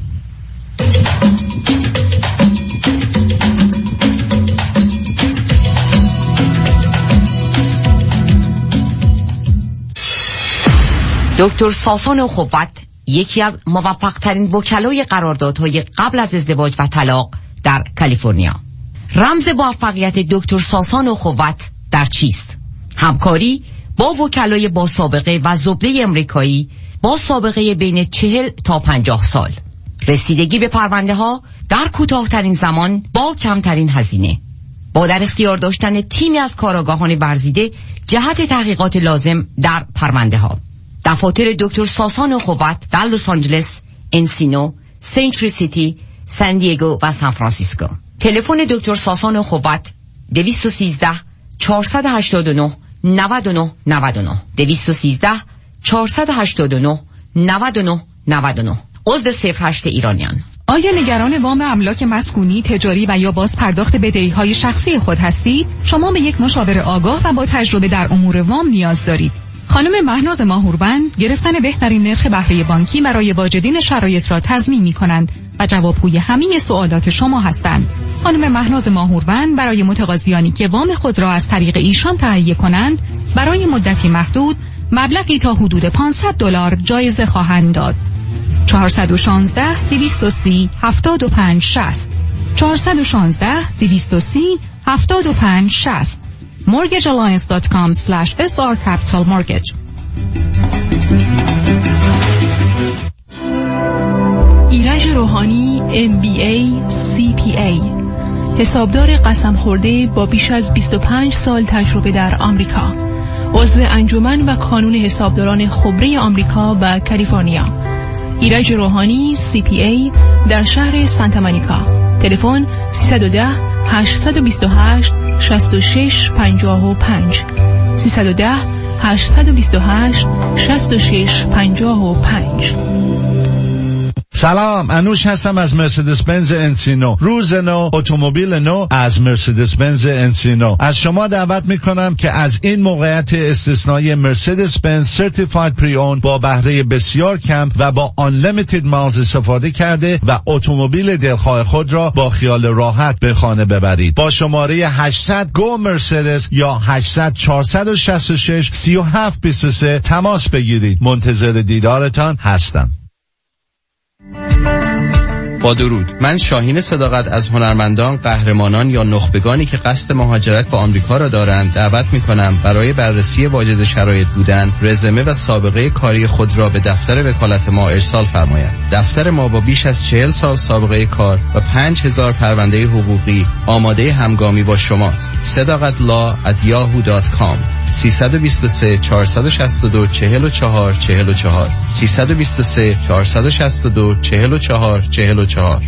دکتر ساسان خوبت یکی از موفق ترین وکلای قراردادهای قبل از ازدواج و طلاق در کالیفرنیا. رمز موفقیت دکتر ساسان خوبت در چیست؟ همکاری با وکلای با سابقه و زبده امریکایی با سابقه بین چهل تا پنجاه سال، رسیدگی به پرونده ها در کوتاه‌ترین زمان با کمترین هزینه، با در اختیار داشتن تیمی از کارآگاهان ورزیده جهت تحقیقات لازم در پرونده ها. دفاتر دکتر ساسان خوبت در لس آنجلس، انسینو، سنچری سیتی، سان دیگو و سان فرانسیسکو. تلفن دکتر ساسان خوبت دویست و سیزده چهارصد و هشتاد و نه نود و نه نود و نه دویست و سیزده چهارصد و هشتاد و نه نود و نه نود و نه. عضو صفر هشت ایرانیان. آیا نگران وام املاک مسکونی، تجاری و یا باز پرداخت بدهی‌های شخصی خود هستید؟ شما به یک مشاور آگاه و با تجربه در امور وام نیاز دارید. خانم مهناز ماهوربند گرفتن بهترین نرخ بهره بانکی برای واجدین شرایط را تضمین می‌کنند و جوابگوی همه سوالات شما هستند. خانم مهناز ماهوربند برای متقاضیانی که وام خود را از طریق ایشان تهیه کنند برای مدتی محدود مبلغی تا حدود پانصد دلار جایزه خواهند داد. چهارصد و شانزده دویست و سی هفتاد و پنج شصت چهارصد و شانزده دویست و سی هفتاد و پنج شصت mortgage alliance dot com slash s r capital mortgage. ایرج روحانی ام بی ای سی پی ای، حسابدار قسم خورده با بیش از بیست و پنج سال تجربه در آمریکا، عضو انجمن و کانون حسابداران خبره آمریکا و کالیفرنیا. ایرج روحانی سی پی ای در شهر سانتا مونیکا. تلفن سیصد و ده هشتصد و بیست و هشت شصت و شش پنجاه و پنج سیصد و ده هشتصد و بیست و هشت شصت و شش پنجاه و پنج. سلام، انوش هستم از مرسدس بنز انسینو. روز نو، اتومبیل نو از مرسدس بنز انسینو. از شما دعوت میکنم که از این موقعیت استثنایی مرسدس بنز سرتیفاید پری اون با بهره بسیار کم و با unlimited miles استفاده کرده و اتومبیل دلخواه خود را با خیال راحت به خانه ببرید. با شماره هشتصد گو مرسدس یا هشتصد چهارصد و شصت و شش سی و هفت بیست و سه تماس بگیرید. منتظر دیدارتان هستم. با درود، من شاهین صداقت از هنرمندان، قهرمانان یا نخبگانی که قصد مهاجرت به آمریکا را دارند دعوت می‌کنم برای بررسی واجد شرایط بودن، رزومه و سابقه کاری خود را به دفتر وکالت ما ارسال فرمایند. دفتر ما با بیش از چهل سال سابقه کار و پنج هزار پرونده حقوقی آماده همگامی با شماست. صداقت لا ات یاهو دات کام سیصد و بیست و سه چهارصد و شصت و دو چهل و چهار چهل و چهار سیصد و بیست و سه چهارصد و شصت و دو چهل و چهار چهل و چهار.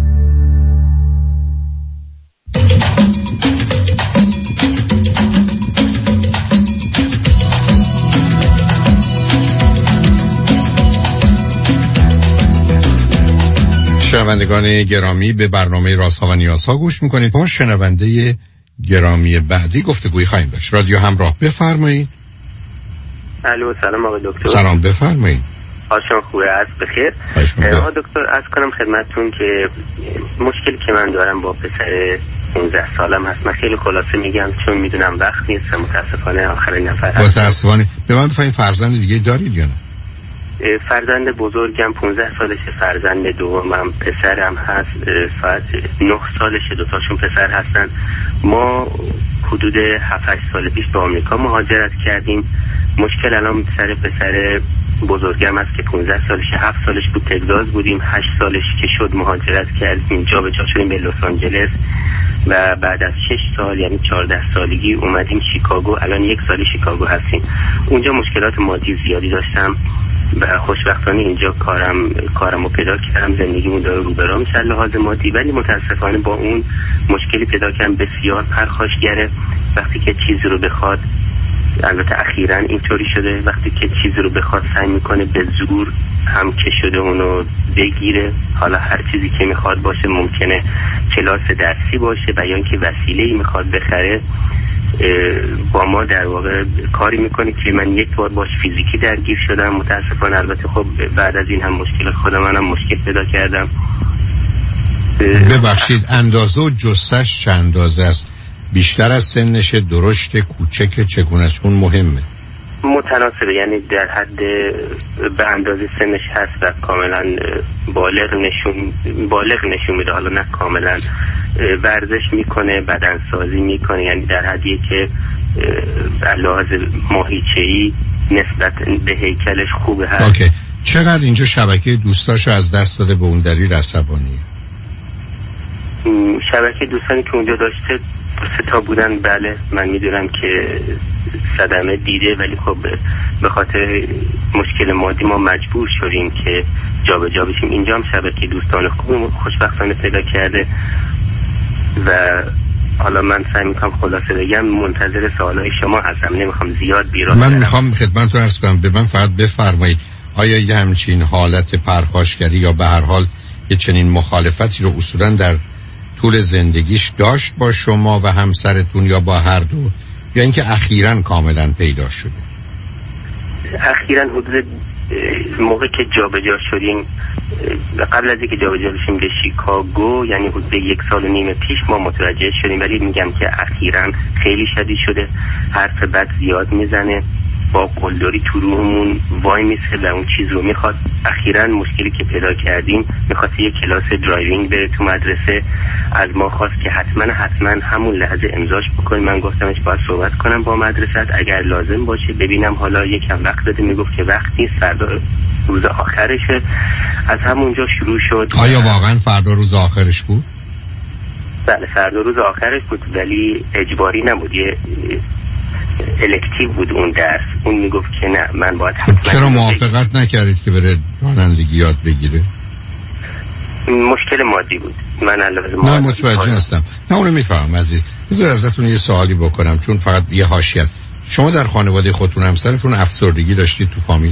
شنوندگان گرامی، به برنامه رازها و نیازها گوش میکنید. با شنونده گرامی بعدی گفتگوی خواهیم داشت. رادیو همراه، بفرمایید. الو، سلام آقای دکتر. سلام، بفرمایید. حالشون خوبه؟ از بخیر. آقای دکتر، عرض کنم خدمتتون که مشکلی که من دارم با پسر پانزده سالم هست. من خیلی خلاصه میگم چون میدونم وقت نیست و متاسفانه آخرین نفر هست. متاسفانه. به من بفرمایید فرزند دیگه دارید یا نه؟ فرزند بزرگم پانزده سالشه، فرزند دومم پسرم هست نه سالشه، دوتاشون پسر هستن. ما حدود هفت هشت سال پیش به آمریکا مهاجرت کردیم. مشکل الان سر پسر بزرگم است که پانزده سالشه، هفت سالش بود تگزاس بودیم، هشت سالش که شد مهاجرت کردیم، جا به جا شدیم به لس آنجلس و بعد از شش سال یعنی چهارده سالگی اومدیم شیکاگو. الان یک سال شیکاگو هستیم. اونجا مشکلات مادی زیادی داشتم و خوشبختانه اینجا کارم کارمو پیدا کردم، زندگیمو داره رو به راه میشه لحاظ مادی، ولی متاسفانه با اون مشکلی پیدا کردم بسیار پرخاشگره. وقتی که چیزی رو بخواد، البته اخیراً اینطوری شده، وقتی که چیزی رو بخواد سعی میکنه به زور هم که شده اونو بگیره. حالا هر چیزی که میخواد باشه، ممکنه کلاس درسی باشه و یا اینکه وسیله‌ای میخواد بخره، با ما در واقع کاری میکنه که من یک بار باش فیزیکی درگیر شدم. متاسفانه البته خب بعد از این هم مشکل خودم منم مشکل پیدا کردم. ببخشید اندازه و جثه‌اش چند اندازه است؟ بیشتر از سنش، درشت، کوچک، چگونه است؟ اون مهمه. متناسبه، یعنی در حد به اندازه سنش هست و کاملا بالغ نشون بالغ نشون میده. حالا نه کاملا، ورزش میکنه، بدنسازی میکنه، یعنی در حدیه که لحاظ ماهیچه‌ای نسبت به هیکلش خوبه هست. اوکی. چقدر اینجا شبکه دوستاشو از دست داده به اون دلیل عصبانیه؟ شبکه دوستانی که اونجا داشته سه تا بودن. بله من میدونم که صدمه دیده، ولی خب به خاطر مشکل مادی ما مجبور شدیم که جا به جا بشیم. اینجا هم شبکه دوستان خوب خوشبختانه پیدا کرده و حالا من سعی میکنم خلاصه بگم، منتظر سوالای شما هستم، نمیخوام زیاد بیرون. من میخوام خدمتتون عرض کنم، به من فقط بفرمایید آیا یه همچین حالت پرخاشگری یا به هر حال یه چنین مخالفتی رو اصولا در طول زندگیش داشت با شما و همسرتون یا با هر دو، یا اینکه اخیراً کاملاً پیدا شده؟ اخیراً حدود موقع که جابجا شدیم، قبل از اینکه جابجا بشیم به شیکاگو، یعنی حدود یک سال و نیم پیش ما متوجه شدیم، ولی میگم که اخیراً خیلی شدید شده، حرف بد زیاد میزنه، با قلدری تو روحمون وای میسه و اون چیز رو میخواد. اخیراً مشکلی که پیدا کردیم، میخواد یه کلاس درایوینگ بره تو مدرسه، از ما خواست که حتما حتما همون لحظه امضاش بکنیم. من گفتمش باید صحبت کنم با مدرسه، اگر لازم باشه ببینم. حالا یکم وقت بده، میگفت که وقت نیست، فردا روز آخرشه. از همونجا شروع شد. آیا واقعا فردا روز آخرش بود؟ بله فردا روز آخرش بود، ولی اجباری نبود، یه الکتیو بود اون درس. اون میگفت که نه من باید حتما. چرا موافقت نکردید که بره رانندگی یاد بگیره؟ مشکل مادی بود. من علاوه نه متوجه هستم، نه اونو میفهمم عزیز. بذار ازتون یه سوالی بکنم چون فقط یه حاشیه است. شما در خانواده خودتون همسرتون افسردگی داشتید تو فامیل؟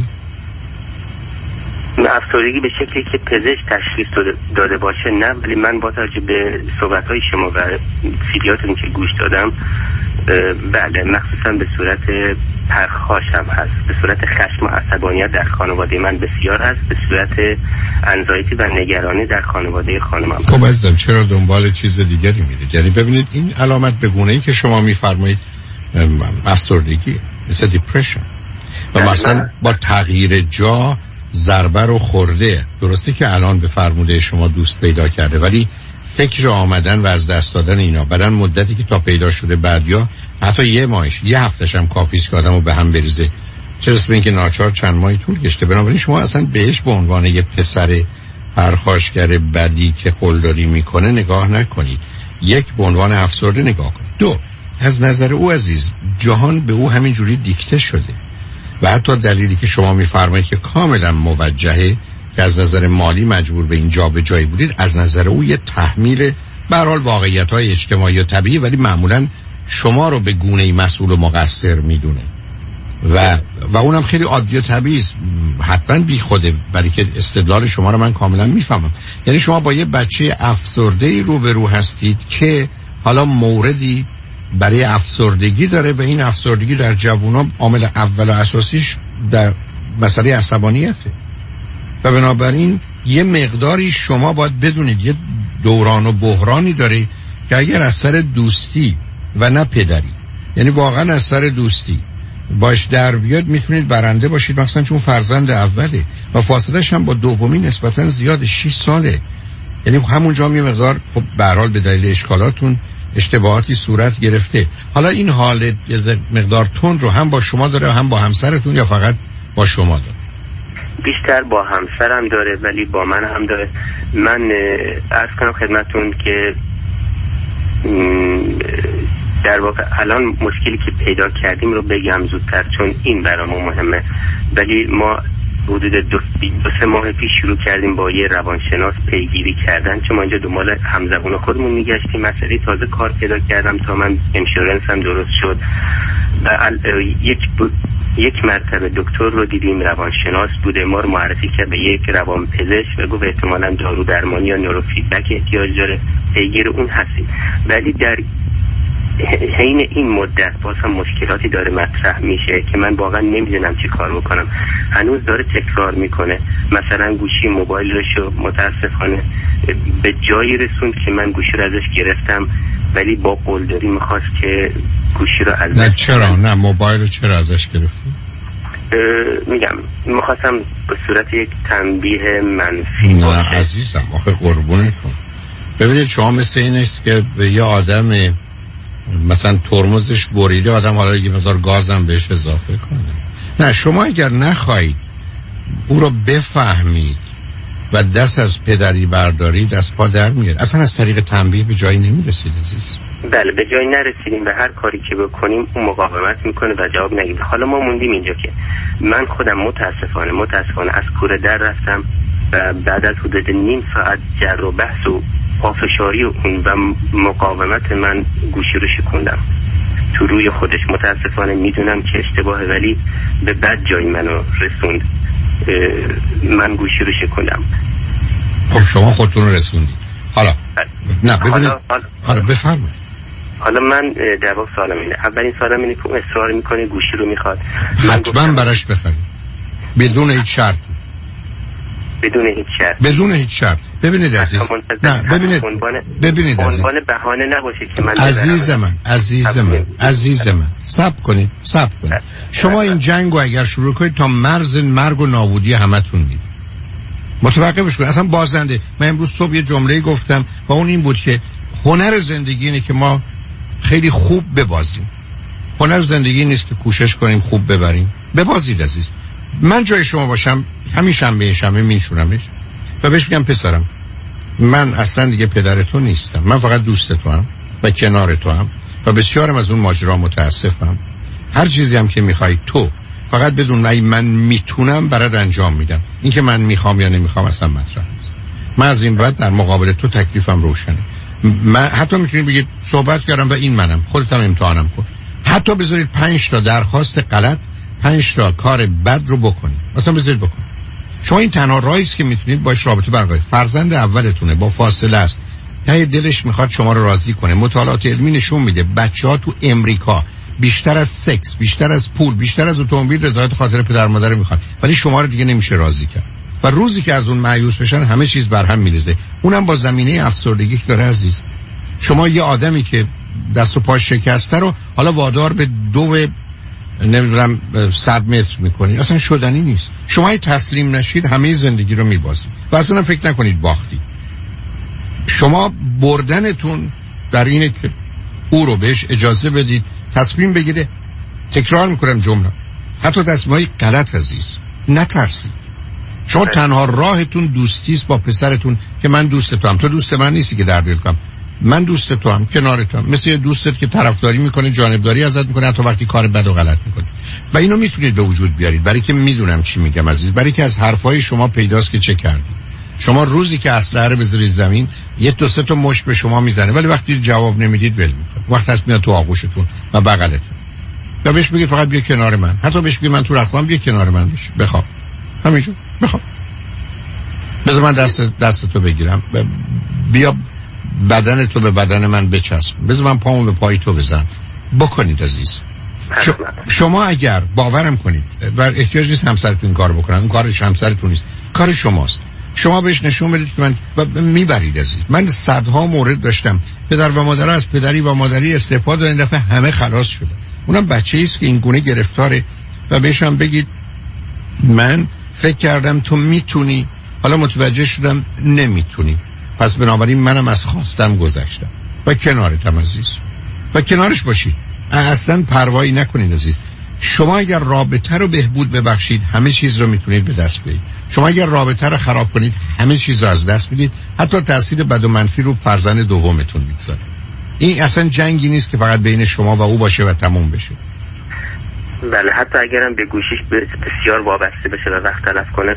افسردگی به شکلی که پزشک تشخیص داده باشه نه، ولی من با توجه به صحبت‌های شما و سیدیاتون که گوش دادم، بله مخصوصا به صورت پرخاشم هست، به صورت خشم و عصبانیت در خانواده من بسیار هست، به صورت انزایتی و نگرانی در خانواده خانمم. خب عزیزم چرا دنبال چیز دیگری میرید؟ یعنی ببینید این علامت به گونه‌ای که شما میفرمایید افسردگی، مثل دیپرشن و مثلا با تغییر جا ضربه رو خورده. درسته که الان به فرموده شما دوست پیدا کرده، ولی فکر آمدن و از دست دادن اینا بعدن مدتی که تا پیدا شده، بعد یا حتی یه ماهش یه هفتهش هم کافیست که آدمو به هم بریزه، چرا اسم این که ناچار چند ماهی طول کشته. بنابراین شما اصلا بهش به عنوان یه پسر پرخاشگر بدی که قلدری میکنه نگاه نکنید، یک به عنوان افسرده نگاه کنید. دو، از نظر او عزیز جهان به او همین جوری دیکته شده و حتی دلیلی که شما میفرمایید که کاملا موجهه که از نظر مالی مجبور به این جا به جایی بودید، از نظر او یه تحمیل به هر حال واقعیت‌های اجتماعی و طبیعی، ولی معمولا شما رو به گونه‌ای مسئول و مقصر میدونه و و اونم خیلی عادی و طبیعی است، حتما بی خوده، برای که استدلال شما رو من کاملا میفهمم. یعنی شما با یه بچه افسرده‌ای روبرو هستید که حالا موردی برای افسردگی داره و این افسردگی در جوونا عامل اول و اساسیش در مسئله عصبانیته و بنابراین یه مقداری شما باید بدونید یه دوران و بحرانی داره که اگر از سر دوستی و نه پدری، یعنی واقعا از سر دوستی باش در بیاد میتونید برنده باشید، مثلا چون فرزند اوله و فاصلهش هم با دومی نسبتا زیاد، شش ساله. یعنی همونجا می مقدار خب به هر حال به دلیل اشکالاتون اشتباهاتی صورت گرفته. حالا این حال یه مقدار تند رو هم با شما داره هم با همسرتون یا فقط با شما داره؟ بیشتر با همسرم داره ولی با من هم داره. من عرض کنم خدمتون که در واقع الان مشکلی که پیدا کردیم رو بگم زودتر چون این برامون مهمه. ولی ما حدود دو, دو سه ماه پیش شروع کردیم با یه روانشناس پیگیری کردن، چون ما اینجا دنبال همزبون خودمون میگشتیم. مسئله تازه کار پیدا کردم تا من انشورنسم درست شد و یک یک مرتبه دکتر رو دیدیم، روانشناس بوده، ما رو معرفی کرد به یک روانپزشک و گفت احتمالاً دارو درمانی یا نوروفیدبک احتیاج داره، پیگیر اون هستی. ولی در حین این مدت باز هم مشکلاتی داره مطرح میشه که من واقعا نمیدونم چی کار بکنم. هنوز داره تکرار میکنه. مثلا گوشی موبایلشو متاسفانه به جایی رسوند که من گوشی رو ازش گرفتم ولی با قلدری میخواست که گوشی رو ازش. نه چرا؟ نه موبایل رو چرا ازش گرفتی؟ میگم میخواستم به صورت یک تنبیه منفی. نه باشه. عزیزم آخه قربونتون ببینید شما مثل این است که به یه آدم مثلا ترمزش بریده، آدم حالا یه مقدار گازم بهش اضافه کنه. نه شما اگر نخواهید او رو بفهمید و دست از پدری بردارید دست پا در میاد. اصلا از طریق تنبیه به جایی نمیرسید عزیز. بله به جایی نرسیدیم و هر کاری که بکنیم اون مقاومت میکنه و جواب نگیره. حالا ما موندیم اینجا که من خودم متاسفانه متاسفانه از کوره در رفتم و بعد از حدود نیم ساعت جر و بحث و پافشاری اون و مقاومت من گوشی رو شکوندم تو روی خودش. متاسفانه میدونم که اشتباهه ولی به بد جایی منو رسوند. من گوشی رو شکوندم. خب شما خودتون رو رسوندید. حالا نه ببینید حالا, حالا, حالا بفرمایید. حالا من در واقع سوالم اینه، اولین سوالم اینه که اصرار میکنه گوشی رو میخواد، حتما براش بخرید بدون هیچ شرط. بدون هیچ شرط بدون هیچ شرط. ببینید عزیز، نه ببینید ببینید عزیز، عنوان بهانه نباشه که من عزیز من عزیز من عزیز من صبر کنید صبر کنید. شما این جنگو اگر شروع کنید تا مرز مرگ و نابودی همتون میره. متوقفش کنید. اصلا بازنده. من امروز صبح یه جمله گفتم و اون این بود که هنر زندگی اینه که ما خیلی خوب ببازیم. هنر زندگی نیست که کوشش کنیم خوب ببریم. ببازید عزیز. من جای شما باشم همیشه هم بهشم میشونمش و بهش میگم پسرم من اصلا دیگه پدر تو نیستم، من فقط دوست تو هم و کنار تو هم و بسیارم از اون ماجرا متاسفم. هر چیزی هم که میخوای تو فقط بدون من من میتونم برات انجام میدم. این که من میخوام یا نمیخوام اصلا مطرح نیست. من از این بعد در مقابل تو تکلیفم روشنه. من حتی میتونید بگید صحبت کردم و این منم، خودت هم امتحانم کن. حتی بذارید پنج تا درخواست غلط، پنج تا کار بد رو بکنید. اصلا بذارید بکنید. شما این تنها راهی است که میتونید باش رابطه برقرار. فرزند اولتونه، با فاصله است، ته دلش میخواد شما رو راضی کنه. مطالعات علمی نشون میده بچه‌ها تو امریکا بیشتر از سکس، بیشتر از پول، بیشتر از اتومبیل رضایت خاطر پدر مادر رو میخوان، ولی شما رو دیگه نمیشه راضی کرد. و روزی که از اون مایوس بشن همه چیز بر هم میریزه. اونم با زمینه افسردگی داره عزیز. شما یه آدمی که دست و پاش شکسته رو حالا وادار به دو نمیدونم صد متر میکنید، اصلا شدنی نیست. شما ای تسلیم نشید همه زندگی رو میبازید و اصلا فکر نکنید باختی. شما بردنتون در اینه که او رو بهش اجازه بدید تصمیم بگیره. تکرار میکنم جمله، حتی تصمیمای غلط عزیز نترسید. شما تنها راهتون دوستیست با پسرتون که من دوست تو هم، تو دوست من نیستی که در دل کنم، من دوست تو هم، کنار تو هم، مثل یه دوستت که طرفداری میکنه، جانبداری ازت میکنه حتی وقتی کار بد و غلط میکنه. و اینو میتونید به وجود بیارید برای که میدونم چی میگم عزیز، برای که از حرفای شما پیداست که چه کردید. شما روزی که اسلحه رو بذارید زمین یه دو سه تا مشت به شما میزنه، ولی وقتی جواب نمیدید ول میکنه. وقت هست میاد تو آغوشتون و بغلتون و بهش میگه فقط بیا کنار من، حتی بهش میگه من تو رختم بیا کنار من بش بخواب، همینجا بخواب، بذار من دست دست تو بگیرم، بیا بدن تو به بدن من بچسب، بذار من پامو به پای تو بزن. بکنید عزیز. ش... شما اگر باورم کنید و احتیاج نیست همسرتون این کار بکنن، اون کارش همسرتون نیست، کار شماست. شما بهش نشون بدید که من و میبرید عزیز. من صدها مورد داشتم پدر و مادر از پدری و مادری استفاده دادن، این دفعه همه خلاص شدن. اونم بچه‌ای است که این گونه گرفتاره و بهش هم بگید من فکر کردم تو میتونی، حالا متوجه شدم نمیتونی، پس بنابراین منم از خواستم گذشتم و کنارتم عزیز و کنارش باشید، اصلا پروایی نکنید عزیز. شما اگر رابطه رو بهبود ببخشید همه چیز رو میتونید به دست بیارید. شما اگر رابطه رو خراب کنید همه چیز رو از دست میدید، حتی تاثیر بد و منفی رو فرزند دومتون میگذاره. این اصلا جنگی نیست که فقط بین شما و او باشه و تموم بشه. بله، حتی اگرم به گوشیش بسیار وابسته بشه و وقت تلف کنه.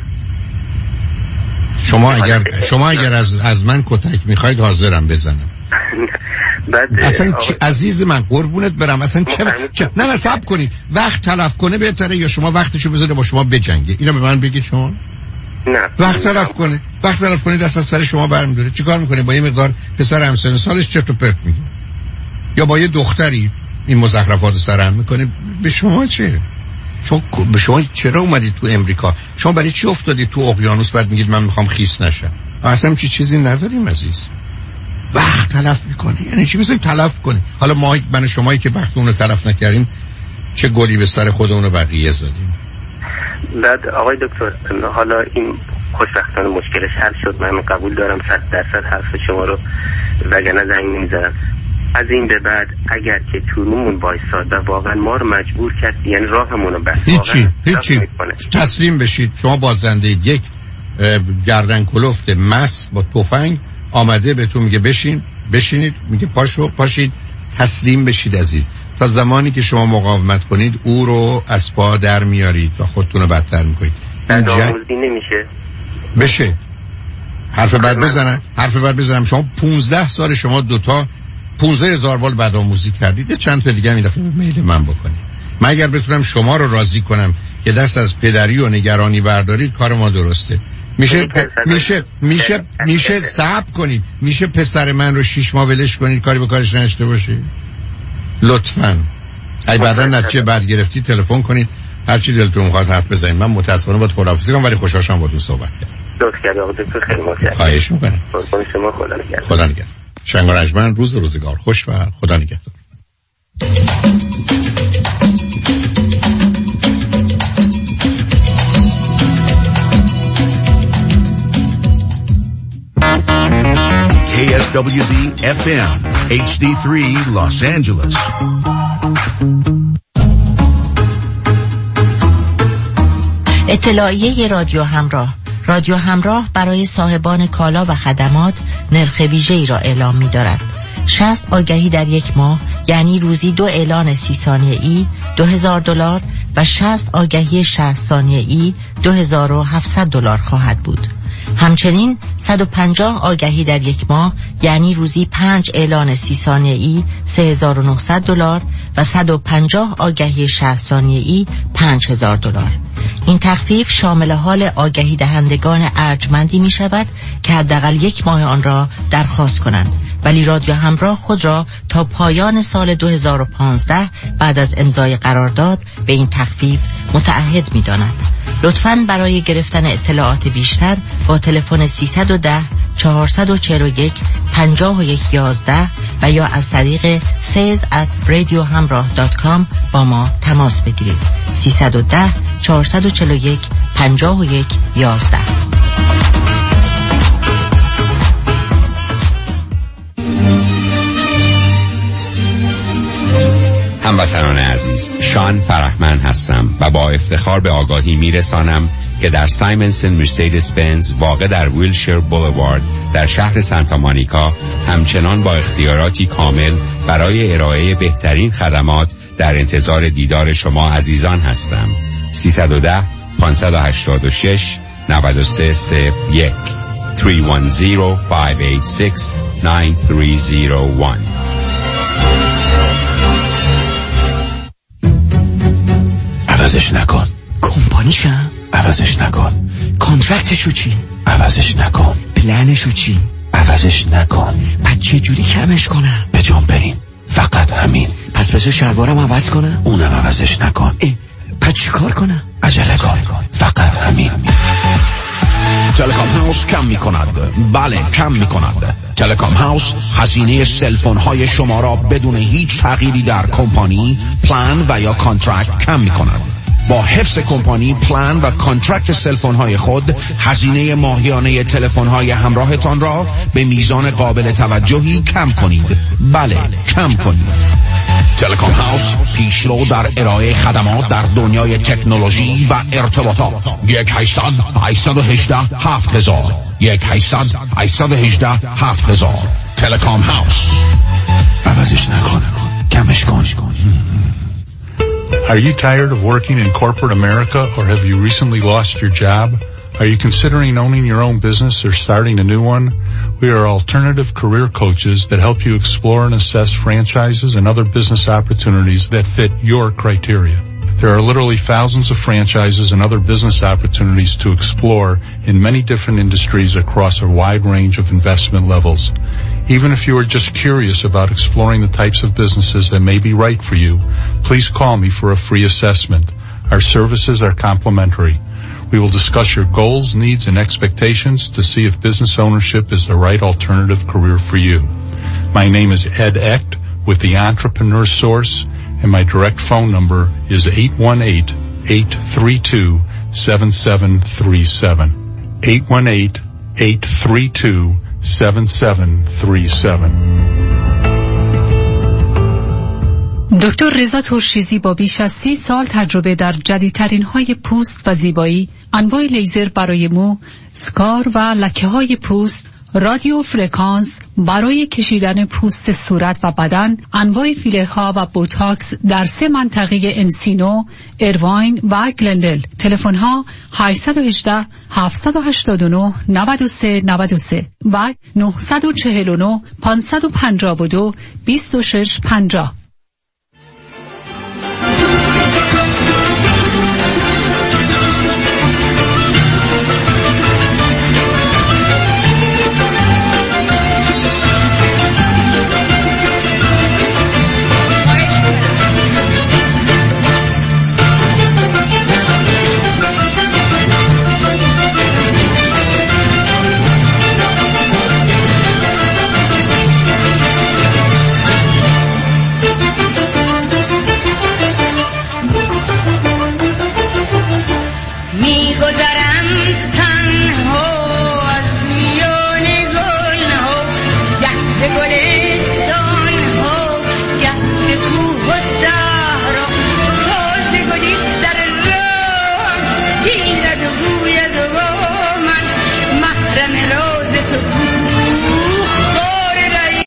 شما اگر شما اگر از از من کتک میخواید حاضرم بزنم. بعد اصلا چ... عزیز من قربونت برم، اصلا چه, چه... نه نه صبر کنید، وقت تلف کنه بهتره یا شما وقتشو بذاره با شما بجنگه؟ اینو به من بگید. شما نه وقت تلف کنه وقت تلف کنه دست از سر شما برمی‌داره. چیکار میکنه با یه مقدار پسر همسن سالش چرت و پرت میگه، یا با یه دختری این مزخرفات سرهم میکنه؟ به شما چه؟ شما به شما چرا اومدید تو امریکا؟ شما برای چی افتادید تو اقیانوس بعد میگید من میخوام خیس نشم؟ اصلا چی چیزی نداریم عزیز. وقت تلف میکنه یعنی چی؟ میذاریم تلف کنه. حالا ما من و شمایی که وقت اون رو تلف نکردیم چه گلی به سر خودمون و بقیه زدیم. بعد آقای دکتر، حالا این خوشبختانه مشکلش حل شد، من قبول دارم صد درصد حرف شما رو، وگرنه زنگ نمیزدم. از این به بعد اگر که تونمون وایساد و واقعا ما رو مجبور کرد، یعنی راهمون رو بس، هیچی هیچی تسلیم بشید. شما بازنده یک گردن کلفت مست با تفنگ آمده بهتون میگه بشین، بشینید، میگه پاشو، پاشید. تسلیم بشید عزیز. تا زمانی که شما مقاومت کنید او رو از پا در میارید و خودتون رو بدتر میکنید. بعد آموزی نمیشه بشه حرف بعد بزنن حرف بعد بزنم. شما پونزده سال شما دوتا پونزده هزار بار بعد آموزی کردید، چند تا دیگه هم این دفعه میل من بکنید. من اگر بتونم شما رو راضی کنم که دست از پدری و نگرانی بردارید کار ما درسته. میشه پ... میشه میشه میشه صبر کنید، میشه پسر من رو شش ماه ولش کنید کاری به کارش نشته باشید لطفاً. اگه بعدا نتیجه بعد گرفتی تلفن کنید، هر چی دلتون میخواد حرف بزنید. من متاسفانه باید خداحافظی کنم ولی خوشحال شدم باهاتون صحبت کردم. لطف کردید آقا دکتر، خیلی متشکرم. خواهش می‌کنم. قربان شما، خدا نگهدار. خدا نگهدار. شنگ و رجمن، روز روزگار خوش و خدا نگهدار. K S W D F M H D three Los Angeles. اطلاعیه رادیو همراه. رادیو همراه برای صاحبان کالا و خدمات نرخ ویژه‌ای را اعلام می‌دارد. شصت آگهی در یک ماه یعنی روزی دو اعلان سی ثانیه‌ای دو هزار دلار و شصت آگهی شصت ثانیه‌ای دو هزار و هفتصد دلار خواهد بود. همچنین صد و پنجاه آگهی در یک ماه یعنی روزی پنج اعلان سی ثانیه‌ای سه هزار و نهصد دلار و صد و پنجاه آگهی شصت ثانیه‌ای پنج هزار دلار. این تخفیف شامل حال آگهی دهندگان ارجمندی می شود که حداقل یک ماه آن را درخواست کنند، ولی رادیو همراه خود را تا پایان سال دو هزار و پانزده بعد از امضای قرارداد به این تخفیف متعهد می داند. لطفاً برای گرفتن اطلاعات بیشتر با تلفن سیصد و ده چهارصد و چهل و یک پنجاه و یک یازده و یا از طریق سیز ات رادیو همراه دات کام با ما تماس بگیرید. سیصد و ده چهارصد و چهل و یک پنجاه و یک یازده. هموطنان عزیز، شان فرحمند هستم و با افتخار به آگاهی میرسانم که در سایمنسن مرسدس بنز واقع در ویلشیر بولوارد در شهر سانتا مونیکا همچنان با اختیاراتی کامل برای ارائه بهترین خدمات در انتظار دیدار شما عزیزان هستم. سیصد و ده پانصد و هشتاد و شش نود و سه صفر یک سه یک صفر پنج هشت شش نه سه صفر یک. عوضش نکن. کمپانیشم؟ عوضش نکن. کانترکتشو چی؟ عوضش نکن. پلنشو چی؟ عوضش نکن. پس چه جوری کمش کنم؟ به جنبرین. فقط همین. پس بسو شلوارم عوض کنم؟ اونم عوضش نکن. پس چی کار کنم؟ عجله کن. فقط همین. تلکام هاوس کم می کند. بله کم می کند. تلکام هاوس هزینه سلفون های شما را بدون هیچ تغییری در کمپانی، پلان و یا کانترکت کم می کند. با حفظ کمپانی، پلان و کانترکت سلفون های خود هزینه ماهیانه تلفن های همراهتان را به میزان قابل توجهی کم کنید. بله کم کنید. تلکام هاوس پیشرو در ارائه خدمات در دنیای تکنولوژی و ارتباطات. یک هشتصد هشتصد و هجده هفت هزار یک هشتصد هشتصد و هجده هفت هزار. تلکام هاوس. عوضش نکن، کمش کن. Are you tired of working in corporate America, or have you recently lost your job? Are you considering owning your own business or starting a new one? We are alternative career coaches that help you explore and assess franchises and other business opportunities that fit your criteria. There are literally thousands of franchises and other business opportunities to explore in many different industries across a wide range of investment levels. Even if you are just curious about exploring the types of businesses that may be right for you, please call me for a free assessment. Our services are complimentary. We will discuss your goals, needs, and expectations to see if business ownership is the right alternative career for you. My name is Ed Echt with the Entrepreneur Source, and my direct phone number is eight one eight, eight three two, seven seven three seven. eight one eight, eight three two, seven seven three seven. دکتر رضا ترشیزی با بیش از سی سال تجربه در جدیدترین های پوست و زیبایی، انواع لیزر برای مو، اسکار و لکه های پوست، رادیو فرکانس برای کشیدن پوست صورت و بدن، انواع فیلرها و بوتاکس در سه منطقه انسینو، ایرواین و گلندل. تلفن ها هشت یک هشت، هفت هشت نه، نه سه نه سه و نه چهار نه، پنج پنج دو، دو شش پنج صفر.